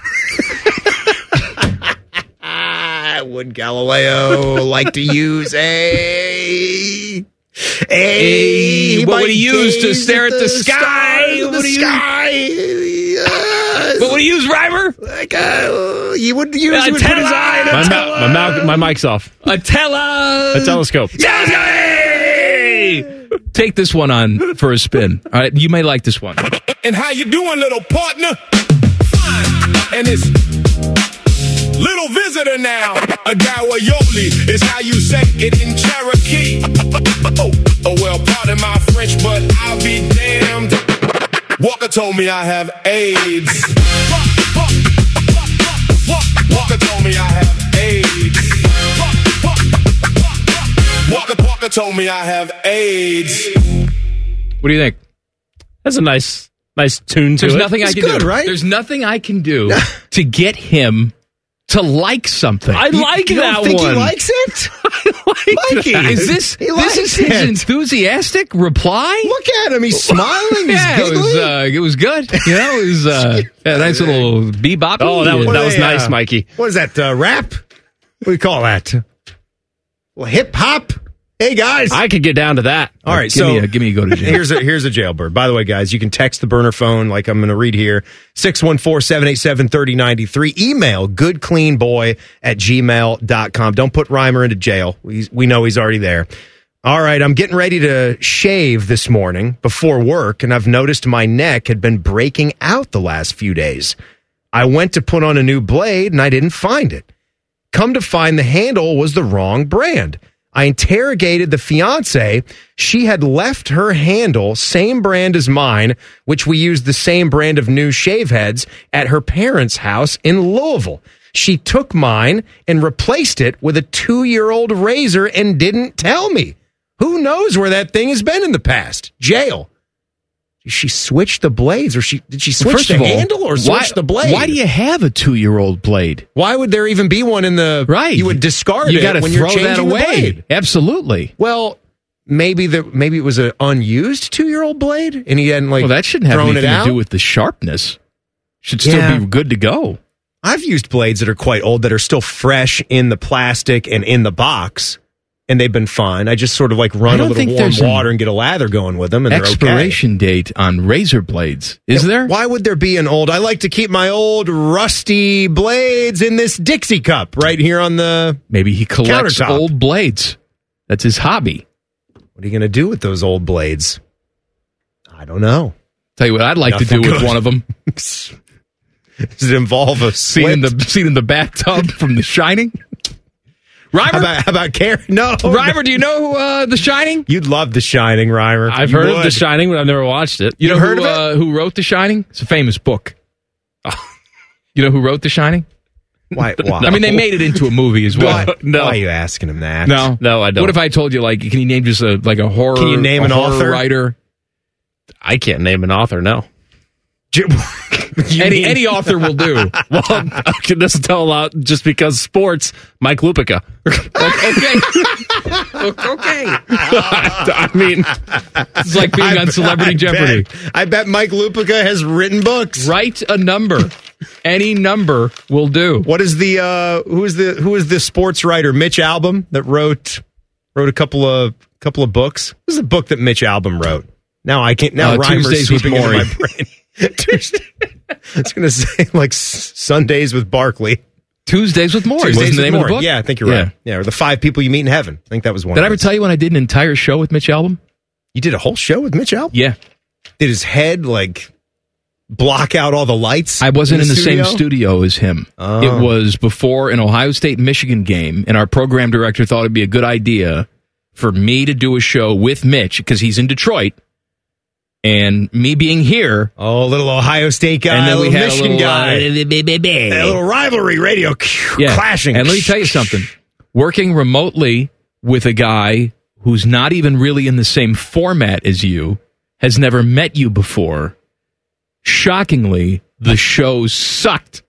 Ah, would Galileo like to use a a? What would he use to stare at the sky? stars of What the would he use? sky. Yes. What would he use, Reimer? Like uh, he would use. A he would put his eye in a My, tele- ma- my, mouth, my mic's off. A tele... A telescope. Yay! Take this one on for a spin. All right, you may like this one. And how you doing, little partner? Fine. And it's little visitor now. A Dawayoli is how you say it in Cherokee. Oh, oh, well, pardon my French, but I'll be damned. Walker told me I have AIDS. Walker told me I have AIDS. Walker, Walker told me I have AIDS. What do you think? That's a nice, Nice tune to There's it. nothing It's I can good, do. right? There's nothing I can do to get him to like something. I like you that don't think one. he likes it? like Mikey, that. Is this he this likes is his it. enthusiastic reply? Look at him. He's smiling. He's yeah, it was giggling. uh, it was good. You know, it was uh, a nice little bebop. Oh, that was, What that are was they, nice, uh, Mikey. What is that, uh, rap? What do you call that? Well, hip hop. Hey, guys. I could get down to that. All right, give so me a, give me a go to jail. here's a here's a jailbird. By the way, guys, you can text the burner phone like I'm going to read here, six one four, seven eight seven, three oh nine three. Email goodcleanboy at gmail dot com. Don't put Reimer into jail. We, we know he's already there. All right, I'm getting ready to shave this morning before work, and I've noticed my neck had been breaking out the last few days. I went to put on a new blade, and I didn't find it. Come to find the handle was the wrong brand. I interrogated the fiance. She had left her handle, same brand as mine, which we used the same brand of new shave heads at her parents' house in Louisville. She took mine and replaced it with a two-year-old razor and didn't tell me. Who knows where that thing has been in the past? Jail. Did she switch the blades, or she did she switch First the of all, handle, or switch why, the blade? Why do you have a two-year-old blade? Why would there even be one in the right? You would discard you it gotta when throw you're changing that the away. blade. Absolutely. Well, maybe the maybe it was an unused two-year-old blade, and he hadn't like Well, that shouldn't have thrown anything it out. to do with the sharpness. Should still Yeah. be good to go. I've used blades that are quite old that are still fresh in the plastic and in the box, and they've been fine. I just sort of like I run a don't little think warm there's an water and get a lather going with them, and they're okay. Expiration date on razor blades. Is there? Why would there be an old? I like to keep my old rusty blades in this Dixie cup right here on the. Maybe he collects countertop. old blades. That's his hobby. What are you going to do with those old blades? I don't know. Tell you what I'd like to Nothing do with good. one of them. Does it involve a Scene in split? the scene in the bathtub from The Shining. Reimer, How about, how about Carrie? No. Reimer, do you know uh, The Shining? You'd love The Shining, Reimer. I've You heard of would. The Shining, but I've never watched it. You know You've heard who, of it? uh, who wrote The Shining? It's a famous book. You know who wrote The Shining? Why? why? I mean, they made it into a movie as well. Why, No. why are you asking him that? No, No, I don't. What if I told you, like, can you name just a like a horror? Can you name a an horror author? writer? I can't name an author, no. You any mean- any author will do. Well, I can just tell a lot just because sports, Mike Lupica. okay. okay. I mean, It's like being I on bet- Celebrity I Jeopardy. Bet, I bet Mike Lupica has written books. Write a number. Any number will do. What is the uh, who is the who is the sports writer Mitch Albom that wrote wrote a couple of couple of books? What was the book that Mitch Albom wrote? Now I can't. Now Uh, Reimer's Tuesdays with seeping into Maury. my brain. Tuesday. I was going to say like S- Sundays with Barkley. Tuesdays with Maury. Tuesdays Wasn't the with name of the Maury. book? Yeah, I think you're Yeah. right. Yeah, or the five people you meet in heaven. I think that was one. Did I of ever those. tell you when I did an entire show with Mitch Albom? You did a whole show with Mitch Albom? Yeah. Did his head like block out all the lights? I wasn't in the, studio? same studio as him. Oh. It was before an Ohio State-Michigan game, and our program director thought it'd be a good idea for me to do a show with Mitch, because he's in Detroit, and me being here. Oh, a little Ohio State guy, and then a we little had Michigan a little, guy. uh, A little rivalry radio yeah. clashing. And let me tell you something. Working remotely with a guy who's not even really in the same format as you, has never met you before, shockingly, the show sucked.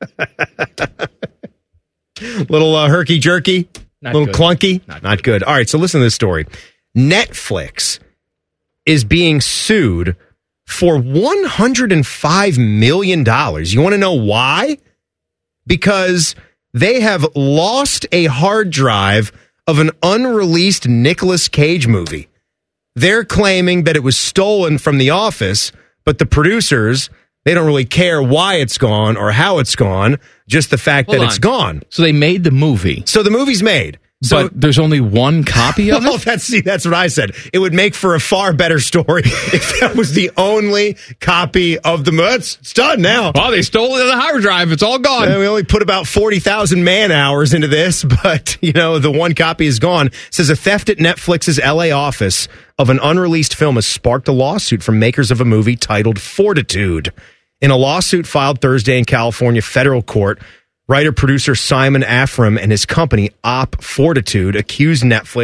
Little uh, herky jerky, Not little good. clunky, Not not, good. All right, so listen to this story. Netflix is being sued for one hundred five million dollars. You want to know why? Because they have lost a hard drive of an unreleased Nicolas Cage movie. They're claiming that it was stolen from The Office, but the producers, they don't really care why it's gone or how it's gone, just the fact Hold that on. it's gone. So they made the movie, So the movie's made. So but there's only one copy of well, it? that's see, that's what I said. It would make for a far better story if that was the only copy of the movie. It's, it's done now. Oh, they stole it in the hard drive. It's all gone. And we only put about forty thousand man hours into this, but, you know, the one copy is gone. It says a theft at Netflix's L A office of an unreleased film has sparked a lawsuit from makers of a movie titled Fortitude. In a lawsuit filed Thursday in California federal court, writer-producer Simon Afram and his company, Op Fortitude, accused Netflix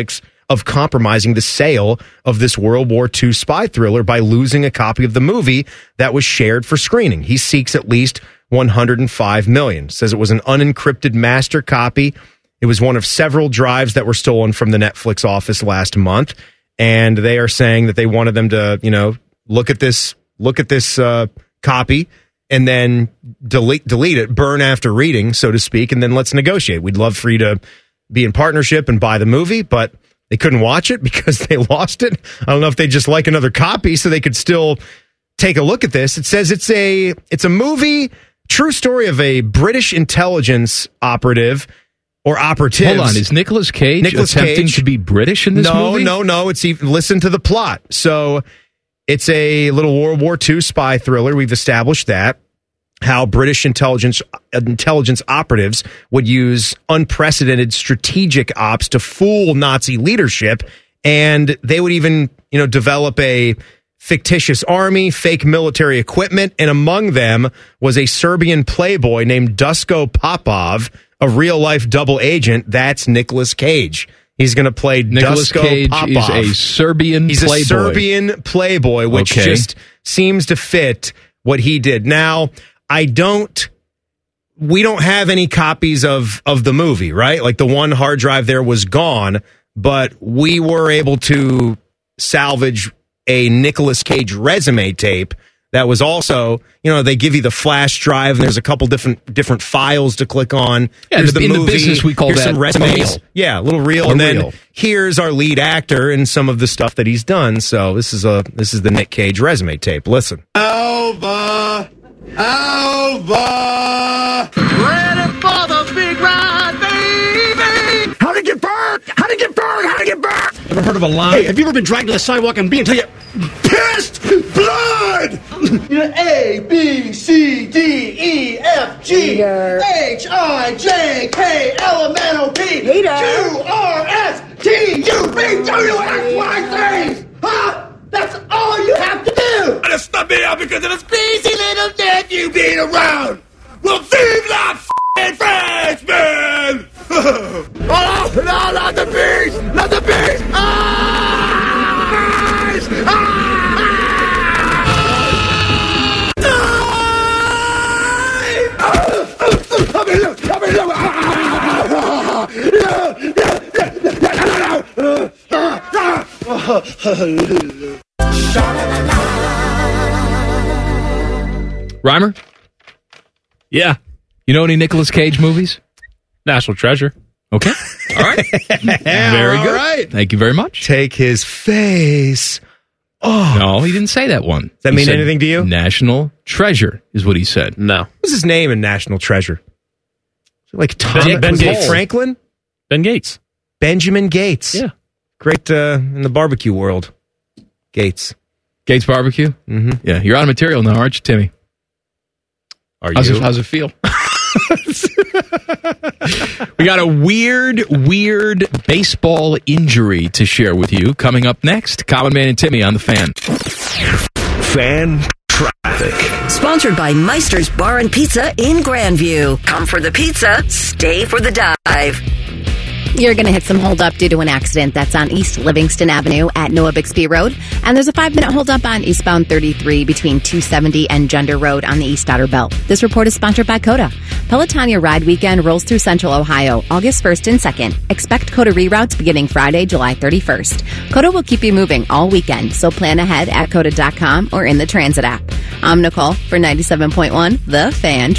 of compromising the sale of this World War Two spy thriller by losing a copy of the movie that was shared for screening. He seeks at least one hundred five million dollars. Says it was an unencrypted master copy. It was one of several drives that were stolen from the Netflix office last month, and they are saying that they wanted them to, you know, look at this, look at this uh, copy, and then delete delete it, burn after reading, so to speak, and then let's negotiate. We'd love for you to be in partnership and buy the movie, but they couldn't watch it because they lost it. I don't know if they just like another copy so they could still take a look at this. It says it's a it's a movie, true story of a British intelligence operative. Or operatives. Hold on, is Nicolas Cage Nicolas attempting Cage, to be British in this no, movie? No, no, no. It's even, listen to the plot. So it's a little World War Two spy thriller. We've established that. How British intelligence intelligence operatives would use unprecedented strategic ops to fool Nazi leadership, and they would even, you know, develop a fictitious army, fake military equipment, and among them was a Serbian playboy named Dusko Popov, a real-life double agent. That's Nicolas Cage. He's going to play Nicolas Dusko Cage Popov. is a Serbian He's playboy. a Serbian playboy, which Okay. just seems to fit what he did. Now, I don't... We don't have any copies of, of the movie, right? Like, the one hard drive there was gone, but we were able to salvage a Nicolas Cage resume tape that was also, you know, they give you the flash drive and there's a couple different different files to click on. Yeah, here's in the- in the business we call here's that some resumes. a reel. Yeah, a little reel. A and then reel. here's our lead actor and some of the stuff that he's done. So this is a this is the Nick Cage resume tape. Listen. Alva, Alva, ready for the big ride, baby. How to get burned? How to get burned? How to get burned? Ever heard of a line? Hey, have you ever been dragged to the sidewalk and being until you pissed blood? You know, A, B, C, D, E, F, G, H, I, J, K, L, M, N, O, P, Q, R, S, T, U, V, W, X, Y, Z. Huh? That's all you have to do. And it's not me out because of this crazy little net you being around. Well, vive la f***ing Frenchman! Oh, no, not the bees! Not the bees! Eyes! Reimer? Yeah. You know any Nicolas Cage movies? National Treasure. Okay. All right. Very all good. right. Thank you very much. Take his face. Oh. No, he didn't say that one. Does that mean anything to you? National Treasure is what he said. No. What's his name in National Treasure? Is it like Tom Ben- Ben was it Gates. Franklin? Ben Gates. Benjamin Gates. Yeah. Great uh, in the barbecue world. Gates. Gates Barbecue? Mm-hmm. Yeah. You're out of material now, aren't you, Timmy? Are How's you? it, how's it feel? We got a weird, weird baseball injury to share with you coming up next. Common Man and Timmy on the Fan. Fan traffic. Sponsored by Meister's Bar and Pizza in Grandview. Come for the pizza, stay for the dive. You're going to hit some hold up due to an accident that's on East Livingston Avenue at Noah Bixby Road. And there's a five minute hold up on eastbound thirty-three between two seventy and Gender Road on the East Outer Belt. This report is sponsored by Coda. Pelotonia Ride Weekend rolls through Central Ohio August first and second. Expect Coda reroutes beginning Friday, July thirty-first. Coda will keep you moving all weekend, so plan ahead at coda dot com or in the Transit app. I'm Nicole for ninety-seven point one, The Fan.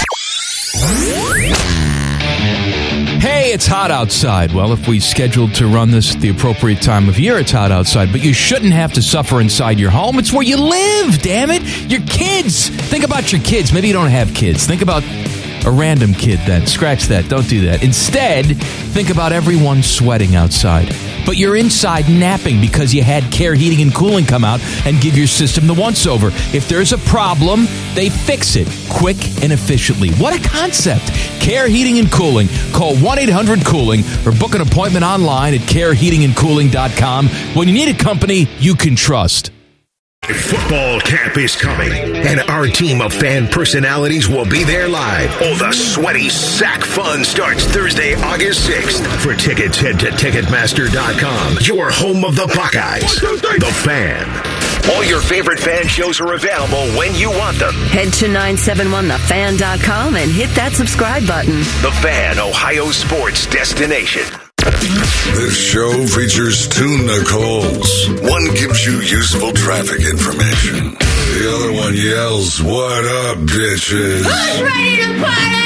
Hey, it's hot outside. Well, if we scheduled to run this at the appropriate time of year, it's hot outside. But you shouldn't have to suffer inside your home. It's where you live, damn it. Your kids. Think about your kids. Maybe you don't have kids. Think about a random kid then. Scratch that. Don't do that. Instead, think about everyone sweating outside. But you're inside napping because you had Care Heating and Cooling come out and give your system the once-over. If there's a problem, they fix it quick and efficiently. What a concept. Care Heating and Cooling. Call one eight hundred cooling or book an appointment online at care heating and cooling dot com when you need a company you can trust. Football camp is coming, and our team of fan personalities will be there live. Oh, the sweaty sack fun starts Thursday, August sixth. For tickets, head to Ticketmaster dot com, your home of the Buckeyes. The Fan. All your favorite fan shows are available when you want them. Head to nine seven one the fan dot com and hit that subscribe button. The Fan, Ohio sports destination. This show features two Nicoles. One gives you useful traffic information. The other one yells, "What up, bitches?" Who's ready to party?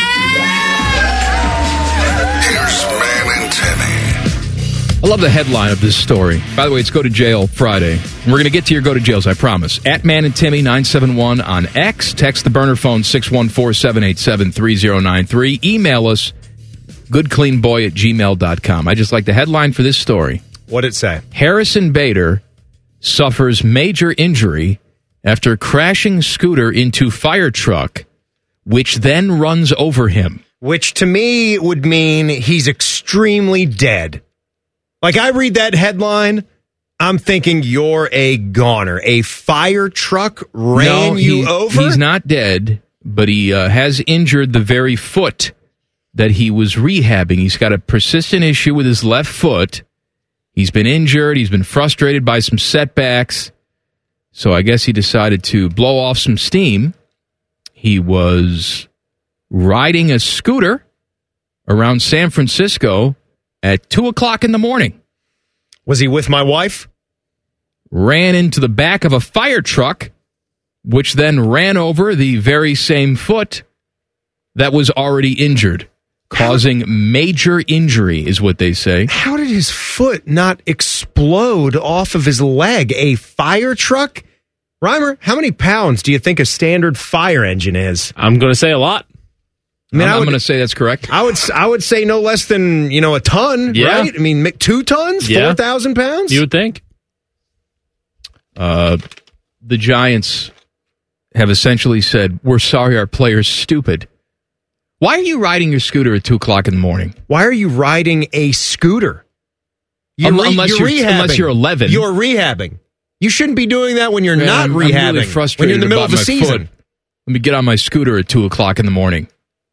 Here's Man and Timmy. I love the headline of this story. By the way, it's Go to Jail Friday. We're going to get to your Go to Jails, I promise. At Man and Timmy nine seven one on X. Text the burner phone six one four, seven eight seven, three zero nine three. Email us goodcleanboy at gmail dot com. I just like the headline for this story. What'd it say? Harrison Bader suffers major injury after crashing scooter into fire truck, which then runs over him. Which to me would mean he's extremely dead. Like, I read that headline, I'm thinking you're a goner. A fire truck ran no, you he, over? He's not dead, but he uh, has injured the very foot that he was rehabbing. He's got a persistent issue with his left foot. He's been injured. He's been frustrated by some setbacks. So I guess he decided to blow off some steam. He was riding a scooter around San Francisco at two o'clock in the morning. Was he with my wife? Ran into the back of a fire truck, which then ran over the very same foot that was already injured. Causing major injury is what they say. How did his foot not explode off of his leg? A fire truck? Reimer, how many pounds do you think a standard fire engine is? I'm going to say a lot. I mean, I'm, I I'm going to say that's correct. I would I would say no less than, you know, a ton, Yeah. right? I mean, two tons? Yeah. four thousand pounds? You would think. Uh, the Giants have essentially said, we're sorry our player's stupid. Why are you riding your scooter at two o'clock in the morning? Why are you riding a scooter? You're Um, re- unless you're, you're- rehabbing. unless you're eleven. You're rehabbing. You shouldn't be doing that when you're Man, not I'm, rehabbing. I'm really frustrated when you're in the middle about of the my season. foot. Let me get on my scooter at two o'clock in the morning.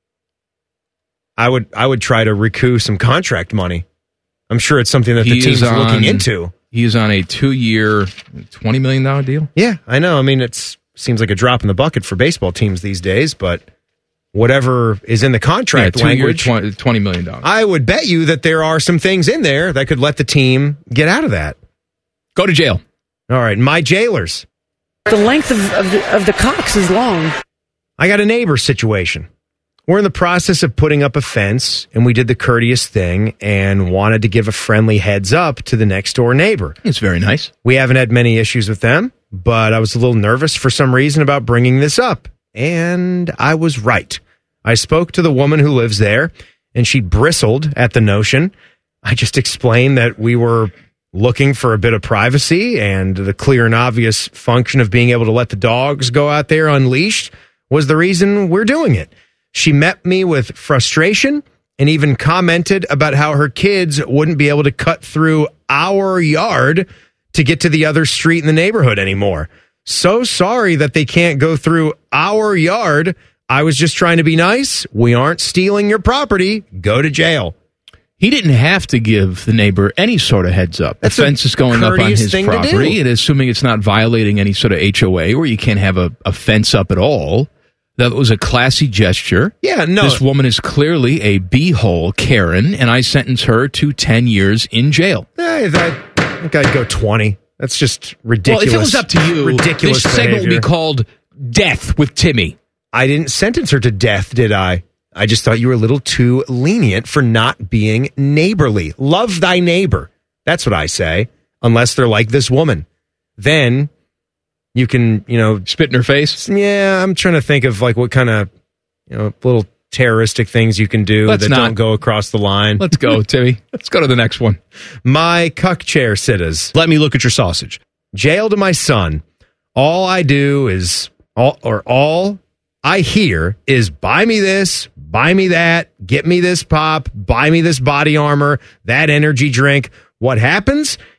I would I would try to recoup some contract money. I'm sure it's something that the He team's is on- looking into. He is on a two-year, twenty million dollars deal. Yeah, I know. I mean, it seems like a drop in the bucket for baseball teams these days, but whatever is in the contract Yeah, two-year, language, twenty million dollars. I would bet you that there are some things in there that could let the team get out of that. Go to jail. All right, my jailers. The length of, of, the, of the cocks is long. I got a neighbor situation. We're in the process of putting up a fence, and we did the courteous thing and wanted to give a friendly heads up to the next door neighbor. It's very nice. We haven't had many issues with them, but I was a little nervous for some reason about bringing this up. And I was right. I spoke to the woman who lives there, and she bristled at the notion. I just explained that we were looking for a bit of privacy, and the clear and obvious function of being able to let the dogs go out there unleashed was the reason we're doing it. She met me with frustration and even commented about how her kids wouldn't be able to cut through our yard to get to the other street in the neighborhood anymore. So sorry that they can't go through our yard. I was just trying to be nice. We aren't stealing your property. Go to jail. He didn't have to give the neighbor any sort of heads up. That's the fence a is going up on courteous his thing to property, do. and assuming it's not violating any sort of H O A where you can't have a, a fence up at all. That was a classy gesture. Yeah, no. This woman is clearly a b-hole Karen, and I sentence her to ten years in jail. Eh, that, I think I'd go twenty. That's just ridiculous. Well, if it was up to you, ridiculous this segment would be behavior. called Death with Timmy. I didn't sentence her to death, did I? I just thought you were a little too lenient for not being neighborly. Love thy neighbor. That's what I say. Unless they're like this woman. Then you can, you know... Spit in her face? Yeah, I'm trying to think of like what kind of, you know, little terroristic things you can do Let's that not. don't go across the line. Let's go, Timmy. Let's go to the next one. My cuck chair sitters. Let me look at your sausage. Jail to my son. All I do is, all or all I hear is buy me this, buy me that, get me this pop, buy me this body armor, that energy drink. What happens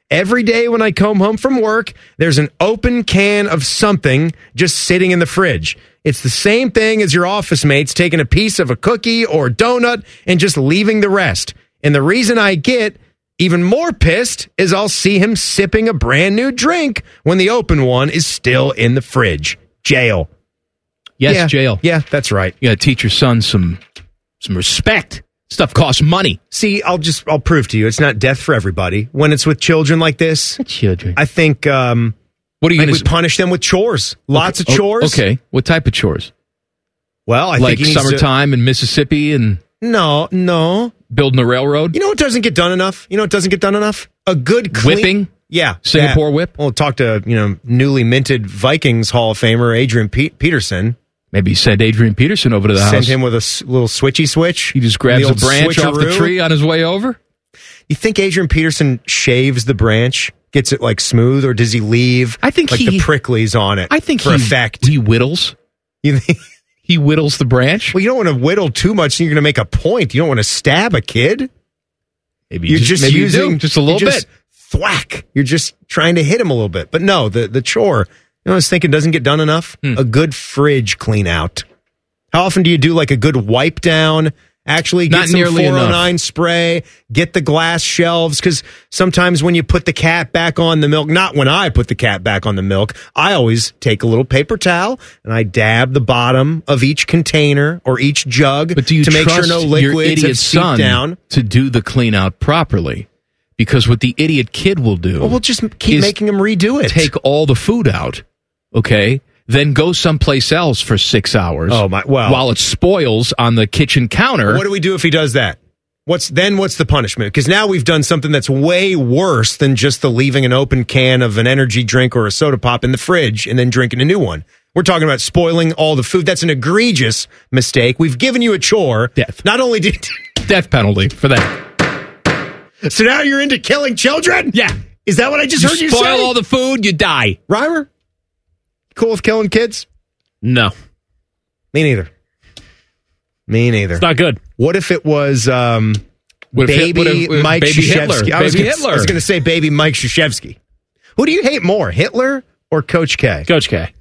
Every day when I come home from work, there's an open can of something just sitting in the fridge. It's the same thing as your office mates taking a piece of a cookie or donut and just leaving the rest. And the reason I get even more pissed is I'll see him sipping a brand new drink when the open one is still in the fridge. Jail. Yes, yeah, jail. Yeah, that's right. You got to teach your son some some respect. Stuff costs money. See, I'll just I'll prove to you it's not death for everybody. When it's with children like this, children. I think um, what are you like going we punish them with chores. Lots okay. of chores. Oh, okay, what type of chores? Well, I like think he needs summertime to... in Mississippi and no, no. Building a railroad? You know what doesn't get done enough? You know what doesn't get done enough? A good clean... Whipping? Yeah. Singapore that. whip? Well, talk to, you know, newly minted Vikings Hall of Famer Adrian Pe- Peterson. Maybe send Adrian Peterson over to the Send house. Send him with a s- little switchy switch. He just grabs a branch off the tree on his way over? You think Adrian Peterson shaves the branch, gets it like smooth, or does he leave I think like he, the pricklies on it I think for he, effect? He whittles. You think... He whittles the branch? Well, you don't want to whittle too much. You're going to make a point. You don't want to stab a kid. Maybe you're just, just maybe using you just a little just bit. Thwack. You're just trying to hit him a little bit. But no, the, the chore, you know what I was thinking doesn't get done enough? Hmm. A good fridge clean out. How often do you do like a good wipe down? Actually get Not some nearly four oh nine enough. spray, get the glass shelves, because sometimes when you put the cap back on the milk, not when I put the cap back on the milk, I always take a little paper towel and I dab the bottom of each container or each jug But do you to make sure trust no your liquids idiot have seeped son down. to do the clean out properly? Because what the idiot kid will do Well, we'll just keep is making him redo it. take all the food out, okay? Then go someplace else for six hours. Oh, my- well. while it spoils on the kitchen counter. What do we do if he does that? What's then? What's the punishment? Because now we've done something that's way worse than just the leaving an open can of an energy drink or a soda pop in the fridge and then drinking a new one. We're talking about spoiling all the food. That's an egregious mistake. We've given you a chore. Death. Not only did Death penalty for that. so now you're into killing children. Yeah. Is that what I just You heard you spoil say? all the food, you die. Reimer, cool with killing kids? No. Me neither. Me neither. It's not good. What if it was um, What if Hit- baby what if- what if Mike baby Krzyzewski? Hitler? I was Baby gonna, Hitler. I was going to say baby Mike Krzyzewski. Who do you hate more, Hitler or Coach K? Coach K.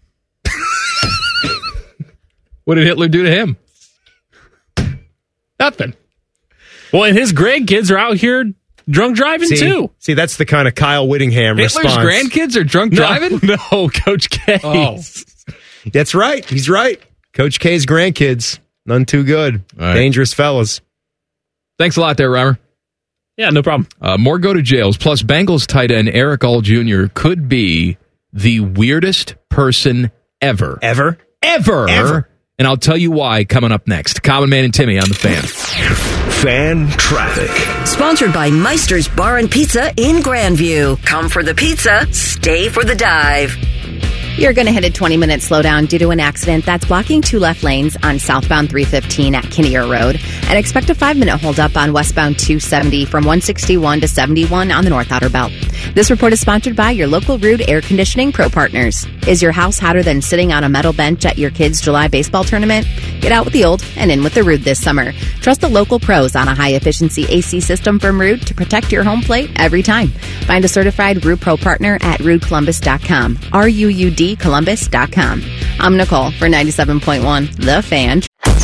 What did Hitler do to him? Nothing. Well, and his grandkids are out here drunk driving See, too. see, that's the kind of Kyle Whittingham Hitler's response. grandkids are drunk driving? No, no Coach K. Oh. That's right. He's right. Coach K's grandkids, none too good. right. Dangerous fellas. Thanks a lot there, Reimer. Yeah, no problem. Uh, more go to jails. Plus, Bengals tight end Eric All Junior could be the weirdest person ever. Ever? Ever. Ever. And I'll tell you why coming up next. Common Man and Timmy on the Fan. Fan traffic. Sponsored by Meister's Bar and Pizza in Grandview. Come for the pizza, stay for the dive. You're going to hit a twenty-minute slowdown due to an accident that's blocking two left lanes on southbound three fifteen at Kinnear Road. And expect a five-minute holdup on westbound two seventy from one sixty-one to seventy-one on the North Outer Belt. This report is sponsored by your local Rude Air Conditioning Pro Partners. Is your house hotter than sitting on a metal bench at your kids' July baseball tournament? Get out with the old and in with the Rude this summer. Trust the local pros on a high-efficiency A C system from Rude to protect your home plate every time. Find a certified Rude Pro partner at rude columbus dot com. R U U D Columbus dot com. I'm Nicole for ninety-seven point one The Fan.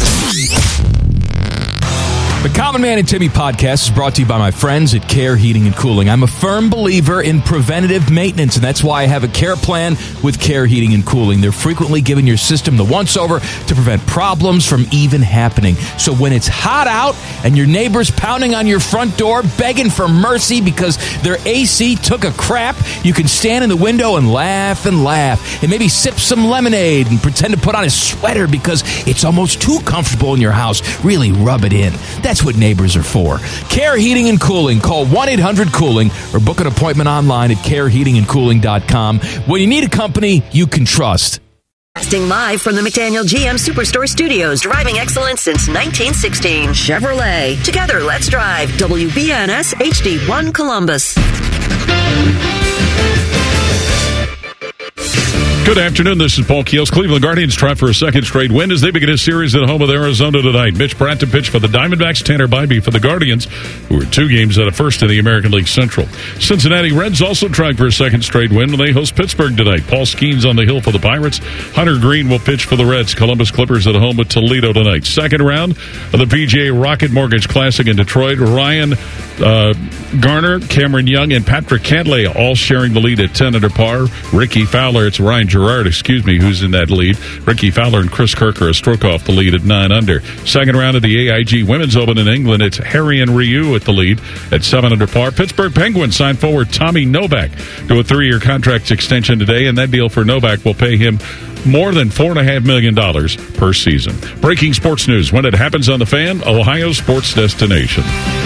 The Common Man and Timmy podcast is brought to you by my friends at Care Heating and Cooling. I'm a firm believer in preventative maintenance, and that's why I have a care plan with Care Heating and Cooling. They're frequently giving your system the once-over to prevent problems from even happening. So when it's hot out and your neighbor's pounding on your front door begging for mercy because their A C took a crap, you can stand in the window and laugh and laugh and maybe sip some lemonade and pretend to put on a sweater because it's almost too comfortable in your house. Really rub it in. That's what neighbors are for. Care Heating and Cooling. Call one eight hundred cooling or book an appointment online at care heating and cooling dot com. When you need a company you can trust. Casting live from the McDaniel G M Superstore Studios, driving excellence since nineteen sixteen. Chevrolet. Together, let's drive. W B N S H D one Columbus. Good afternoon. This is Paul Keels. Cleveland Guardians try for a second straight win as they begin a series at home with Arizona tonight. Mitch Bratt to pitch for the Diamondbacks. Tanner Bybee for the Guardians, who are two games out of first in the American League Central. Cincinnati Reds also trying for a second straight win when they host Pittsburgh tonight. Paul Skeens on the hill for the Pirates. Hunter Green will pitch for the Reds. Columbus Clippers at home with Toledo tonight. Second round of the P G A Rocket Mortgage Classic in Detroit. Ryan uh, Garner, Cameron Young, and Patrick Cantlay all sharing the lead at ten under par. Ricky Fowler, it's Ryan Gerard, excuse me, who's in that lead. Ricky Fowler and Chris Kirk are a stroke off the lead at nine under. Second round of the A I G Women's Open in England, it's Harry and Ryu at the lead at seven under par. Pittsburgh Penguins signed forward Tommy Novak to a three-year contract extension today, and that deal for Novak will pay him more than four point five million dollars per season. Breaking sports news when it happens on The Fan, Ohio sports destination.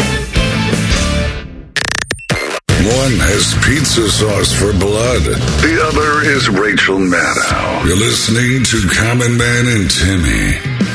One has pizza sauce for blood. The other is Rachel Maddow. You're listening to Common Man and Timmy.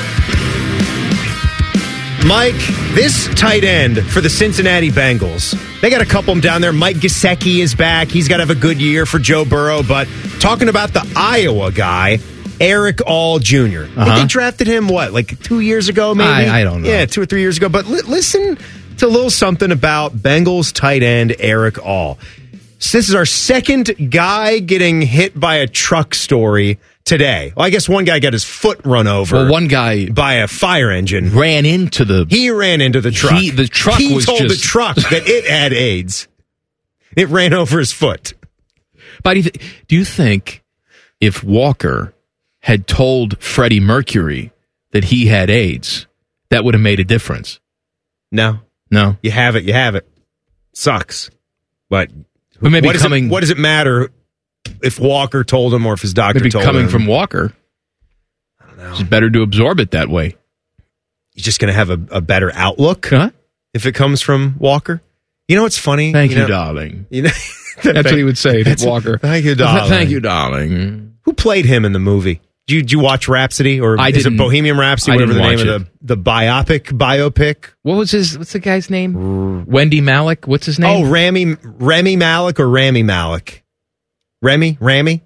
Mike, this tight end for the Cincinnati Bengals, they got a couple of them down there. Mike Gesicki is back. He's got to have a good year for Joe Burrow. But talking about the Iowa guy, Eric All Junior Uh-huh. They drafted him, what, like two years ago, maybe? I, I don't know. Yeah, two or three years ago. But li- listen to a little something about Bengals tight end Eric All. So this is our second guy getting hit by a truck story today. Well, I guess one guy got his foot run over. Well, one guy by a fire engine ran into the. He ran into the truck. He, the truck he was told just the truck that it had AIDS. It ran over his foot. But do you, th- do you think if Walker had told Freddie Mercury that he had AIDS, that would have made a difference? No. No. You have it. You have it. Sucks. But, but maybe what, coming, does it, what does it matter if Walker told him or if his doctor maybe told coming him? from Walker. I don't know. It's better to absorb it that way. You're just going to have a, a better outlook huh? if it comes from Walker. You know what's funny? Thank you, you know, darling. You know, that's what he would say to Walker. Thank you, darling. Thank you, darling. Who played him in the movie? Did you, did you watch Rhapsody or I is it didn't, Bohemian Rhapsody? I Whatever the name it. of the, the biopic biopic. What was his? What's the guy's name? Wendy Malick. What's his name? Oh, Rami Rami Malek or Rami Malek? Remy Rami.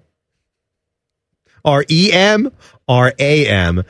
R E M R A M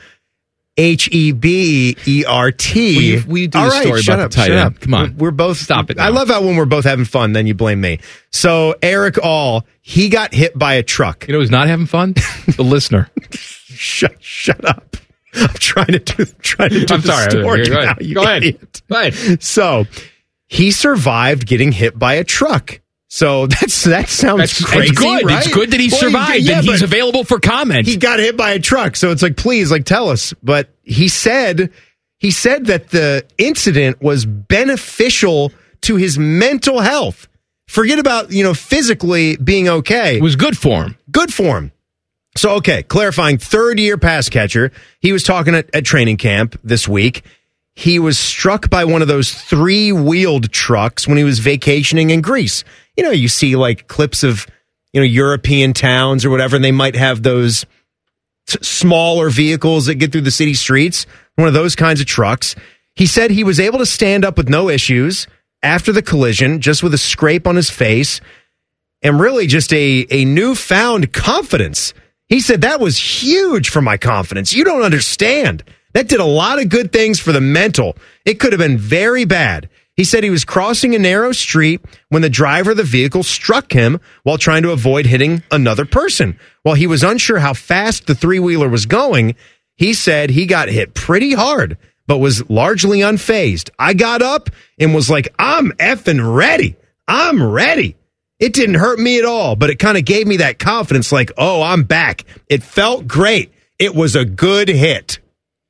H E B E R T. We, we do All a right, story shut about up, the tight shut end. up. Come on, we're, we're both stop it. Now. I love how when we're both having fun, then you blame me. So Eric All, he got hit by a truck. You know who's not having fun? The listener. Shut, shut up. I'm trying to do, trying to do I'm the sorry. story Go now, ahead. you Go ahead. idiot. Go ahead. So he survived getting hit by a truck. So that's that sounds That's crazy. It's good. Right? It's good that he Well, survived yeah, and he's but available for comment. He got hit by a truck, so it's like, please, like, tell us. But he said he said that the incident was beneficial to his mental health. Forget about, you know, physically being okay. It was good for him. Good for him. So, okay, clarifying, third year pass catcher. He was talking at, at training camp this week. He was struck by one of those three-wheeled trucks when he was vacationing in Greece. You know, you see like clips of, you know, European towns or whatever, and they might have those t- smaller vehicles that get through the city streets, one of those kinds of trucks. He said he was able to stand up with no issues after the collision, just with a scrape on his face, and really just a, a newfound confidence. He said that was huge for my confidence. You don't understand. That did a lot of good things for the mental. It could have been very bad. He said he was crossing a narrow street when the driver of the vehicle struck him while trying to avoid hitting another person. While he was unsure how fast the three-wheeler was going, he said he got hit pretty hard, but was largely unfazed. I got up and was like, I'm effing ready. I'm ready. It didn't hurt me at all, but it kind of gave me that confidence like, oh, I'm back. It felt great. It was a good hit.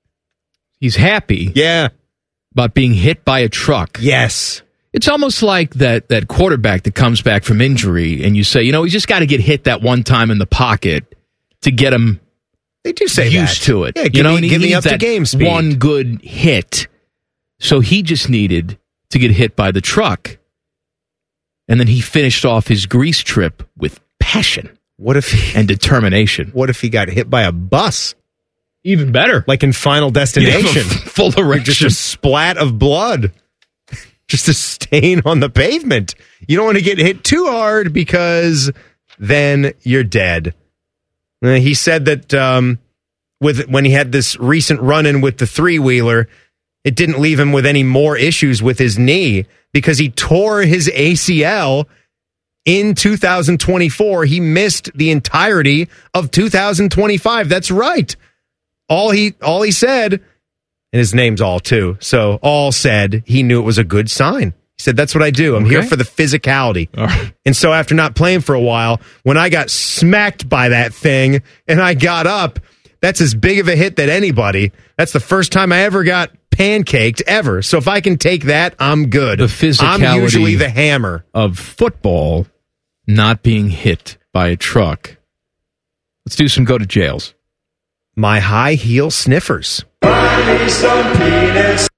He's happy. Yeah. About being hit by a truck. Yes. It's almost like that that quarterback that comes back from injury and you say, you know, he's just got to get hit that one time in the pocket to get him they do say used that. to it. Yeah, you give know, me, and he give me needs up to that game speed. one good hit. So he just needed to get hit by the truck. And then he finished off his Greece trip with passion. What if he, and determination. What if he got hit by a bus? Even better. Like in Final Destination. Yeah, full erection. Just a splat of blood. Just a stain on the pavement. You don't want to get hit too hard because then you're dead. Uh, he said that um, with when he had this recent run-in with the three-wheeler, it didn't leave him with any more issues with his knee because he tore his A C L in two thousand twenty-four. He missed the entirety of two thousand twenty-five. That's right. All he all he said, and his name's All too, so All said he knew it was a good sign. He said, that's what I do. I'm okay. here for the physicality. Right. And so after not playing for a while, when I got smacked by that thing and I got up, that's as big of a hit that anybody. That's the first time I ever got pancaked ever. So if I can take that, I'm good. The physicality I'm usually the hammer of football not being hit by a truck. Let's do some go to jails. My high heel sniffers. Buy me some peanuts.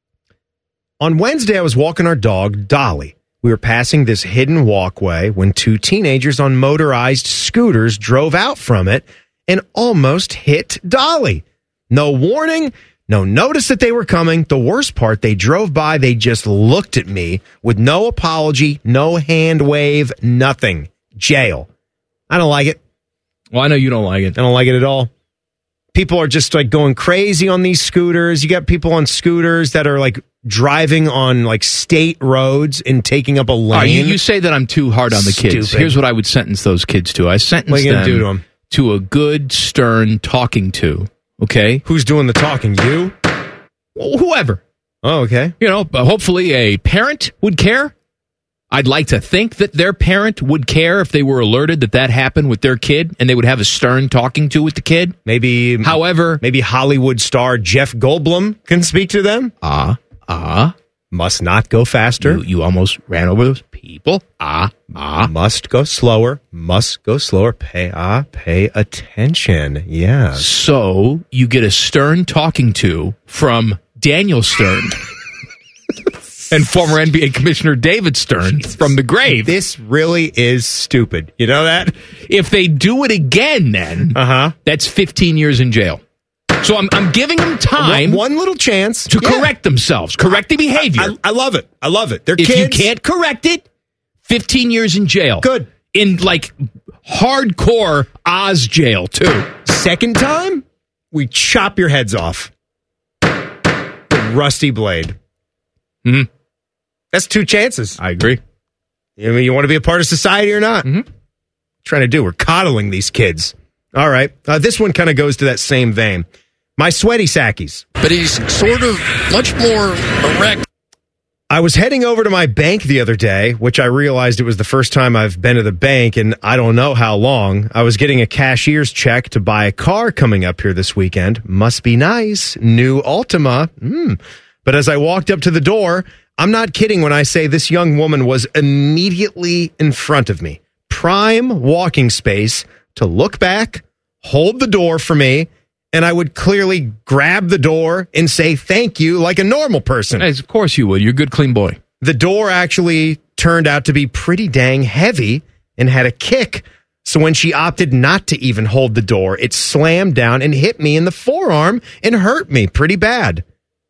On Wednesday, I was walking our dog, Dolly. We were passing this hidden walkway when two teenagers on motorized scooters drove out from it and almost hit Dolly. No warning, no notice that they were coming. The worst part, they drove by, they just looked at me with no apology, no hand wave, nothing. Jail. I don't like it. Well, I know you don't like it. I don't like it at all. People are just like going crazy on these scooters. You got people on scooters that are like driving on like state roads and taking up a lane. Right, you, you say that I'm too hard on the kids. Stupid. Here's what I would sentence those kids to. I sentence What are you them, gonna do to them to a good, stern talking to. Okay? Who's doing the talking? You? Well, whoever. Oh, okay. You know, but hopefully a parent would care. I'd like to think that their parent would care if they were alerted that that happened with their kid and they would have a stern talking to with the kid. Maybe, however, maybe Hollywood star Jeff Goldblum can speak to them. Ah, uh, ah. Uh, Must not go faster. You, you almost ran over those people. Ah, ah. Must go slower. Must go slower. Pay, ah, pay attention. Yeah. So you get a stern talking to from Daniel Stern. And former N B A Commissioner David Stern Jesus. From the grave. This really is stupid. You know that? If they do it again, then uh-huh. that's fifteen years in jail. So I'm I'm giving them time. One, one little chance. To yeah. correct themselves. Correct the behavior. I, I, I love it. I love it. They're if kids. If you can't correct it, fifteen years in jail. Good. In like hardcore Oz jail, too. Second time, we chop your heads off. The rusty blade. Hmm. That's two chances. I agree. I mean, you want to be a part of society or not? Mm-hmm. Trying to do. We're coddling these kids. All right. Uh, this one kind of goes to that same vein. My sweaty sackies. But he's sort of much more erect. I was heading over to my bank the other day, which I realized it was the first time I've been to the bank in I don't know how long. I was getting a cashier's check to buy a car coming up here this weekend. Must be nice. New Altima. Mm. But as I walked up to the door, I'm not kidding when I say this young woman was immediately in front of me. Prime walking space to look back, hold the door for me, and I would clearly grab the door and say thank you like a normal person. As of course you would. You're a good, clean boy. The door actually turned out to be pretty dang heavy and had a kick. So when she opted not to even hold the door, it slammed down and hit me in the forearm and hurt me pretty bad.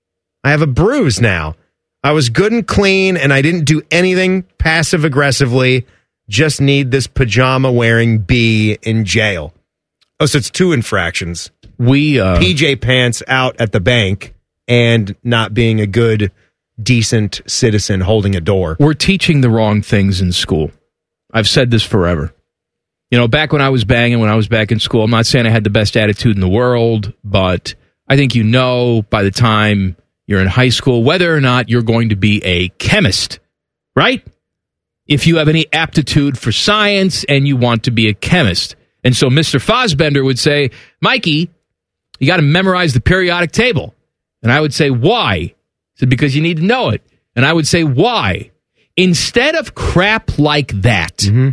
I have a bruise now. I was good and clean, and I didn't do anything passive-aggressively. Just need this pajama-wearing bee in jail. Oh, so it's two infractions. We uh, P J pants out at the bank and not being a good, decent citizen holding a door. We're teaching the wrong things in school. I've said this forever. You know, back when I was banging, when I was back in school, I'm not saying I had the best attitude in the world, but I think you know by the time you're in high school whether or not you're going to be a chemist, right? If you have any aptitude for science and you want to be a chemist. And so Mister Fosbender would say, Mikey, you got to memorize the periodic table. And I would say, why? He said, because you need to know it. And I would say, why? Instead of crap like that, mm-hmm.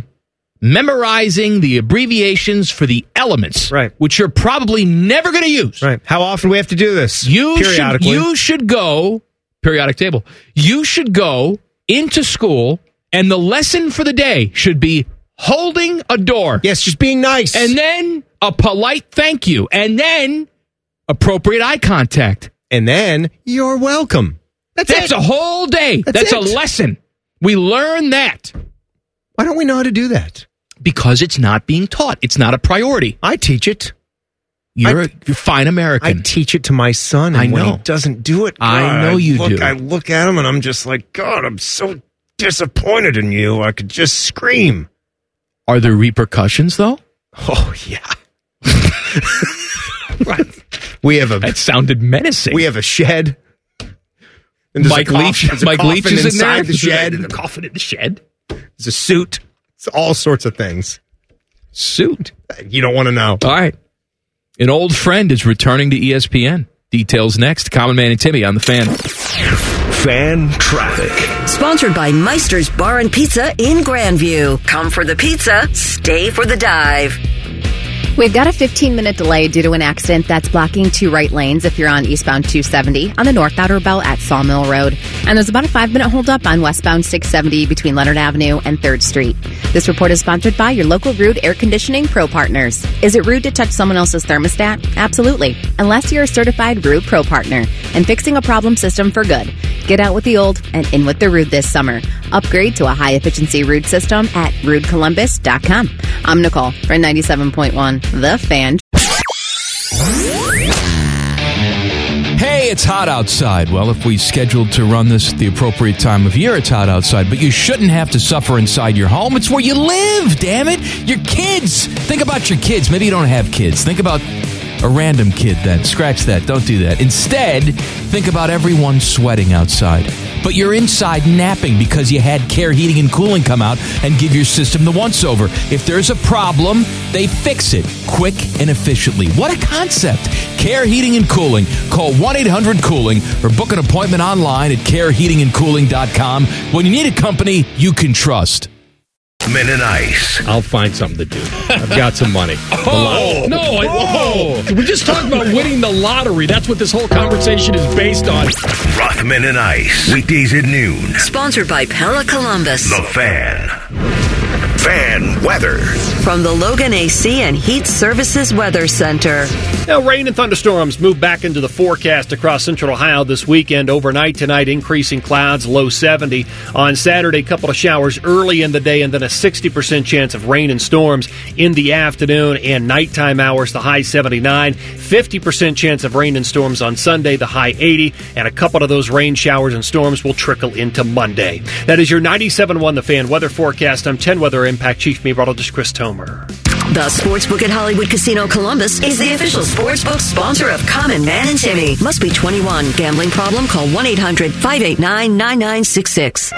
memorizing the abbreviations for the elements, right. which you're probably never going to use. Right. How often do we have to do this? You periodically. Should, you should go, periodic table, you should go into school, and the lesson for the day should be holding a door. Yes, just being nice. And then a polite thank you. And then appropriate eye contact. And then you're welcome. That's, That's it. a whole day. That's, That's it. a lesson. We learn that. Why don't we know how to do that? because it's not being taught. It's not a priority. I teach it. You're I, a you're fine American. I teach it to my son, and I when know. he doesn't do it, God, I know you look, do. I look at him, and I'm just like, God, I'm so disappointed in you. I could just scream. Are there repercussions, though? Oh, yeah. We have a... That sounded menacing. We have a shed. And there's Mike a coff- Leach, there's a Mike Leach coffin is in there. inside the shed. There's a coffin in the shed. There's a suit. It's all sorts of things. Suit. You don't want to know. All right. An old friend is returning to E S P N. Details next. Common Man and Timmy on the Fan. Fan traffic. Sponsored by Meister's Bar and Pizza in Grandview. Come for the pizza, stay for the dive. We've got a fifteen-minute delay due to an accident that's blocking two right lanes if you're on eastbound two seventy on the North Outer Belt at Sawmill Road. And there's about a five-minute holdup on westbound six seventy between Leonard Avenue and third Street. This report is sponsored by your local Rude Air Conditioning Pro Partners. Is it rude to touch someone else's thermostat? Absolutely. Unless you're a certified Rude Pro Partner and fixing a problem system for good. Get out with the old and in with the Rude this summer. Upgrade to a high-efficiency Rude system at rude columbus dot com. I'm Nicole for ninety-seven point one. The Fan. Hey, it's hot outside. Well, if we scheduled to run this at the appropriate time of year, it's hot outside. But you shouldn't have to suffer inside your home. It's where you live, damn it. Your kids. Think about your kids. Maybe you don't have kids. Think about a random kid then. Scratch that. Don't do that. Instead, think about everyone sweating outside. But you're inside napping because you had Care Heating and Cooling come out and give your system the once-over. If there's a problem, they fix it quick and efficiently. What a concept. Care Heating and Cooling. Call one eight hundred cooling or book an appointment online at care heating and cooling dot com when you need a company you can trust. Men and Ice. I'll find something to do. I've got some money. Oh, no, I, oh. We just talked about winning the lottery. That's what this whole conversation is based on. Rothman and Ice. Weekdays at noon. Sponsored by Pella Columbus. The Fan. Fan weather. From the Logan A C and Heat Services Weather Center. Now, rain and thunderstorms move back into the forecast across central Ohio this weekend. Overnight tonight, increasing clouds, low seventy. On Saturday, a couple of showers early in the day, and then a sixty percent chance of rain and storms in the afternoon and nighttime hours, the high seventy-nine. fifty percent chance of rain and storms on Sunday, the high eighty. And a couple of those rain showers and storms will trickle into Monday. That is your ninety-seven point one The Fan weather forecast. I'm ten Weather Impact Chief Meteorologist Chris Tomer. The Sportsbook at Hollywood Casino Columbus is the official sportsbook sponsor of Common Man and Timmy. Must be twenty-one. Gambling problem? Call one eight hundred five eight nine nine nine six six.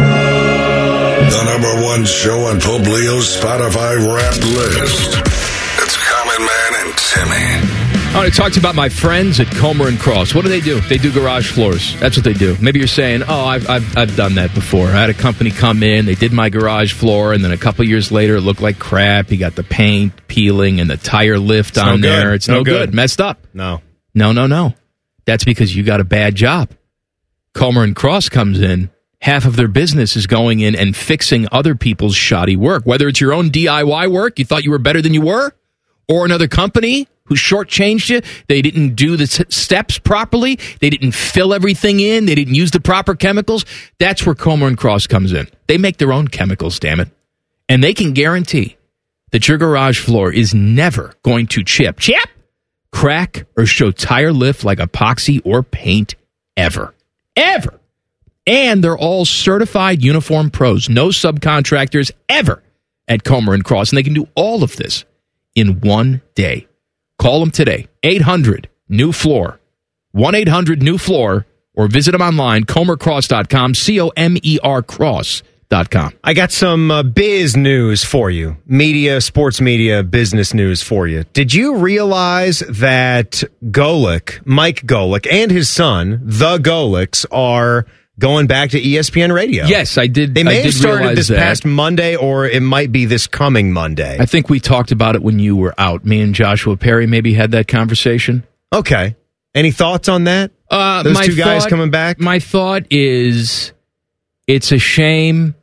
The number one show on Pope Leo's Spotify Wrapped list. It's Common Man and Timmy. I want to talk to you about my friends at Comer and Cross. What do they do? They do garage floors. That's what they do. Maybe you're saying, oh, I've, I've, I've done that before. I had a company come in, they did my garage floor, and then a couple years later, it looked like crap. You got the paint peeling and the tire lift It's on no there. good. It's No no good. good. Messed up. No. No, no, no. That's because you got a bad job. Comer and Cross comes in. Half of their business is going in and fixing other people's shoddy work. Whether it's your own D I Y work, you thought you were better than you were, or another company who shortchanged you. They didn't do the s- steps properly. They didn't fill everything in. They didn't use the proper chemicals. That's where Comer and Cross comes in. They make their own chemicals, damn it. And they can guarantee that your garage floor is never going to chip, chip, crack, or show tire lift like epoxy or paint ever. Ever. And they're all certified uniform pros. No subcontractors ever at Comer and Cross. And they can do all of this in one day. Call them today. eight hundred new floor. one eight hundred new floor. Or visit them online. comer cross dot com. C O M E R cross dot com. I got some uh, biz news for you. Media, sports media, business news for you. Did you realize that Golick, Mike Golick, and his son, the Golicks, are going back to E S P N Radio? Yes, I did. They may I have did started realize this that. past Monday, or it might be this coming Monday. I think we talked about it when you were out. Me and Joshua Perry maybe had that conversation. Okay. Any thoughts on that? Uh, Those my two guys thought- coming back? My thought is it's a shame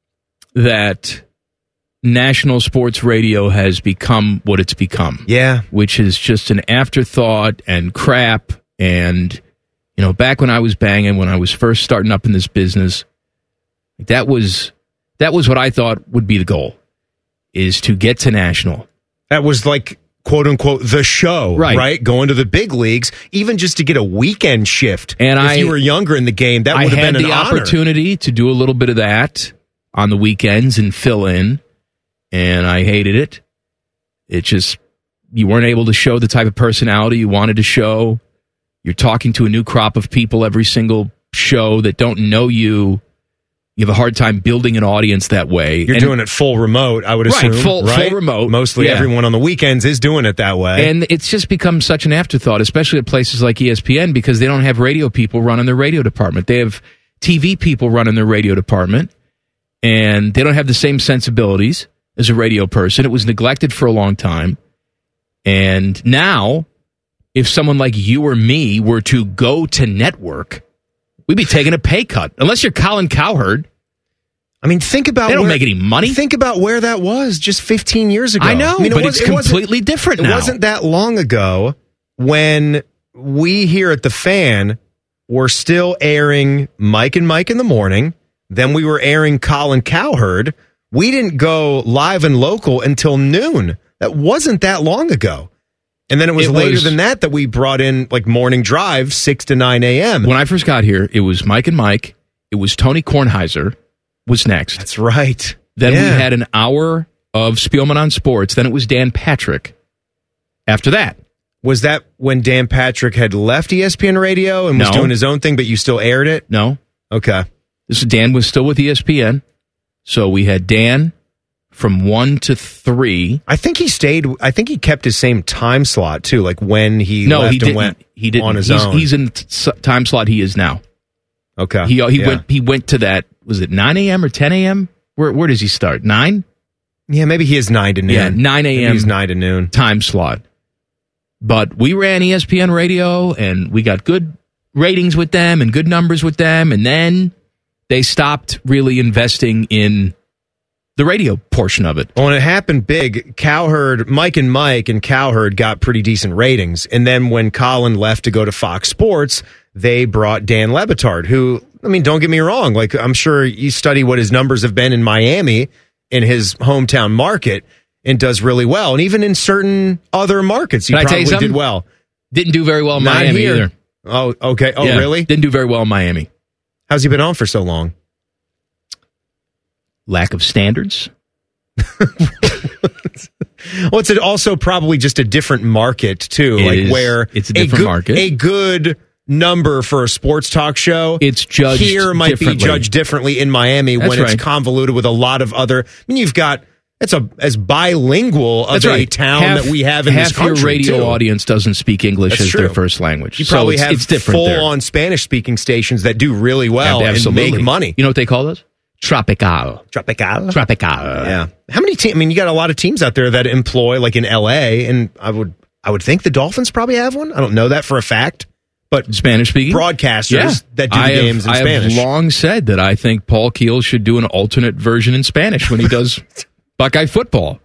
that national sports radio has become what it's become. Yeah. Which is just an afterthought and crap. And, you know, back when I was banging, when I was first starting up in this business, that was that was what I thought would be the goal. is to get to national. That was like, quote unquote, the show, Right. right? Going to the big leagues, even just to get a weekend shift. And if I- you were younger in the game, that I would have had been an the honor. opportunity to do a little bit of that on the weekends and fill in, and I hated it. It just, you weren't able to show the type of personality you wanted to show. You're talking to a new crop of people every single show that don't know you. You have a hard time building an audience that way. You're And- doing it full remote, I would Right, assume. full- right? full remote. Mostly Yeah. everyone on the weekends is doing it that way. And it's just become such an afterthought, especially at places like E S P N, because they don't have radio people running their radio department. They have T V people running their radio department, and they don't have the same sensibilities as a radio person. It was neglected for a long time. And now, if someone like you or me were to go to network, we'd be taking a pay cut. Unless you're Colin Cowherd. I mean, think about They don't where- make any money. Think about where that was just fifteen years ago. I know, I mean, it but was- it's it wasn't- completely different It now. wasn't that long ago when we here at The Fan were still airing Mike and Mike in the morning. Then we were airing Colin Cowherd. We didn't go live and local until noon. That wasn't that long ago. And then it was It later was- than that that we brought in like morning drive, six to nine a.m. When I first got here, it was Mike and Mike. It was Tony Kornheiser was next. That's right. Then we Yeah. had an hour of Spielman on Sports. Then it was Dan Patrick. After that. Was that when Dan Patrick had left E S P N Radio and was No. doing his own thing, but you still aired it? No. Okay. This Dan was still with E S P N. So we had Dan from one to three. I think he stayed. I think he kept his same time slot too, like when he no, left he and didn't. went he didn't. on his he's, own. He's in t- s- time slot he is now. Okay. He he Yeah. went he went to that. Was it nine a.m. or ten a.m.? Where where does he start? Nine? Yeah, maybe he is nine to noon. Yeah, nine Maybe a.m. He's nine to noon time slot. But we ran E S P N Radio, and we got good ratings with them and good numbers with them, and then they stopped really investing in the radio portion of it. Well, when it happened big, Cowherd, Mike and Mike and Cowherd got pretty decent ratings. And then when Colin left to go to Fox Sports, they brought Dan Le Batard, who, I mean, don't get me wrong. Like, I'm sure you study what his numbers have been in Miami, in his hometown market, and does really well. And even in certain other markets, he Can I tell probably you something? did well. Didn't do very well in Not Miami here. either. Oh, okay. Oh, Yeah, really? Didn't do very well in Miami. How's he been on for so long? Lack of standards. Well, it's also probably just a different market too, It like is. where It's a different good, market. A good number for a sports talk show, it's judged here might differently. be judged differently in Miami That's when it's right. convoluted with a lot of other. I mean, you've got it's a as bilingual of That's a right. town Half- that we have in half this country. your radio too. audience doesn't speak English That's as true. their first language. You So probably it's, have it's different full there. on Spanish speaking stations that do really well and Absolutely. make money. You know what they call those? Tropical. Tropical. Tropical. Yeah. How many teams? I mean, you got a lot of teams out there that employ, like in L A, and I would, I would think the Dolphins probably have one. I don't know that for a fact, but Spanish speaking broadcasters Yeah. that do the I have, games in I Spanish. have long said that I think Paul Keel should do an alternate version in Spanish when he does Buckeye football.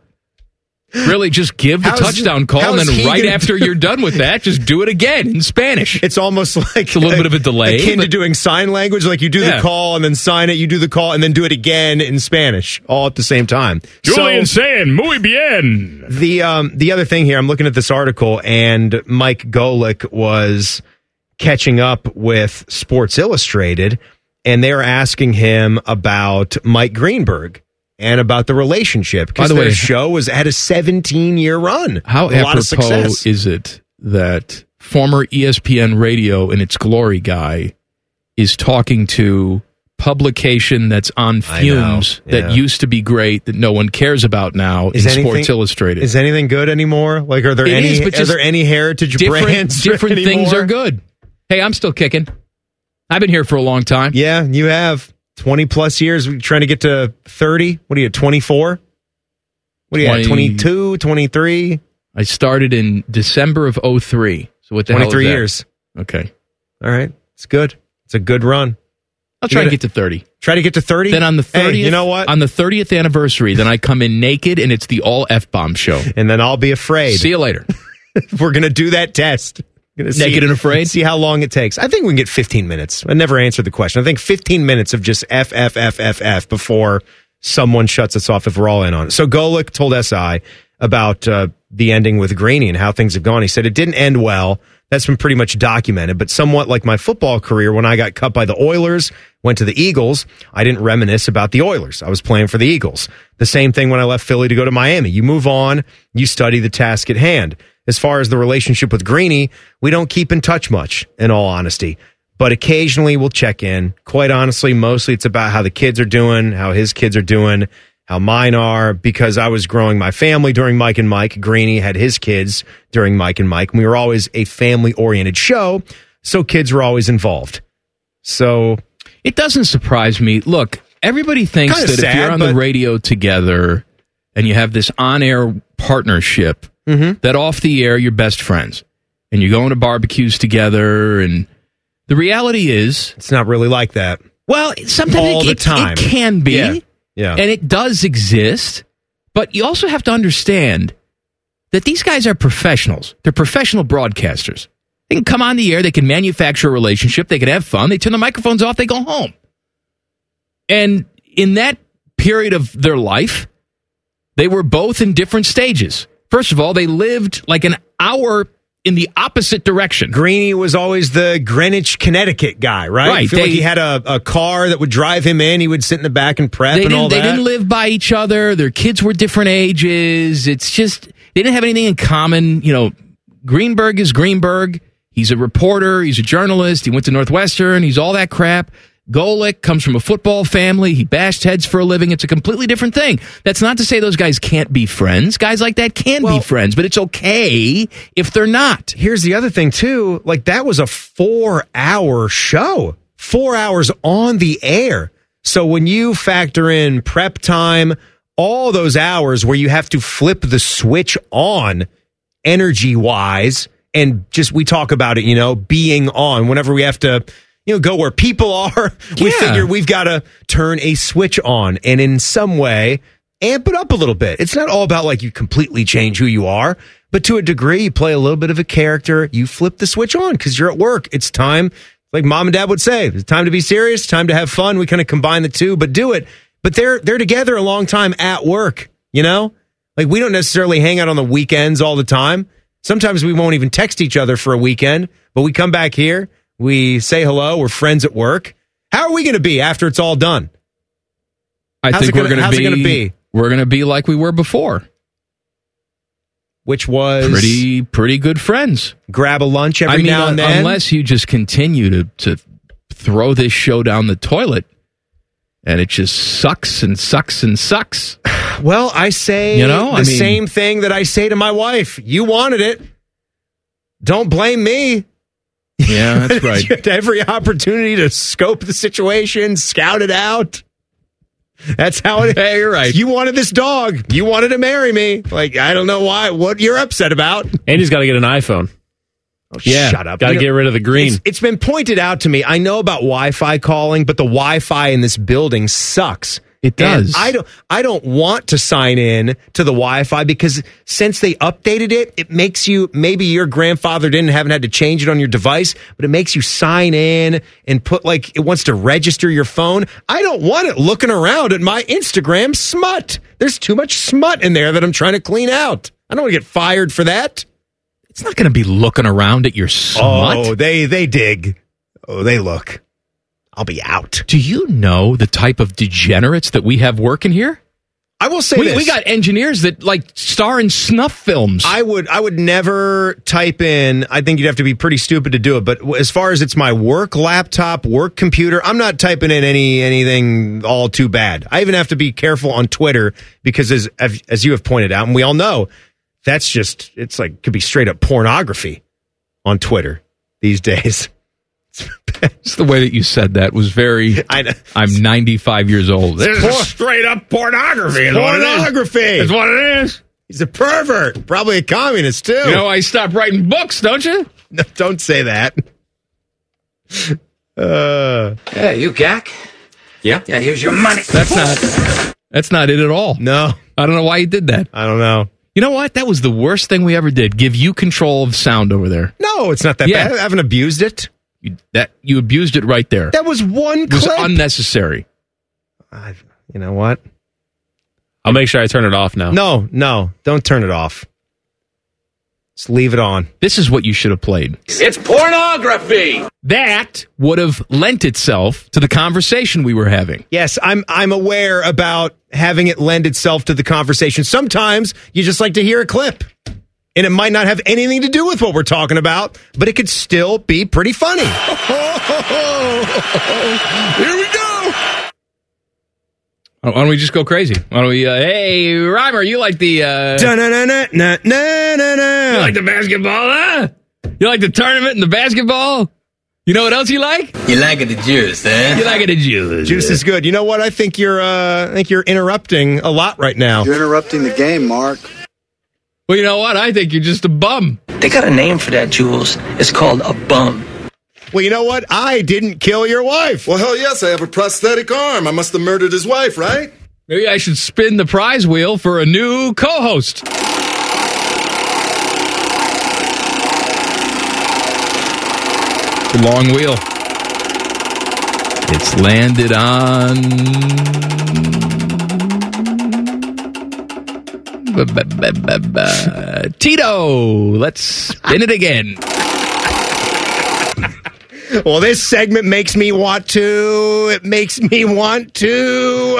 Really, just give the How's- touchdown call, and how's then he right gonna- after you're done with that, just do it again in Spanish. It's almost like It's a little bit of a delay, akin to but- doing sign language. Like you do Yeah. the call and then sign it, you do the call and then do it again in Spanish, all at the same time. Julian So- saying, muy bien. The um the other thing here, I'm looking at this article, and Mike Golick was catching up with Sports Illustrated, and they were asking him about Mike Greenberg and about the relationship. By Because the their way, show was had a seventeen year run. How a lot of apropos success. is it that former E S P N Radio in its glory guy is talking to publication that's on I know, fumes that yeah. used to be great that no one cares about now Is in anything- Sports Illustrated? Is anything good anymore? Like, are there It any? is, but are just there any heritage different, brands? different things anymore? are good. Hey, I'm still kicking. I've been here for a long time. Yeah, you have twenty plus years. We're trying to get to thirty. What are you? Twenty four. What are you at? twenty twenty-two, twenty-three I started in December of oh three. So what the hell is twenty-three that? years. Okay. All right, it's good. It's a good run. I'll try You to gotta- get to thirty. Try to get to thirty. Then on the Hey, thirtieth, you know what? On the thirtieth anniversary, then I come in naked and it's the all F-bomb show. And then I'll be afraid. See you later. We're gonna do that test. Gonna Naked and afraid? See how long it takes. I think we can get fifteen minutes. I never answered the question. I think fifteen minutes of just F F F F F before someone shuts us off if we're all in on it. So Golick told S I about uh, the ending with Greeny and how things have gone. He said it didn't end well. That's been pretty much documented, but somewhat like my football career, when I got cut by the Oilers, went to the Eagles, I didn't reminisce about the Oilers. I was playing for the Eagles. The same thing when I left Philly to go to Miami. You move on, you study the task at hand. As far as the relationship with Greeny, we don't keep in touch much, in all honesty. But occasionally we'll check in. Quite honestly, mostly it's about how the kids are doing, how his kids are doing, how mine are, because I was growing my family during Mike and Mike. Greeny had his kids during Mike and Mike. We were always a family-oriented show, so kids were always involved. So it doesn't surprise me. Look, everybody thinks Kinda that sad, if you're on but- the radio together and you have this on-air partnership, Mm-hmm. that off the air you're best friends and you're going to barbecues together. And the reality is, it's not really like that. Well, sometimes All it, the it- time. it can be. Yeah. Yeah. And it does exist, but you also have to understand that these guys are professionals. They're professional broadcasters. They can come on the air, they can manufacture a relationship, they can have fun, they turn the microphones off, they go home. And in that period of their life, they were both in different stages. First of all, they lived like an hour in the opposite direction. Greeny was always the Greenwich, Connecticut guy, right? Right, I feel they- like he had a, a car that would drive him in. He would sit in the back and prep They and didn't, all they that. didn't live by each other. Their kids were different ages. It's just, they didn't have anything in common. You know, Greenberg is Greenberg. He's a reporter. He's a journalist. He went to Northwestern. He's all that crap. Golick comes from a football family. He bashed heads for a living. It's a completely different thing. That's not to say those guys can't be friends. Guys like that can be friends, but it's okay if they're not. Here's the other thing, too. Like, that was a four-hour show. Four hours on the air. So when you factor in prep time, all those hours where you have to flip the switch on energy-wise, and just, we talk about it, you know, being on. Whenever we have to, you know, go where people are, we Yeah. figure we've got to turn a switch on and in some way amp it up a little bit. It's not all about like you completely change who you are, but to a degree, you play a little bit of a character. You flip the switch on because you're at work. It's time, like mom and dad would say, it's time to be serious, time to have fun. We kind of combine the two, but do it. But they're they're together a long time at work, you know? Like, we don't necessarily hang out on the weekends all the time. Sometimes we won't even text each other for a weekend, but we come back here, we say hello, we're friends at work. How are we going to be after it's all done? I How's think it gonna- we're going how's to it be, gonna be? We're going to be like we were before. Which was pretty pretty good friends. Grab a lunch every I mean, now and un- then. unless you just continue to to throw this show down the toilet, and it just sucks and sucks and sucks. Well, I say You know, the I mean- same thing that I say to my wife. You wanted it. Don't blame me. Yeah, that's right. You had every opportunity to scope the situation, scout it out. That's how it is. Hey, you're right. You wanted this dog. You wanted to marry me. Like, I don't know why, what you're upset about. And he's got to get an iPhone. Oh, Yeah, shut up. gotta You know, get rid of the green. It's, it's been pointed out to me. I know about Wi-Fi calling, but the Wi-Fi in this building sucks. It does. And I don't. I don't want to sign in to the Wi-Fi because since they updated it, it makes you. Maybe your grandfather didn't haven't had to change it on your device, but it makes you sign in and put like it wants to register your phone. I don't want it looking around at my Instagram smut. There's too much smut in there that I'm trying to clean out. I don't want to get fired for that. It's not going to be looking around at your smut. Oh, they they dig. Oh, they look. I'll be out. Do you know the type of degenerates that we have working here? I will say we, this. we got engineers that like star in snuff films. I would I would never type in. I think you'd have to be pretty stupid to do it. But as far as it's my work laptop, work computer, I'm not typing in any anything all too bad. I even have to be careful on Twitter because as as you have pointed out, and we all know, that's just it's like could be straight up pornography on Twitter these days. It's the way that you said that was very. I know. I'm ninety-five years old. This Por- is straight up pornography. is what it is. Pornography. It's what it is. He's a pervert, probably a communist too. You know, I stopped writing books, don't you? No, don't say that. Uh, Yeah, you gack. Yeah. Yeah, here's your money. That's not. That's not it at all. No, I don't know why you did that. I don't know. You know what? That was the worst thing we ever did. Give you control of sound over there. No, it's not that Yeah. bad. I haven't abused it. You, that you abused it right there. That was one It was clip. unnecessary. I, you know what? I'll make sure I turn it off now. No, no, don't turn it off. Just leave it on. This is what you should have played. It's pornography. That would have lent itself to the conversation we were having. Yes, I'm I'm aware about having it lend itself to the conversation. Sometimes you just like to hear a clip. And it might not have anything to do with what we're talking about, but it could still be pretty funny. Here we go. Why don't we just go crazy? Why don't we, uh, hey, Reimer, you like the, uh... Da-na-na-na-na-na-na. You like the basketball, huh? You like the tournament and the basketball? You know what else you like? You like the juice, eh? You like the juice. Juice is good. You know what? I think you're, uh, I think you're interrupting a lot right now. You're interrupting the game, Mark. Well, you know what? I think you're just a bum. They got a name for that, Jules. It's called a bum. Well, you know what? I didn't kill your wife. Well, hell yes, I have a prosthetic arm. I must have murdered his wife, right? Maybe I should spin the prize wheel for a new co-host. The long wheel. It's landed on... Tito, let's spin it again. Well, this segment makes me want to. It makes me want to.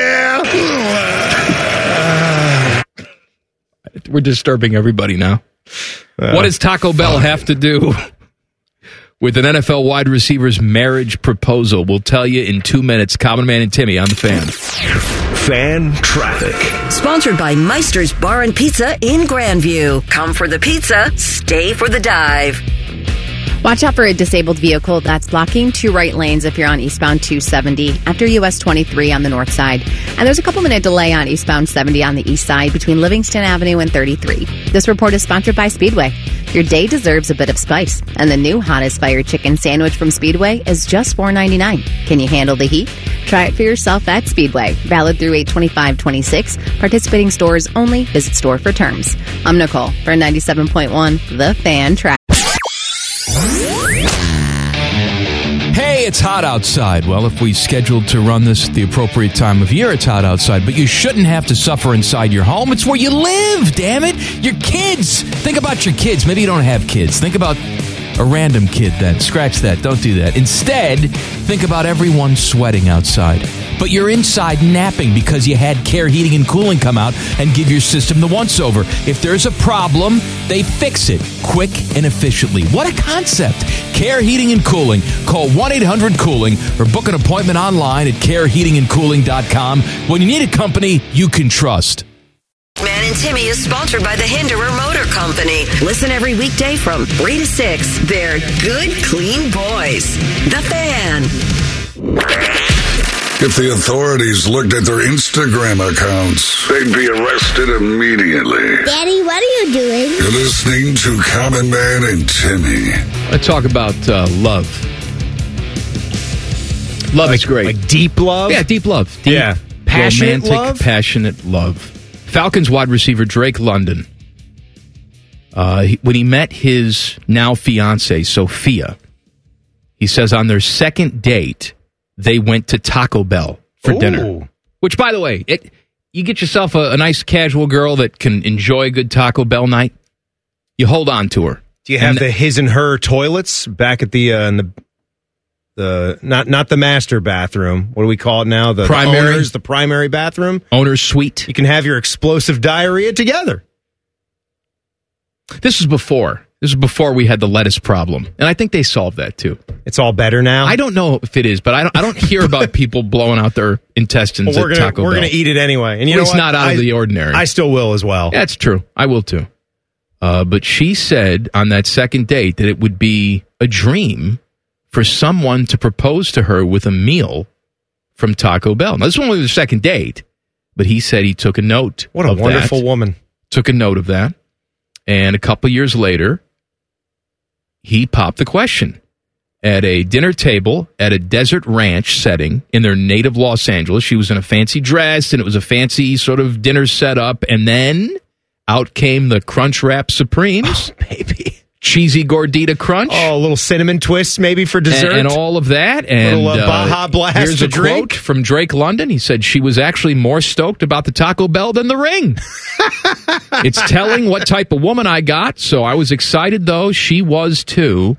Uh, We're disturbing everybody now. Uh, what does Taco Bell fine. have to do with an N F L wide receiver's marriage proposal? We'll tell you in two minutes. Common Man and Timmy on the Fan. Fan Traffic. Sponsored by Meister's Bar and Pizza in Grandview. Come for the pizza, stay for the dive. Watch out for a disabled vehicle that's blocking two right lanes if you're on eastbound two seventy after U S twenty-three on the north side. And there's a couple minute delay on eastbound seventy on the east side between Livingston Avenue and thirty-three. This report is sponsored by Speedway. Your day deserves a bit of spice, and the new hottest fire chicken sandwich from Speedway is just four ninety-nine. Can you handle the heat? Try it for yourself at Speedway. Valid through eight twenty-five twenty-six. Participating stores only. Visit store for terms. I'm Nicole for ninety-seven point one The Fan Traffic. Hey, it's hot outside. Well, if we scheduled to run this at the appropriate time of year, it's hot outside. But you shouldn't have to suffer inside your home. It's where you live, damn it. Your kids. Think about your kids. Maybe you don't have kids. Think about a random kid then. Scratch that. Don't do that. Instead, think about everyone sweating outside. But you're inside napping because you had Care Heating and Cooling come out and give your system the once-over. If there's a problem, they fix it quick and efficiently. What a concept. Care Heating and Cooling. Call one eight hundred cooling or book an appointment online at care heating and cooling dot com when you need a company you can trust. Man and Timmy is sponsored by the Hinderer Motor Company. Listen every weekday from three to six. They're good, clean boys. The Fan. If the authorities looked at their Instagram accounts, they'd be arrested immediately. Daddy, what are you doing? You're listening to Common Man and Timmy. Let's talk about uh, love. Love like, is great. Like deep love? Yeah, deep love. Deep, yeah. Passionate romantic, love? passionate love. Falcons wide receiver Drake London, uh, he, when he met his now fiancée, Sophia, he says on their second date, they went to Taco Bell for Ooh. dinner. Which, by the way, it you get yourself a, a nice casual girl that can enjoy a good Taco Bell night, you hold on to her. Do you have and the his and her toilets back at the, uh, in the the not not the master bathroom? What do we call it now? The primary, the, owners, the primary bathroom, owner's suite. You can have your explosive diarrhea together. This was before. This was before we had the lettuce problem, and I think they solved that too. It's all better now. I don't know if it is, but I don't. I don't hear about people blowing out their intestines well, we're at gonna, Taco we're Bell. We're going to eat it anyway, and you well, know it's what? not out I, of the ordinary. I still will as well. That's true. I will too. Uh, but she said on that second date that it would be a dream for someone to propose to her with a meal from Taco Bell. Now, this one was the second date, but he said he took a note. What a of wonderful that, woman. Took a note of that, and a couple years later, he popped the question at a dinner table at a desert ranch setting in their native Los Angeles. She was in a fancy dress, and it was a fancy sort of dinner setup. And then out came the Crunchwrap Supremes. Oh, baby. cheesy gordita crunch. Oh, a little cinnamon twist maybe for dessert. And, and all of that. And little, uh, Baja Blast here's to a drink. quote from Drake London. He said she was actually more stoked about the Taco Bell than the ring. It's telling what type of woman I got, so I was excited, though. She was, too.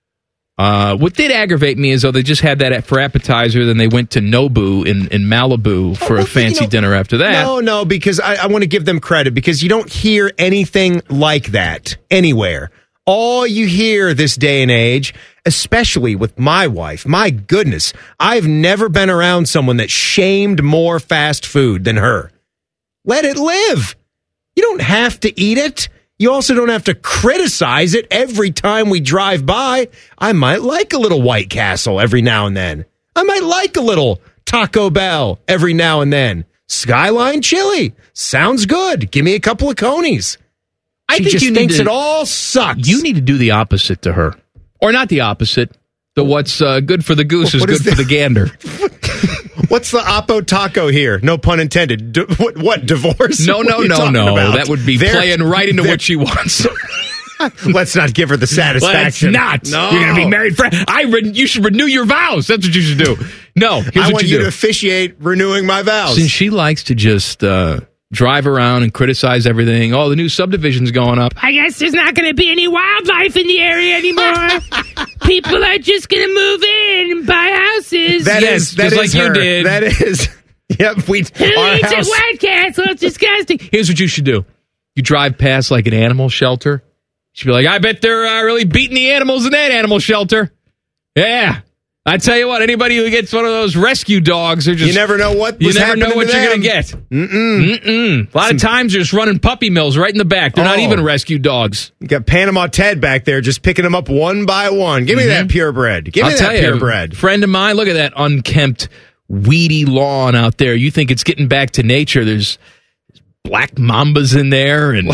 Uh, what did aggravate me is, though, they just had that for appetizer, then they went to Nobu in, in Malibu for well, a fancy you know, dinner after that. No, no, because I, I want to give them credit, because you don't hear anything like that anywhere. All you hear this day and age, especially with my wife, my goodness, I've never been around someone that shamed more fast food than her. Let it live. You don't have to eat it. You also don't have to criticize it every time we drive by. I might like a little White Castle every now and then. I might like a little Taco Bell every now and then. Skyline Chili. Sounds good. Give me a couple of Conies. I she think just you thinks need to, it all sucks. You need to do the opposite to her. Or not the opposite. The what's uh, good for the goose is What good is for the gander. What's the Oppo Taco here? No pun intended. D- what, what, divorce? No, What no, are you no, talking no. about? That would be They're- playing right into they're- what she wants. Let's not give her the satisfaction. Let's not. No. You're going to be married for. I re- you should renew your vows. That's what you should do. No, here's I what want you, you do. to officiate renewing my vows. Since she likes to just uh, drive around and criticize everything. Oh, the new subdivision's going up. I guess there's not going to be any wildlife in the area anymore. People are just going to move in and buy houses. That Yes, is that just is like you her. did. That is. Yep. We. Who our eats house- at White Castle? It's disgusting. Here's what you should do. You drive past like an animal shelter. She'd be like, I bet they're uh, really beating the animals in that animal shelter. Yeah. I tell you what, anybody who gets one of those rescue dogs, are just You never know what you was never know happening what to you're them. going to get. Mm-mm. Mm-mm. A lot of times they're just running puppy mills right in the back. They're not Oh. even rescue dogs. You got Panama Ted back there just picking them up one by one. Give me Mhm. that purebred. Give I'll me tell that you, purebred. friend of mine, look at that unkempt, weedy lawn out there. You think it's getting back to nature. There's black mambas in there and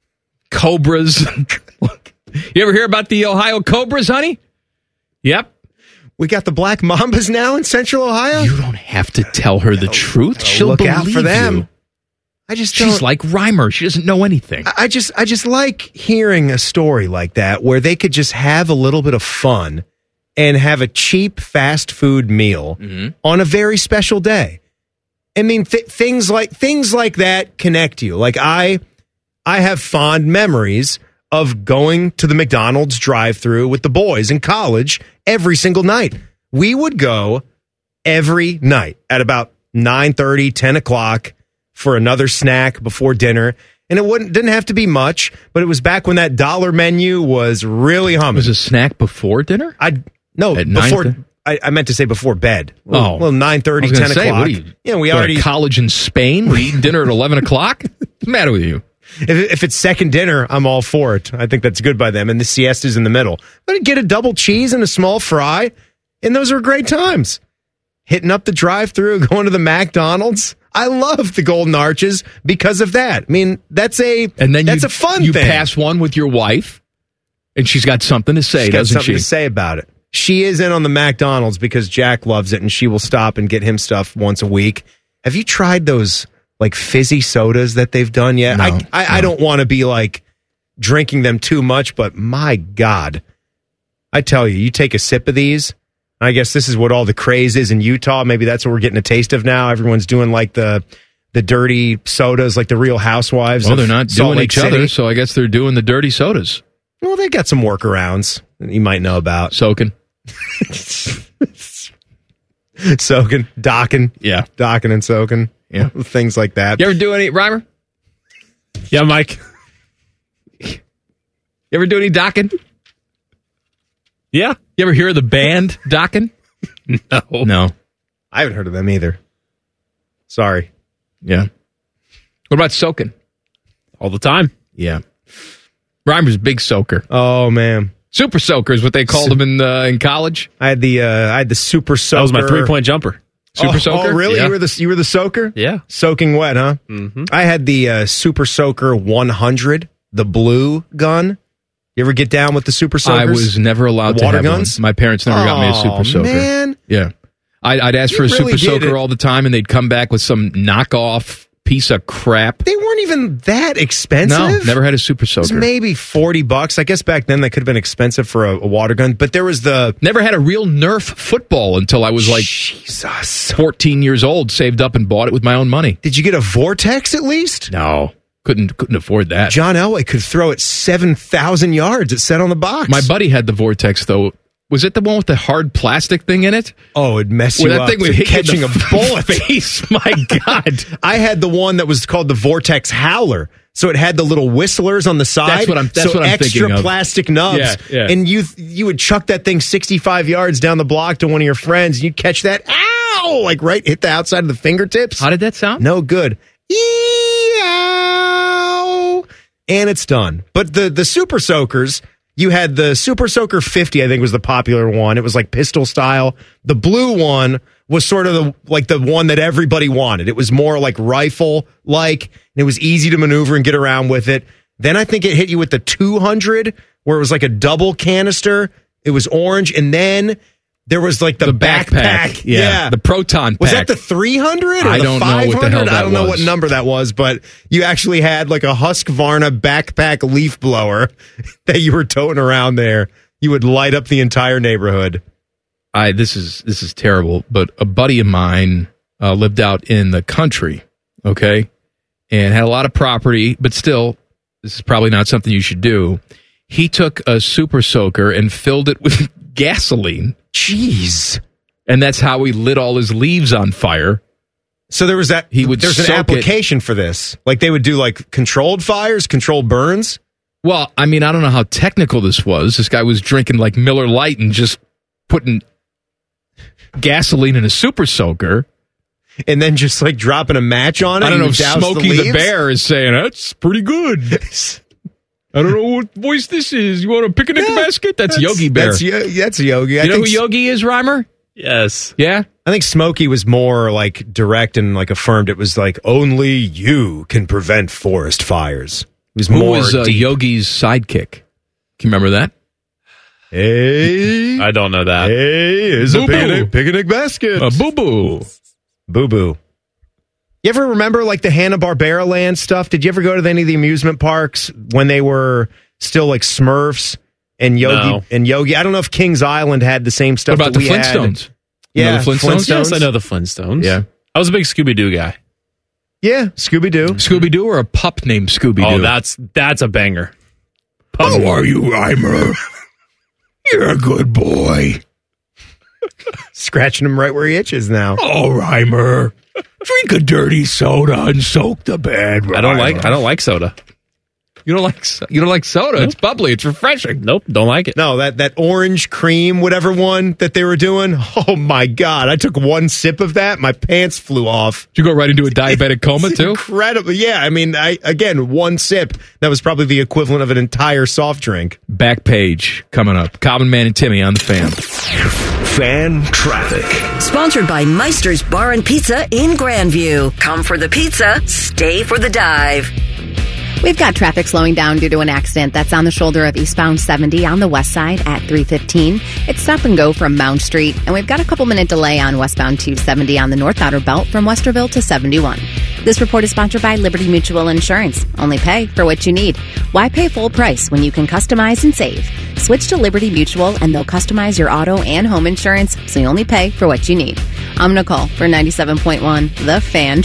cobras. You ever hear about the Ohio Cobras, honey? Yep. We got the black mambas now in Central Ohio. You don't have to tell her the truth. gotta She'll look believe out for them. you. I just She's don't- like Reimer. She doesn't know anything. I I just I just like hearing a story like that where they could just have a little bit of fun and have a cheap fast food meal Mm-hmm. on a very special day. I mean th- things like things like that connect you. Like I I have fond memories of going to the McDonald's drive-through with the boys in college every single night. We would go every night at about nine thirty, ten o'clock for another snack before dinner. And it wouldn't didn't have to be much, but it was back when that dollar menu was really humming. Was a snack before dinner? I no At before. nine I, I meant to say before bed. Oh. well, nine thirty, I was ten gonna say, o'clock. what are you- yeah, we What, already. college in Spain? We're eating dinner at eleven o'clock? What's the matter with you? If, if it's second dinner, I'm all for it. I think that's good by them. And the siesta's in the middle. But I'd get a double cheese and a small fry, and those were great times. Hitting up the drive-through, going to the McDonald's. I love the Golden Arches because of that. I mean, that's a And then that's you, a fun you thing. pass one with your wife, and she's got something to say, She's got doesn't something she? to say about it. She is in on the McDonald's because Jack loves it, and she will stop and get him stuff once a week. Have you tried those like fizzy sodas that they've done yet? No, I I, I don't want to be like drinking them too much, but my God, I tell you, you take a sip of these. I guess this is what all the craze is in Utah. Maybe that's what we're getting a taste of now. Everyone's doing like the the dirty sodas, like the Real Housewives. Well, of they're not Salt doing Lake each other, City. so I guess they're doing the dirty sodas. Well, they got some workarounds that you might know about. Soaking. Soaking, docking. Yeah. Docking and soaking. Yeah. Things like that. You ever do any, Reimer? Yeah, Mike. You ever do any docking? Yeah. You ever hear of the band docking? No. No. I haven't heard of them either. Sorry. Yeah. What about soaking? All the time. Yeah. Reimer's a big soaker. Oh, man. Super soaker is what they called him in uh, in college. I had the uh, I had the super soaker. That was my three-point jumper. Super oh, soaker? Oh, really? Yeah. You were the you were the soaker? Yeah. Soaking wet, huh? Mm-hmm. I had the uh, super soaker one hundred, the blue gun. You ever get down with the super soakers? I was never allowed The to water have guns? one. My parents never got me a Oh, super soaker. man. Yeah. I'd, I'd ask You for a really super did soaker it. all the time, and they'd come back with some knockoff piece of crap. They weren't even that expensive. No, never had a Super It was Soaker. maybe forty bucks. I guess back then that could have been expensive for a, a water gun. But there was the Never had a real Nerf football until I was like Jesus. fourteen years old. Saved up and bought it with my own money. Did you get a Vortex at least? No, couldn't couldn't afford that. John Elway could throw it seven thousand yards. It said on the box. My buddy had the Vortex though. Was it the one with the hard plastic thing in it? Oh, it'd mess Where you that up. thing would for hit you in catching the a bullet. face. My God. I had the one that was called the Vortex Howler. So it had the little whistlers on the side. That's what I'm- that's so what I'm extra thinking of. plastic nubs. Yeah, yeah. And you you would chuck that thing sixty-five yards down the block to one of your friends, and you'd catch that, ow, like right, hit the outside of the fingertips. How did that sound? No good. Eow. And it's done. But the, the Super Soakers, you had the Super Soaker fifty, I think was the popular one. It was like pistol style. The blue one was sort of the, like the one that everybody wanted. It was more like rifle like, and it was easy to maneuver and get around with it. Then I think it hit you with the two hundred, where it was like a double canister. It was orange. And then there was like the, The backpack. backpack. Yeah. The proton Was pack. that the three hundred or I the don't know five hundred? what the hell that I don't know was. what number that was, but you actually had like a Husqvarna backpack leaf blower that you were toting around there. You would light up the entire neighborhood. I this is this is terrible, but a buddy of mine uh, lived out in the country, okay, and had a lot of property, but still, this is probably not something you should do. He took a Super Soaker and filled it with gasoline. Jeez. And that's how he lit all his leaves on fire. So there was that. He would There's an soak it. application for this. Like they would do like controlled fires, controlled burns. Well, I mean, I don't know how technical this was. This guy was drinking like Miller Lite and just putting gasoline in a Super Soaker. And then just like dropping a match on it. I don't know if You douse Smokey the, leaves? Bear is saying, that's pretty good. I don't know what voice this is. You want a picnic Yeah, basket? That's, that's- Yogi Bear. That's, Yo- that's Yogi. I you know who think Yogi is, Reimer? Yes. Yeah? I think Smokey was more like direct and like affirmed. It was like only you can prevent forest fires. It was Who more was uh, deep. Yogi's sidekick? Can you remember that? Hey, I don't know that. hey, is a Boo-boo. picnic, picnic basket. Uh, Boo Boo. Boo boo. You ever remember like the Hanna-Barbera land stuff? Did you ever go to any of the amusement parks when they were still like Smurfs and Yogi No. and Yogi? I don't know if Kings Island had the same stuff. What about that the we had. Flintstones? You Yeah, know the Flintstones? Yes, I know the Flintstones. Yeah. I was a big Scooby Doo guy. Yeah, Scooby Doo. Scooby Doo or a pup named Scooby Doo? Oh, that's that's a banger. How are you, Reimer? You're a good boy. Scratching him right where he itches now. Oh, Reimer. Drink a dirty soda and soak the bed. I don't like I don't like soda. You don't like so- you don't like soda? It's bubbly. It's refreshing. Nope, don't like it. No, that, that orange cream, whatever one that they were doing. Oh my God. I took one sip of that. My pants flew off. Did you go right into a diabetic coma It's too? incredible. Yeah. I mean, I, again, one sip. That was probably the equivalent of an entire soft drink. Back page coming up. Common Man and Timmy on the Fan. Fan traffic. Sponsored by Meister's Bar and Pizza in Grandview. Come for the pizza, stay for the dive. We've got traffic slowing down due to an accident that's on the shoulder of eastbound seventy on the west side at three fifteen. It's stop and go from Mount Street, and we've got a couple minute delay on westbound two seventy on the north outer belt from Westerville to seventy-one. This report is sponsored by Liberty Mutual Insurance. Only pay for what you need. Why pay full price when you can customize and save? Switch to Liberty Mutual and they'll customize your auto and home insurance so you only pay for what you need. I'm Nicole for ninety-seven point one The Fan.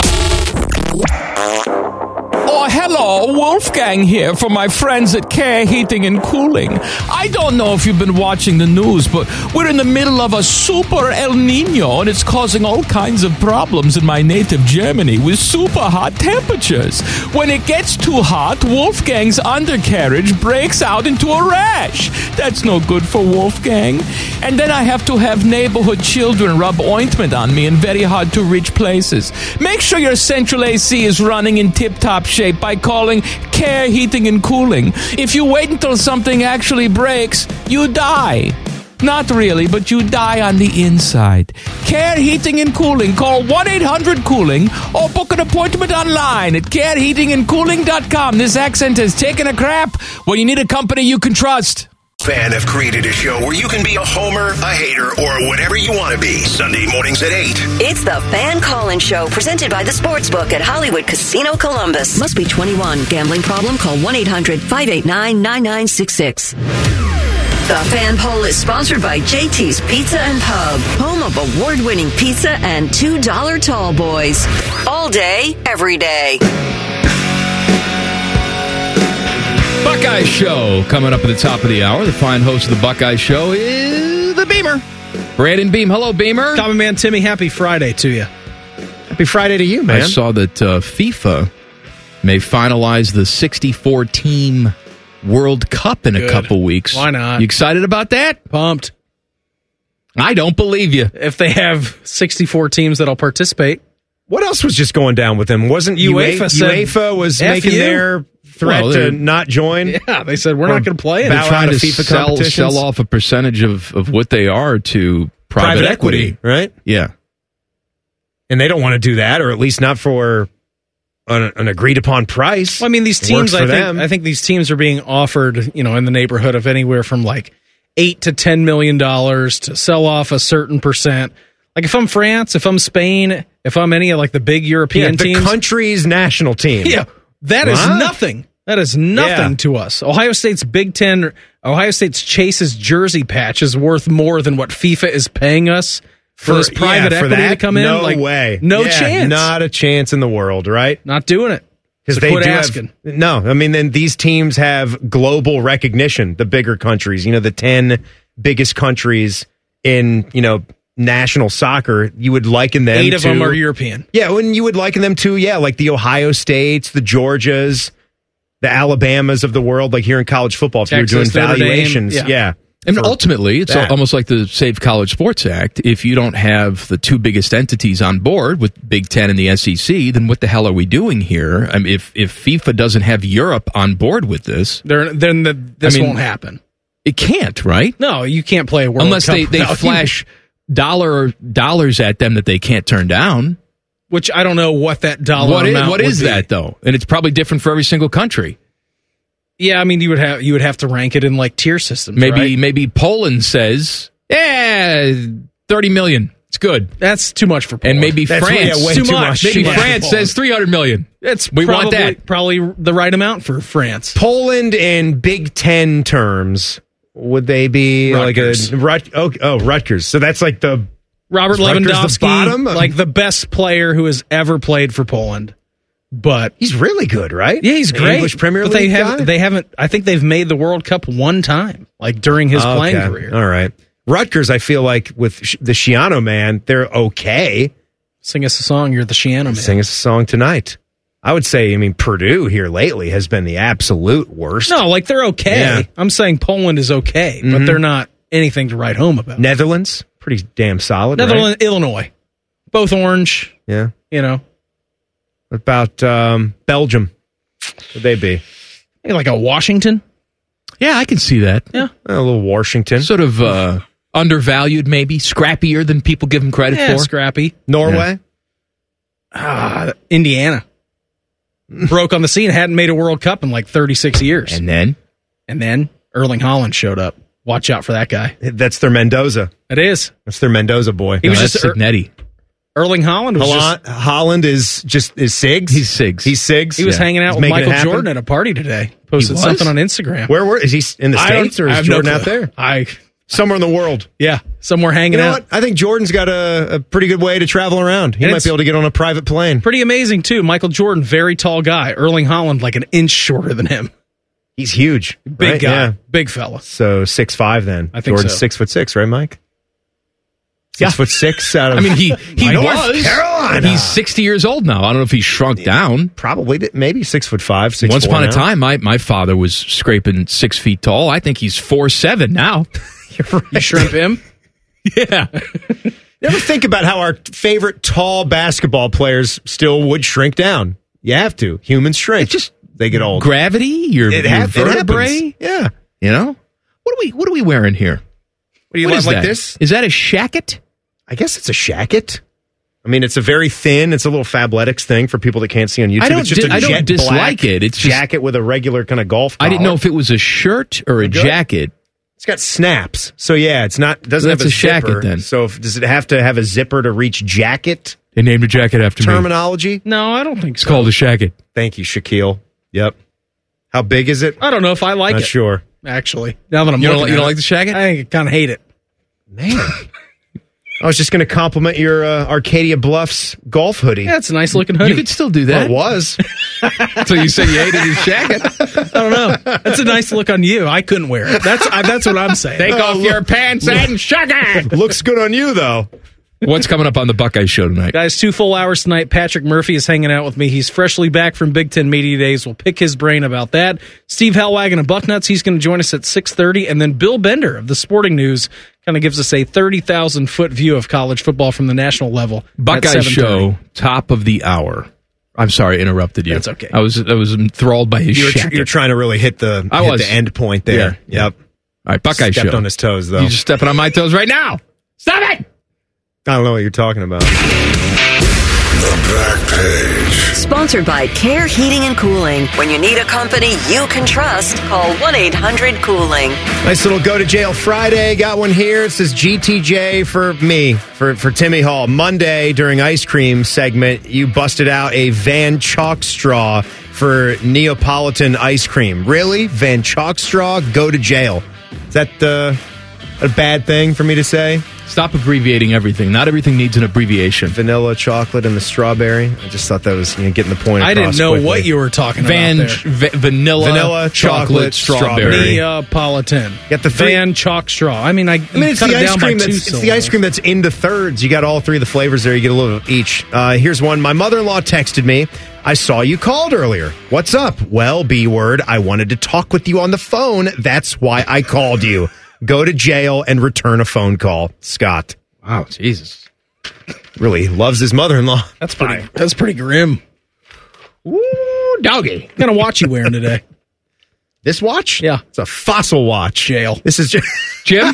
Oh, hello, Wolfgang here for my friends at Care Heating and Cooling. I don't know if you've been watching the news, but we're in the middle of a super El Nino, and it's causing all kinds of problems in my native Germany with super hot temperatures. When it gets too hot, Wolfgang's undercarriage breaks out into a rash. That's no good for Wolfgang. And then I have to have neighborhood children rub ointment on me in very hard-to-reach places. Make sure your central A C is running in tip-top shape by calling Care Heating and Cooling. If you wait until something actually breaks, you die. Not really, but you die on the inside. Care Heating and Cooling. Call one eight hundred cooling or book an appointment online at care heating and cooling dot com. This accent has taken a crap. Well, you need a company you can trust. Fan have created a show where you can be a homer, a hater, or whatever you want to be. Sunday mornings at eight. It's the Fan Call-In Show, presented by the Sportsbook at Hollywood Casino Columbus. Must be twenty-one. Gambling problem? Call one eight hundred five eight nine nine nine six six. The Fan Poll is sponsored by J T's Pizza and Pub, home of award-winning pizza and two dollar tall boys. All day, every day. Buckeye Show coming up at the top of the hour. The fine host of the Buckeye Show is the Beamer. Brandon Beam. Hello, Beamer. Common Man Timmy, happy Friday to you. Happy Friday to you, man. I saw that uh, FIFA may finalize the sixty-four team World Cup in Good. a couple weeks. Why not? You excited about that? Pumped. I don't believe you. If they have sixty-four teams that'll participate. What else was just going down with them? Wasn't UEFA? UEFA said, UEFA was F making you. their threat Well, to they're- not join. Yeah, they said we're not going to play it. They're bow trying out to of FIFA sell, competitions. sell off a percentage of, of what they are to private, Private equity. equity, right? Yeah. And they don't want to do that, or at least not for an, an agreed upon price. Well, I mean, these It works teams, I for think, them. I think these teams are being offered, you know, in the neighborhood of anywhere from like eight to ten million dollars to sell off a certain percent. Like if I'm France, if I'm Spain, if I'm any of like the big European yeah, the teams, country's national team. yeah, that is Huh? nothing. That is nothing Yeah. to us. Ohio State's Big Ten, Ohio State's Chase's jersey patch is worth more than what FIFA is paying us for, this private yeah, for equity that? to come in. No like, way. no Yeah, chance. Not a chance in the world, right? Not doing it. Because So they quit do have- asking. no, I mean, then these teams have global recognition. The bigger countries, you know, the ten biggest countries in you know national soccer. You would liken them. Eight of to, them are European. Yeah, when you would liken them to, yeah, like the Ohio States, the Georgias, the Alabamas of the world, like here in college football, if Texas, you were doing Notre Dame, valuations, yeah. yeah. And for ultimately, it's that. almost like the Save College Sports Act. If you don't have the two biggest entities on board with Big Ten and the S E C, then what the hell are we doing here? I mean, if if FIFA doesn't have Europe on board with this, They're, then the, this I mean, won't happen. it can't, right? No, you can't play a World Unless Cup they, they without- flash dollar dollars at them that they can't turn down. Which I don't know what that dollar What is, amount what would is be. that though? And it's probably different for every single country. Yeah, I mean you would have you would have to rank it in like tier systems. Maybe right? maybe Poland says, yeah, thirty million. It's good. That's too much for Poland. And maybe That's way- France. yeah, way too too much. much. Maybe Too much for France Poland. says three hundred million. It's we want probably, that. Probably the right amount for France. Poland in Big Ten terms, would they be Rutgers. like a Rut, oh, oh Rutgers? So that's like the Robert Is Rutgers the Lewandowski, bottom? like the best player who has ever played for Poland. But he's really good, right? yeah, he's The great. English Premier but League they guy? haven't. They haven't. I think they've made the World Cup one time, like during his Okay. playing career. All right, Rutgers. I feel like with Sh- the Shiano man, they're okay. Sing us a song. You're the Shiano man. Sing us a song tonight. I would say, I mean, Purdue here lately has been the absolute worst. No, like they're okay. Yeah. I'm saying Poland is okay, but Mhm. they're not anything to write home about. Netherlands, pretty damn solid. Netherlands, Illinois, both orange. Right? Yeah. You know, What about um, Belgium? Would they be maybe like a Washington? Yeah, I can see that. Yeah, a little Washington? Sort of uh, undervalued, maybe scrappier than people give them credit yeah, for. scrappy. Norway. Ah, Indiana broke on the scene. Hadn't made a World Cup in like thirty-six years, And then and then Erling Haaland showed up. Watch out for that guy. That's their Mendoza. It is. That's their Mendoza boy. He was no, just that's Er- Signetti. Erling Haaland was Holland, just, Holland is just is Sigs. He's Sigs. He's Sigs. he was Yeah. hanging out He's with making it Michael happen. Jordan at a party today. Posted was? something on Instagram. Where were is he in the I don't- States or I is have no Jordan out clue. there? I Somewhere in the world. yeah, somewhere hanging You know out. what? I think Jordan's got a, a pretty good way to travel around. He And might it's- be able to get on a private plane. Pretty amazing too. Michael Jordan, very tall guy. Erling Haaland, like an inch shorter than him. He's huge. Big right? guy, Yeah. big fella. So six five then. I think Jordan's so. six foot six, right, Mike? Six Yeah. foot six out of I mean, he he North was. Carolina. He's sixty years old now. I don't know if he's shrunk down. Probably did- maybe six foot five, six. Once four upon a now. time, my, my father was scraping six feet tall. I think he's four seven now. You're right. You shrimp him? Yeah. You ever think about how our favorite tall basketball players still would shrink down? You have to. Humans shrink. just they get old. Gravity, your, It, your hap- it vertebrae. happens. Yeah. You know what are we what are we wearing here? What do you What want is like that? this? Is that a shacket? I guess it's a shacket. I mean, it's a very thin. It's a little Fabletics thing for people that can't see on YouTube. I don't it's just di- a I don't jet dislike black it. It's just- jacket with a regular kind of golf I didn't collar. know if it was a shirt or a Good. jacket. It's got snaps. So, yeah, it's not doesn't That's have a, a jacket, zipper. then. So, if, does it have to have a zipper to reach jacket? They named a jacket after me. Terminology? No, I don't think It's so. called a shacket. Thank you, Shaquille. Yep. How big is it? I don't know if I like Not it. sure. Actually, now that I'm You don't, looking you at don't it, like the shacket? I kind of hate it. Man. I was just going to compliment your uh, Arcadia Bluffs golf hoodie. Yeah, it's a nice looking hoodie. You could still do that. Well, it was. So you said you hated his jacket? I don't know. That's a nice look on you. I couldn't wear it. That's I, that's what I'm saying. Take off your pants and shacket. Looks good on you, though. What's coming up on the Buckeye Show tonight? Guys, two full hours tonight. Patrick Murphy is hanging out with me. He's freshly back from Big Ten Media Days. We'll pick his brain about that. Steve Hellwagon of Bucknuts, he's going to join us at six thirty. And then Bill Bender of the Sporting News kind of gives us a thirty thousand foot view of college football from the national level. Buckeye Show, top of the hour. I'm sorry, I interrupted you. That's okay. I was I was enthralled by his You're, tr- shacket. you're trying to really hit the, I hit was. the end point there. Yeah. Yep. All right, Buckeye Stepped Show. on his toes, though. You're just stepping on my toes right now. Stop it! I don't know what you're talking about. The Back Page. Sponsored by Care Heating and Cooling. When you need a company you can trust, call one eight hundred cooling. Nice little Go to Jail Friday. Got one here. It says G T J for me, for, for Timmy Hall. Monday, during ice cream segment, you busted out a Van Chalk straw for Neapolitan ice cream. Really? Van Chalk straw? Go to jail. Is that uh, a bad thing for me to say? Stop abbreviating everything. Not everything needs an abbreviation. Vanilla, chocolate, and the strawberry. I just thought that was, you know, getting the point across I didn't know quickly. what you were talking Van, about there. va- vanilla, Vanilla, chocolate, strawberry. Neapolitan. Got the three- Van Chalk straw. I mean, I, I mean, it's cut the it ice down cream by two that's it's the ice syllables. cream that's in the thirds. You got all three of the flavors there. You get a little of each. Uh, here's one. My mother-in-law texted me. I saw you called earlier. What's up? Well, B word. I wanted to talk with you on the phone. That's why I called you. Go to jail and return a phone call. Scott. Wow, Jesus. Really loves his mother-in-law. That's pretty. That's pretty grim. Ooh, doggy. What kind of watch you wearing today? This watch? Yeah. It's a Fossil watch. Jail. This is just... Jim?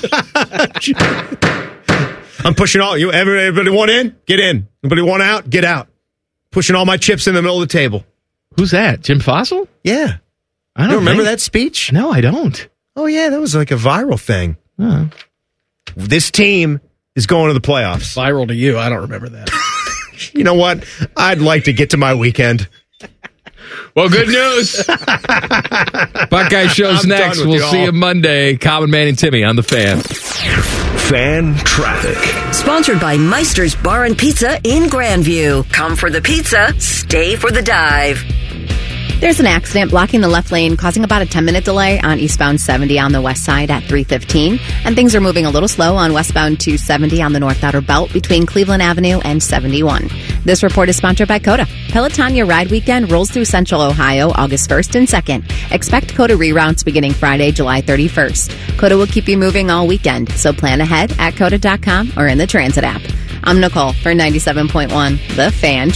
I'm pushing all you. Everybody want in? Get in. Anybody want out? Get out. Pushing all my chips in the middle of the table. Who's that? Jim Fossil? Yeah. I You don't remember think- that speech? No, I don't. Oh, yeah. That was like a viral thing. Oh. This team is going to the playoffs. Viral to you. I don't remember that. You know what? I'd like to get to my weekend. Well, good news. Buckeye Show's I'm next. done with We'll you see all. you Monday. Common Man and Timmy on the Fan. Fan traffic. Sponsored by Meister's Bar and Pizza in Grandview. Come for the pizza, stay for the dive. There's an accident blocking the left lane, causing about a ten-minute delay on eastbound seventy on the west side at three fifteen. And things are moving a little slow on westbound two seventy on the north outer belt between Cleveland Avenue and seventy-one. This report is sponsored by Coda. Pelotonia Ride Weekend rolls through Central Ohio August first and second. Expect Coda reroutes beginning Friday, July thirty-first. Coda will keep you moving all weekend, so plan ahead at coda dot com or in the Transit app. I'm Nicole for ninety-seven point one, The Fan.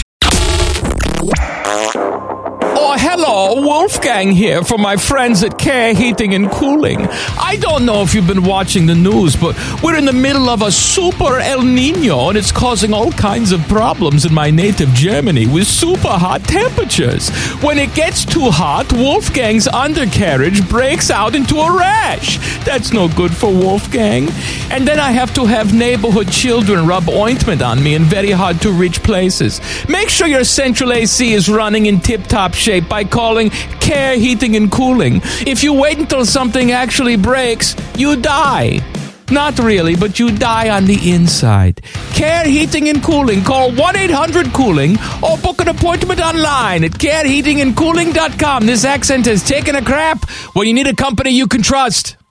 Oh, hello, Wolfgang here for my friends at Care Heating and Cooling. I don't know if you've been watching the news, but we're in the middle of a super El Nino, and it's causing all kinds of problems in my native Germany with super hot temperatures. When it gets too hot, Wolfgang's undercarriage breaks out into a rash. That's no good for Wolfgang. And then I have to have neighborhood children rub ointment on me in very hard to reach places. Make sure your central A C is running in tip-top shape by calling Care Heating and Cooling. If you wait until something actually breaks, you die. Not really, but you die on the inside. Care Heating and Cooling. Call one eight hundred cooling or book an appointment online at care heating and cooling dot com. This accent has taken a crap when you need a company you can trust.